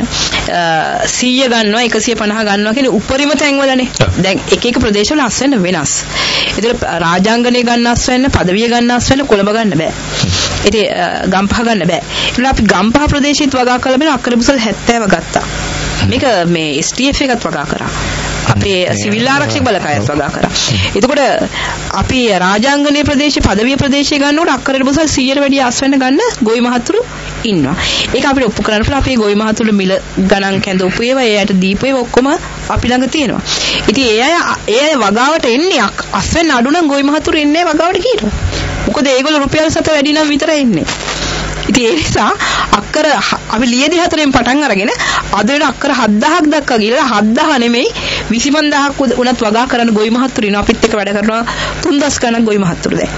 සීය ගන්නවා එකසිය පනහ ගන්නවා කියන්නේ උපරිම තැන්වලනේ. දැන් එක එක ප්‍රදේශවල අස්වැන්න වෙනස්. ඒතර රාජාංගනේ ගන්න අස්වැන්න, පදවිය ගන්න අස්වැන්න කොළඹ ගන්න බෑ. ඉතින් ගම්පහ ගන්න බෑ. ඒත් අපි ගම්පහ ප්‍රදේශෙත් වගා කළ බෑ අක්කර බුසල් හැත්තෑව ගත්තා. මේක මේ එස් ටී එෆ් එකත් වගා කරා. අපේ සිවිල් ආරක්ෂක බලකායත් වගා කරා. එතකොට අපි රාජාංගනේ ප්‍රදේශේ, පදවිය ප්‍රදේශේ ගන්නකොට අක්කර බුසල් සීයට වැඩි අස්වැන්න ගන්න ගොවි මහතුරු ඉන්නවා. ඒක අපිට ඔප්පු කරන්න පුළුවන්. අපේ ගොවි මහතුරු මිල ගණන් කැඳවපු ඒවා, එයාට දීපු ඒවා ඔක්කොම අපි ළඟ තියෙනවා. ඉතින් ඒ අය ඒ අය වගාවට එන්නේ අස්වැන්න අඩු නම් ගොවි මහතුරු එන්නේ වගාවට කියනවා. මොකද ඒගොල්ලෝ රුපියල් සත වැඩි නම් විතරයි එන්නේ. ඉතින් ඒ නිසා අක්කර අපි ලියදී හතරෙන් පටන් අරගෙන අද වෙන අක්කර හත්දහක් දක්වා ගිහලා හත්දහ නෙමෙයි විසි පන්දහක් උනත් වගා කරන ගොවි මහත්තුරු ඉන්නවා. අපිත් එක්ක වැඩ කරනවා තුන්දහස් ගණන් ගොවි මහත්තුරු දැන්.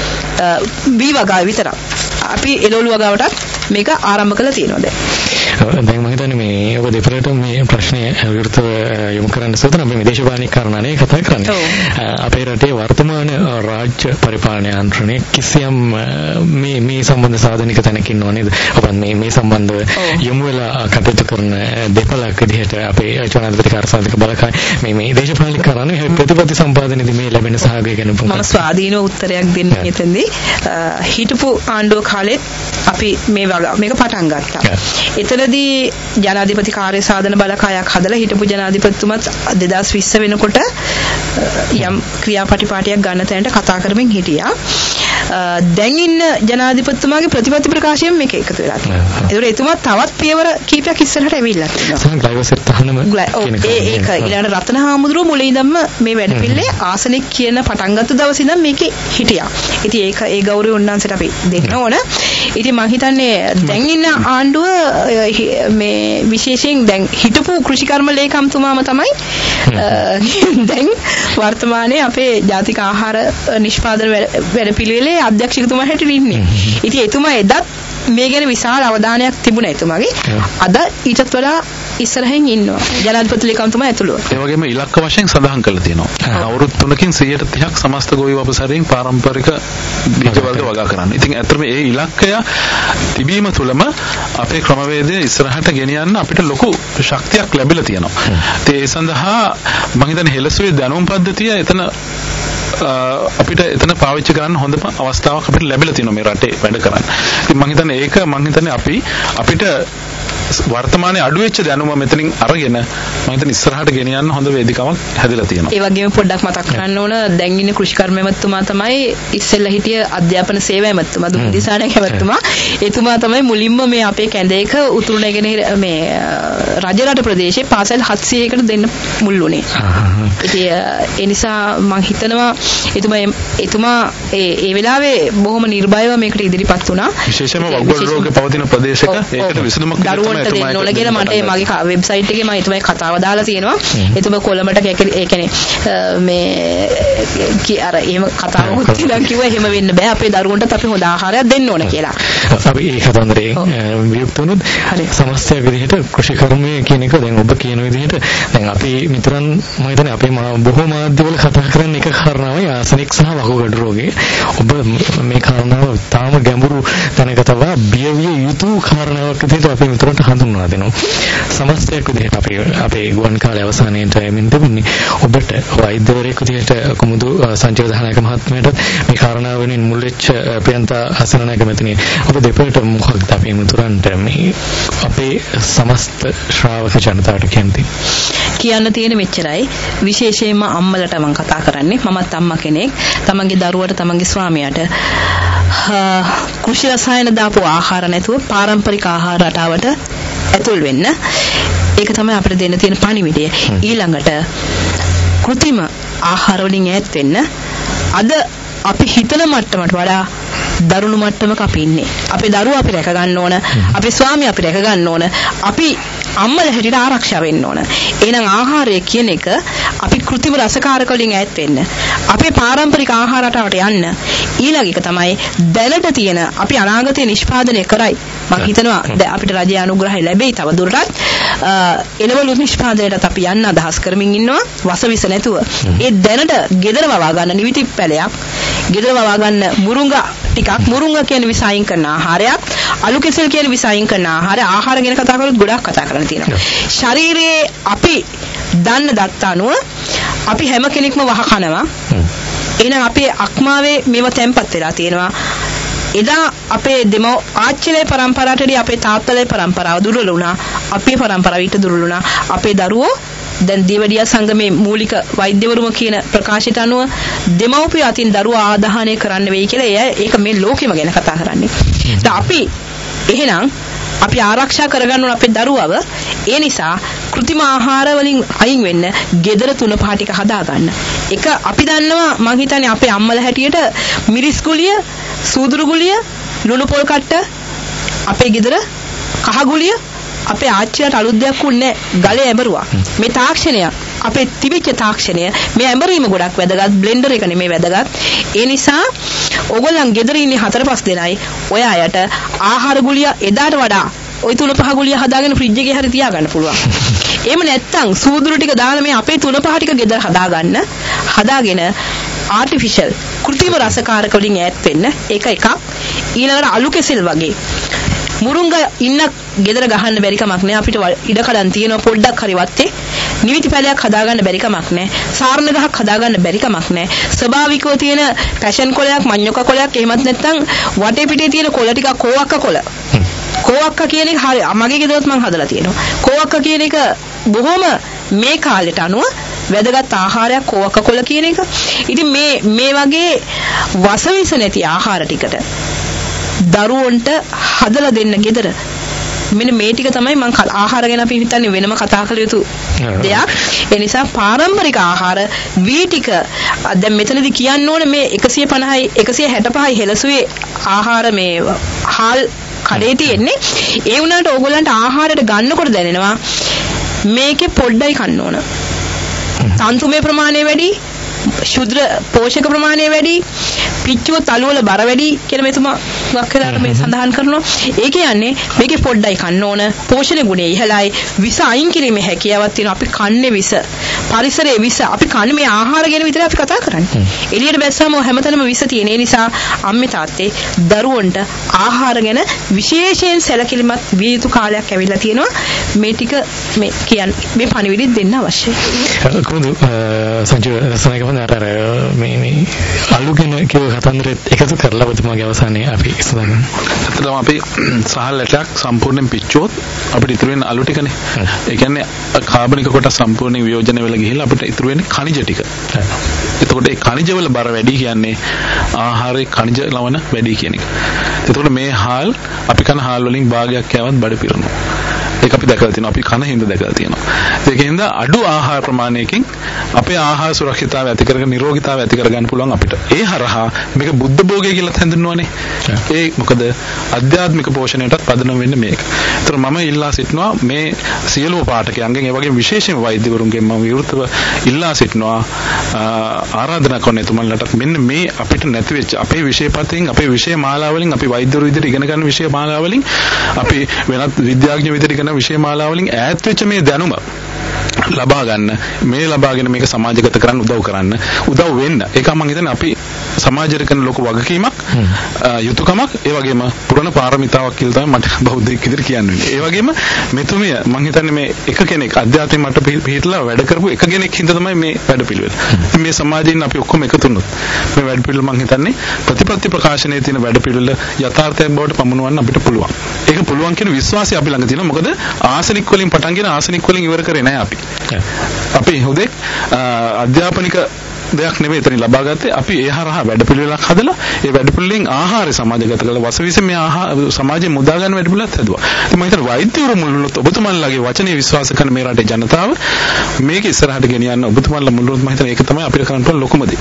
බී වගාව විතරක්. අපි එළවලු වගාවටත් මේක ආරම්භ කරලා තියෙනවා දැන්. දැන් මම හිතන්නේ මේ ඔබ දෙපළට මේ ප්‍රශ්නය විරුද්ධව යොමු කරන්න සූදානම්. අපි මේ දේශපාලනික කාරණානේ කතා කරන්නේ. අපේ රටේ වර්තමාන රාජ්‍ය පරිපාලන යන්ත්‍රණය කිසියම් මේ මේ සම්බන්ධ සාධනික තැනක ඉන්නව නේද? ඔබ මේ මේ සම්බන්ධව යොමු වෙලා කටයුතු කරන දෙපළක් විදිහට අපේ ජනාධිපති කාර්යාලයක බලකාය මේ මේ දේශපාලනික කාරණේ ප්‍රතිපත්ති සම්පාදනයේදී මේ ලැබෙන සහයෝගය ගැන මම ස්වාධීනව උත්තරයක් දෙන්න හිතෙන්දී හිටපු ආණ්ඩුව කාලෙත් අපි මේ වගා මේක පටන් ගත්තා. එතනදී ජනාධිපති කාර්ය සාධන බලකායක් හදලා හිටපු ජනාධිපතිතුමත් දෙදාස් විස්ස වෙනකොට යම් ක්‍රියාපටිපාටියක් ගන්න තැනට කතා කරමින් හිටියා. දැන් ඉන්න ජනාධිපතිතුමාගේ ප්‍රතිපත්ති ප්‍රකාශයෙන් මේක එකතු වෙලා තියෙනවා. ඒතකොට එතුමා තවත් පියවර කීපයක් ඉස්සරහට ඇවිල්ලා තියෙනවා. ග්ලයිෆෝසේට් තහනම ඒ ඒක ඊළඟ රත්න හාමුදුරුවෝ මුලින් ඉඳන්ම මේ වැඩපිළිවෙලේ ආසනික කියන පටන් ගත්ත දවසේ ඉඳන් මේකේ හිටියා. ඉතින් ඒක ඒ ගෞරවය උන්වහන්සේට අපි දෙන්න ඕන. ඉතින් මම හිතන්නේ දැන් ඉන්න ආණ්ඩුව මේ විශේෂයෙන් දැන් හිටපු කෘෂිකර්ම ලේකම්තුමාම තමයි දැන් වර්තමානයේ අපේ ජාතික ආහාර නිෂ්පාදන වැඩපිළිවෙලේ අධ්‍යක්ෂකතුමා හැටියට ඉන්නේ. ඉතින් එතුමා එදත් මේ ගැන විශාල අවධානයක් තිබුණා එතුමාගේ. අද ඊටත් වඩා ඉස්සරහින් ඉන්නවා. ජනාධිපති ලේකම්තුමා ඇතුළුව. ඒ වගේම ඉලක්ක වශයෙන් සඳහන් කරලා තියෙනවා. අවුරුදු තුනකින් සියයට තිහක් සමස්ත ගොවි වපසරින් පාරම්පරික බීජ වර්ග වගා කරන්න. ඉතින් ඇත්තටම ඒ ඉලක්කය තිබීම තුළම අපේ ක්‍රමවේදය ඉස්සරහට ගෙනියන්න අපිට ලොකු ශක්තියක් ලැබිලා තියෙනවා. ඒ සඳහා මම හිතන්නේ හෙළසුවේ දැනුම් පද්ධතිය එතන අපිට එතන පාවිච්චි කරන්න හොඳ අවස්ථාවක් අපිට ලැබිලා තියෙනවා මේ රටේ වැඩ කරන්න. ඉතින් මම හිතන්නේ ඒක මම හිතන්නේ අපි අපිට වර්තමානයේ අඩු වෙච්ච දැනුම මෙතනින් අරගෙන මම හිතන ඉස්සරහට ගෙන යන්න හොඳ වේදිකාවක් හැදලා තියෙනවා. ඒ වගේම පොඩ්ඩක් මතක් කරන්න ඕන දැන් ඉන්නේ කෘෂිකර්ම ඇමතුමා තමයි ඉස්සෙල්ලා හිටිය අධ්‍යාපන සේවා ඇමතුමා දුම් දිසානක ඇමතුමා. එතුමා තමයි මුලින්ම මේ අපේ කැඳේක උතුරු නැගෙනහිර මේ රජරට ප්‍රදේශයේ පාසල් හත්සියයකට දෙන්න මුල් වුණේ. ඉතින් ඒ නිසා මම හිතනවා එතුමා එතුමා ඒ ඒ වෙලාවේ බොහොම නිර්භයව මේකට ඉදිරිපත් වුණා. විශේෂයෙන්ම වගුල් රෝග පවතින ප්‍රදේශයක ඒකට විසඳුමක් දරුවන්ට දෙන්න ඕන කියලා මට මගේ වෙබ්සයිට් එකේ මම එතුමාගේ කතාව දාලා තියෙනවා. එතුමා කොළඹට ඒ කියන්නේ මේ අර එහෙම කතාවක් තියලා කිව්වා එහෙම වෙන්න බෑ අපේ දරුවන්ටත් අපි හොඳ ආහාරයක් දෙන්න ඕන කියලා. අපි ඒ කතන්දරේ වියුක්ත වුණොත් සමස්තයක් විදිහට කෘෂිකර්මය කියන එක දැන් ඔබ කියන විදිහට දැන් අපි මිතුරන් මම හිතන්නේ අපේ බොහෝ මාධ්‍යවල කතා කරන එක කාරණාවයි ආසනික් සහ වකුගඩු රෝගේ. ඔබ මේ කාරණාව තාම ගැඹුරු තැනකටව බියවිය යුතු කාරණාවක් විදිහට අපේ මිතුරන්ට හඳුන්වලා දෙනවා. සමස්තයක් විදිහට අපි අපේ ගුවන් කාලය අවසානයේට එමින් තිබුණේ ඔබට වෛද්‍යවරයෙකු විදිහට කුමුදු සංජීව දහනායක මහත්මයාට මේ කාරණාව වෙනින් මුල් වෙච්ච ප්‍රියන්තා අසනනායක මැතිණිය ඔබ දෙපළට මොකක්ද අපේ මිතුරන්ට මේ අපේ සමස්ත ශ්‍රාවක ජනතාවට කියන්නේ කියන්න තියෙන මෙච්චරයි. විශේෂයෙන්ම අම්මලට මම කතා කරන්නේ. මමත් අම්මා කෙනෙක්. තමන්ගේ දරුවට තමන්ගේ ස්වාමියාට කෘෂි රසායන දාපු ආහාර නැතුව පාරම්පරික ආහාර රටාවට ඇතුල් වෙන්න. ඒක තමයි අපිට දෙන්න තියෙන පණිවිඩය. ඊළඟට කෘත්‍රිම ආහාර වලින් ඈත් වෙන්න. අද අපි හිතන මට්ටමට වඩා දරුණු මට්ටමක අපි ඉන්නේ. අපේ දරුවෝ අපි රැක ගන්න ඕන. අපේ ස්වාමියා අපි රැක ගන්න ඕන. අපි අම්මලා හැටියට ආරක්ෂා වෙන්න ඕන. එහෙනම් ආහාරය කියන එක අපි කෘත්‍රිම රසකාරක වලින් ඈත් වෙන්න. අපේ පාරම්පරික ආහාර රටාවට යන්න. ඊළඟ එක තමයි දැනට තියෙන අපි අනාගතේ නිෂ්පාදනය කරයි. මම හිතනවා අපිට රජයේ අනුග්‍රහය ලැබෙයි තව දුරටත්. එළවලු නිෂ්පාදනයටත් අපි යන්න අදහස් කරමින් ඉන්නවා වසවිස නැතුව. ඒ දැනට gedara වවා ගන්න නිවිති පැලයක්, gedara වවා ගන්න මුරුංගා ටිකක්, මුරුංගා කියන විස අයින් කරන ආහාරයක්, අලු කෙසෙල් කියන විස අයින් කරන ආහාරය, ආහාර ගැන කතා කරොත් ගොඩක් කතා කරන්න තියෙනවා. ශරීරයේ අපි දන්න දත්ත අනුව අපි හැම කෙනෙක්ම වහ කනවා. එහෙනම් අපේ අක්මාවේ මේවා තැම්පත් වෙලා තියෙනවා. එදා අපේ දෙමෝ ආච්චිලේ પરම්පරාවටදී අපේ තාත්තලේ પરම්පරාව දුර්වල වුණා. අපේ પરම්පරාව ඊට දුර්වල වුණා. අපේ දරුවෝ දැන් දේවඩියා සංගමේ මූලික වෛද්‍යවරුම කියන ප්‍රකාශයට අනුව දෙමව්පිය අතින් දරුවා ආදාහනය කරන්න වෙයි කියලා ඒක මේ ලෝකෙම ගැන කතා කරන්නේ. දැන් අපි එහෙනම් අපි ආරක්ෂා කරගන්න ඕන අපේ දරුවව. ඒ නිසා කෘත්‍රිම ආහාර වලින් අයින් වෙන්න gedara තුන පහ ටික හදා ගන්න. එක අපි දන්නවා මං හිතන්නේ අපේ අම්මලා හැටියට මිරිස් ගුලිය, සූදුරු ගුලිය, ලුණු පොල් කට්ට අපේ gedara කහ ගුලිය අපේ ආච්චියට අලුත් දෙයක් උන්නේ ගලේ ඇඹරුවා. මේ තාක්ෂණය අපේ තිබිච්ච තාක්ෂණය මේ ඇඹරීම ගොඩක් වැදගත්. බ්ලෙන්ඩර් එක නෙමෙයි වැදගත්. ඒ නිසා ඕගොල්ලන් gedara ඉන්නේ හතර පහ දෙනයි. ඔය අයට ආහාර ගුලිය එදාට වඩා ওই තුන පහ ගුලිය හදාගෙන ෆ්‍රිජ් එකේ හරි තියාගන්න පුළුවන්. එහෙම නැත්නම් සූදුරු ටික දාලා මේ අපේ තුන පහ ටික gedara හදාගන්න. හදාගෙන ආටිෆිෂල් කෘත්‍රිම රසකාරක වලින් ඈත් වෙන්න. ඒක එකක්. ඊළඟට අලු කෙසෙල් වගේ මුරුංගා ඉන්න gedara ගහන්න බැරි කමක් නෑ. අපිට ඉඩ කඩන් තියෙනවා පොඩ්ඩක් හරි වත්තේ. නිවිති පැලයක් හදාගන්න බැරි කමක් නෑ. සාරණ ගහක් හදාගන්න බැරි කමක් නෑ. ස්වභාවිකව තියෙන පැෂන් කොලයක්, මඤ්ඤොක කොලයක්, එහෙමත් නැත්නම් වටේ පිටේ තියෙන කොළ ටිකක් කෝවක්ක කොළ. කෝවක්ක කියන එක හරි මගේ ගෙදරත් මම හදලා තියෙනවා. කෝවක්ක කියන එක බොහොම මේ කාලෙට අනුව වැදගත් ආහාරයක් කෝවක්ක කොළ කියන එක. ඉතින් මේ මේ වගේ වසවිස නැති ආහාර ටිකට දරුවන්ට හදලා දෙන්න gedara. මෙන්න මේ ටික තමයි මම ආහාර ගැන අපි හිතන්නේ වෙනම කතා කළ යුතු දෙයක්. ඒ නිසා පාරම්පරික ආහාර වී ටික දැන් මෙතනදී කියන්න ඕනේ මේ එකසිය පනහයි එකසිය හැට පහයි හෙළසුවේ ආහාර මේ හාල් කඩේ තියෙන්නේ. ඒ වුණාට ඕගොල්ලන්ට ආහාරයට ගන්නකොට දැනෙනවා මේකේ පොඩ්ඩයි කන්න ඕන. තන්තුමේ ප්‍රමාණය වැඩි, ශුද්‍ර පෝෂක ප්‍රමාණය වැඩි, පිච්චුව තලුවල බර වැඩි කියලා මෙතුමා වක්කලාට මේ සඳහන් කරනවා. ඒ කියන්නේ මේකේ පොඩ්ඩයි කන්න ඕන, පෝෂණ ගුණය ඉහළයි, විස අයින් කිරීමේ හැකියාවක් තියෙනවා. අපි කන්නේ විස පරිසරයේ විස අපි කන්නේ මේ ආහාර ගැන විතරයි අපි කතා කරන්නේ. එළියට බැස්සම හැමතැනම විස තියෙන නිසා අම්මේ තාත්තේ දරුවන්ට ආහාර ගැන විශේෂයෙන් සැලකිලිමත් විය යුතු කාලයක් ඇවිල්ලා තියෙනවා. මේ ටික මේ කියන්නේ මේ පණිවිඩය දෙන්න අවශ්‍යයි. කොහොමද සංජය රසනායකවන්ද අර මේ මේ අලුගෙන කියව කතන්දරෙත් එකතු කරලා ඔබතුමාගේ අවසානයේ අපි ඉස්සරහට ඇත්තටම අපි සහල් ඇටයක් සම්පූර්ණයෙන් පිච්චුවොත් අපිට ඉතුරු වෙන අලු ටිකනේ. ඒ කියන්නේ කාබනික කොටස් සම්පූර්ණයෙන් වියෝජනය වෙලා ගිහිල්ලා අපිට ඉතුරු වෙන්නේ khනිජ ටික. එතකොට ඒ khනිජ වල බර වැඩි කියන්නේ ආහාරයේ khනිජ ලවණ වැඩි කියන එක. එතකොට මේ හාල් අපි කන හාල් වලින් භාගයක් කෑවත් බඩ පිරෙනවා. ඒක අපි දැකලා තියෙනවා. අපි කන හිඳ දැකලා තියෙනවා. ඒකෙන්ද අඩු ආහාර ප්‍රමාණයකින් අපේ ආහාර සුරක්ෂිතතාවය ඇති කරගෙන නිරෝගීතාවය ඇති කරගන්න පුළුවන් අපිට. ඒ හරහා මේක බුද්ධ භෝගය කියලා හඳුන්වන්නේ. ඒ මොකද ආධ්‍යාත්මික පෝෂණයටත් පදනම් වෙන්නේ මේක. ඒතර මම ඉල්ලා සිටිනවා මේ සියලුම පාඨකයන්ගෙන් ඒ වගේම විශේෂයෙන් වෛද්‍යවරුන්ගෙන් මම විවෘතව ඉල්ලා සිටිනවා ආරාධනා කරන තුමන්ලට මෙන්න මේ අපිට නැති වෙච්ච අපේ විෂයපතෙන් අපේ විෂය මාලාවලින් අපි වෛද්‍යවරු විදිහට ඉගෙන ගන්න විෂය මාලාවලින් අපි වෙනත් විද්‍යාඥ විදිහට ඉගෙන විෂය මාලාවලින් ඈත් වෙච්ච මේ දැනුම ලබා ගන්න මේ ලබාගෙන මේක සමාජගත කරන්න උදව් කරන්න උදව් වෙන්න ඒක මම හිතන්නේ අපි සමාජයට කරන ලොකු වගකීමක් යුතුයකමක් ඒ වගේම පුරණ පාරමිතාවක් කියලා තමයි මට බෞද්ධයෙක් විදිහට කියන්න වෙන්නේ. ඒ වගේම මෙතුමිය මම හිතන්නේ මේ එක කෙනෙක් අධ්‍යාත්මික මට පිළිහිట్లా වැඩ කරපු එක කෙනෙක් හින්දා තමයි මේ වැඩ පිළිවෙල. මේ සමාජයෙන් අපි ඔක්කොම එකතු වුණොත් මේ වැඩ පිළිවෙල මම හිතන්නේ ප්‍රතිපත්ති ප්‍රකාශනයේ තියෙන වැඩ පිළිවෙල යථාර්ථයක් බවට පමුණවන්න අපිට පුළුවන්. ඒක පුළුවන් කියන විශ්වාසය අපි ළඟ තියෙනවා. මොකද ආසනික් වලින් පටන්ගෙන ආසනික් වලින් ඉවර කරේ නැහැ අපි. අපි හුදෙක් අධ්‍යාපනික දෙයක් නෙවෙයි එතන ලබා ගත්තේ අපි ඒ හරහා වැඩපිළිවෙලක් හදලා ඒ වැඩපිළිවෙලෙන් ආහාරය සමාජගත කරලා වසවිස මේ ආහාර සමාජයේ මුදා ගන්න වැඩපිළිවෙලක් හදුවා. ඉතින් මම හිතන්නේ වෛද්‍යවරු මුල්ලුනොත් ඔබතුමන්ලාගේ වචනේ විශ්වාස කරන මේ රටේ ජනතාව මේක ඉස්සරහට ගෙනියන්න ඔබතුමන්ලා මුල්ලුනොත් මම හිතන්නේ ඒක තමයි අපිට කරන්න පුළුවන් ලොකුම දේ.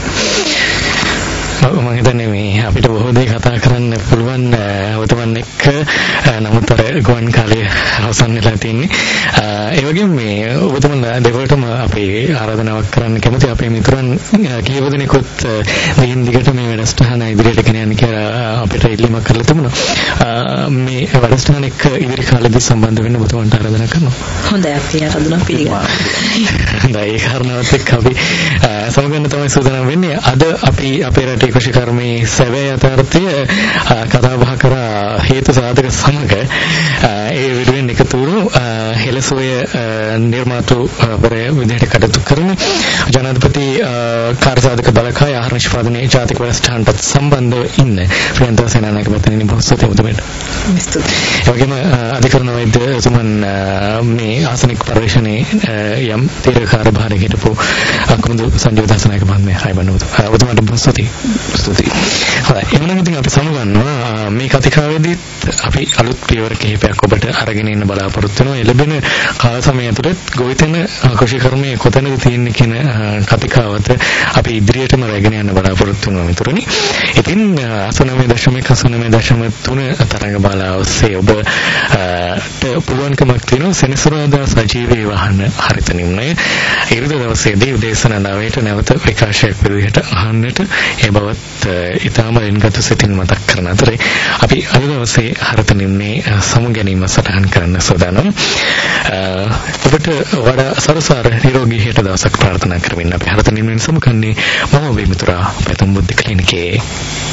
මම හිතන්නේ මේ අපිට බොහෝ දේ කතා කරන්න පුළුවන් ඔතමන් එක්ක නමුත් අර ගුවන් කාලය අවසන් වෙලා තින්නේ. ඒ වගේම මේ ඔබතුමන් දෙවලටම අපි ආරාධනාවක් කරන්න කැමති අපේ මිතුරන් කීප දෙනෙකුත් දිගින් දිගට මේ වැඩසටහන ඉදිරියට ගෙන යන්න කියලා අපිට ඉල්ලීමක් කරලා තිබුණා. මේ වැඩසටහන එක්ක ඉදිරි කාලෙදී සම්බන්ධ වෙන්න ඔබතුමන්ට ආරාධනා කරනවා. හොඳයි අපි ආරාධනා පිළිගන්නවා. හොඳයි ඒ කාරණාවත් එක්ක අපි සමගන්න තමයි සූදානම් වෙන්නේ. අද අපි අපේ රටේ කෘෂිකර්මයේ සැබෑ යථාර්ථය කතා බහ කරා හේතු සාධක සමග ඒ විදිහෙන් එකතු වුණු හෙළසෝය නිර්මාතෘවරය විදිහට කටයුතු කරන ජනාධිපති කාර්යසාධක බලකාය ආහාර නිෂ්පාදනයේ ජාතික වැඩසටහනට සම්බන්ධව ඉන්න ප්‍රියන්ත සේනානායක මහත්මයාණනි බොහොම ස්තුතියි ඔබට. ඒ වගේම අධිකරණ වෛද්‍යතුමන් මේ ආසනික පරිශ්‍රණයේ යම් තීරකාර භාරයක හිටපු අකුරුදු සංජීව දාසනායක මහත්මයා හයිබන්න ඔබතුමාට බොහොම ස්තුතියි. ස්තුතියි. හොඳයි. එවනම් ඉතින් අපි සමුගන්නවා මේ කතිකාවේදීත් අපි අලුත් පියවර කිහිපයක් ඔබට අරගෙන ඉන්න බලාපොරොත්තු වෙනවා. ලැබෙන කාල සමය ඇතුළත ගොවිතැන කෘෂිකර්මයේ කොතැනද තියෙන්නේ කියන කතිකාවත අපි ඉදිරියටම රැගෙන යන්න බලාපොරොත්තු වෙනවා මිතුරනි. ඉතින් අසනමය දශමික අසනමය දශම තුන තරංග බාලා ඔස්සේ ඔබට පුළුවන්කමක් තියෙනවා සෙනසුරාදා සජීවී වහන්න හරිත නිම්නය ඉරිදා දවසේදී උදේසන නවයට නැවත විකාශයක් විදිහට අහන්නට ඒ බවත් ඊටම එන්ගත සිතින් මතක් කරන අතරේ අපි අද දවසේ හරිත නිම්නේ සමු ගැනීම සටහන් කරන්න සූදානම්. ඔබට වඩා සරසාර නිරෝගී හේත දවසක් ප්‍රාර්ථනා කරමින් අපි හරිත නිම්නේ සමු කන්නේ මම ඔබේ මිතුරා පැතුම් බුද්ධ ක්ලිනිකේ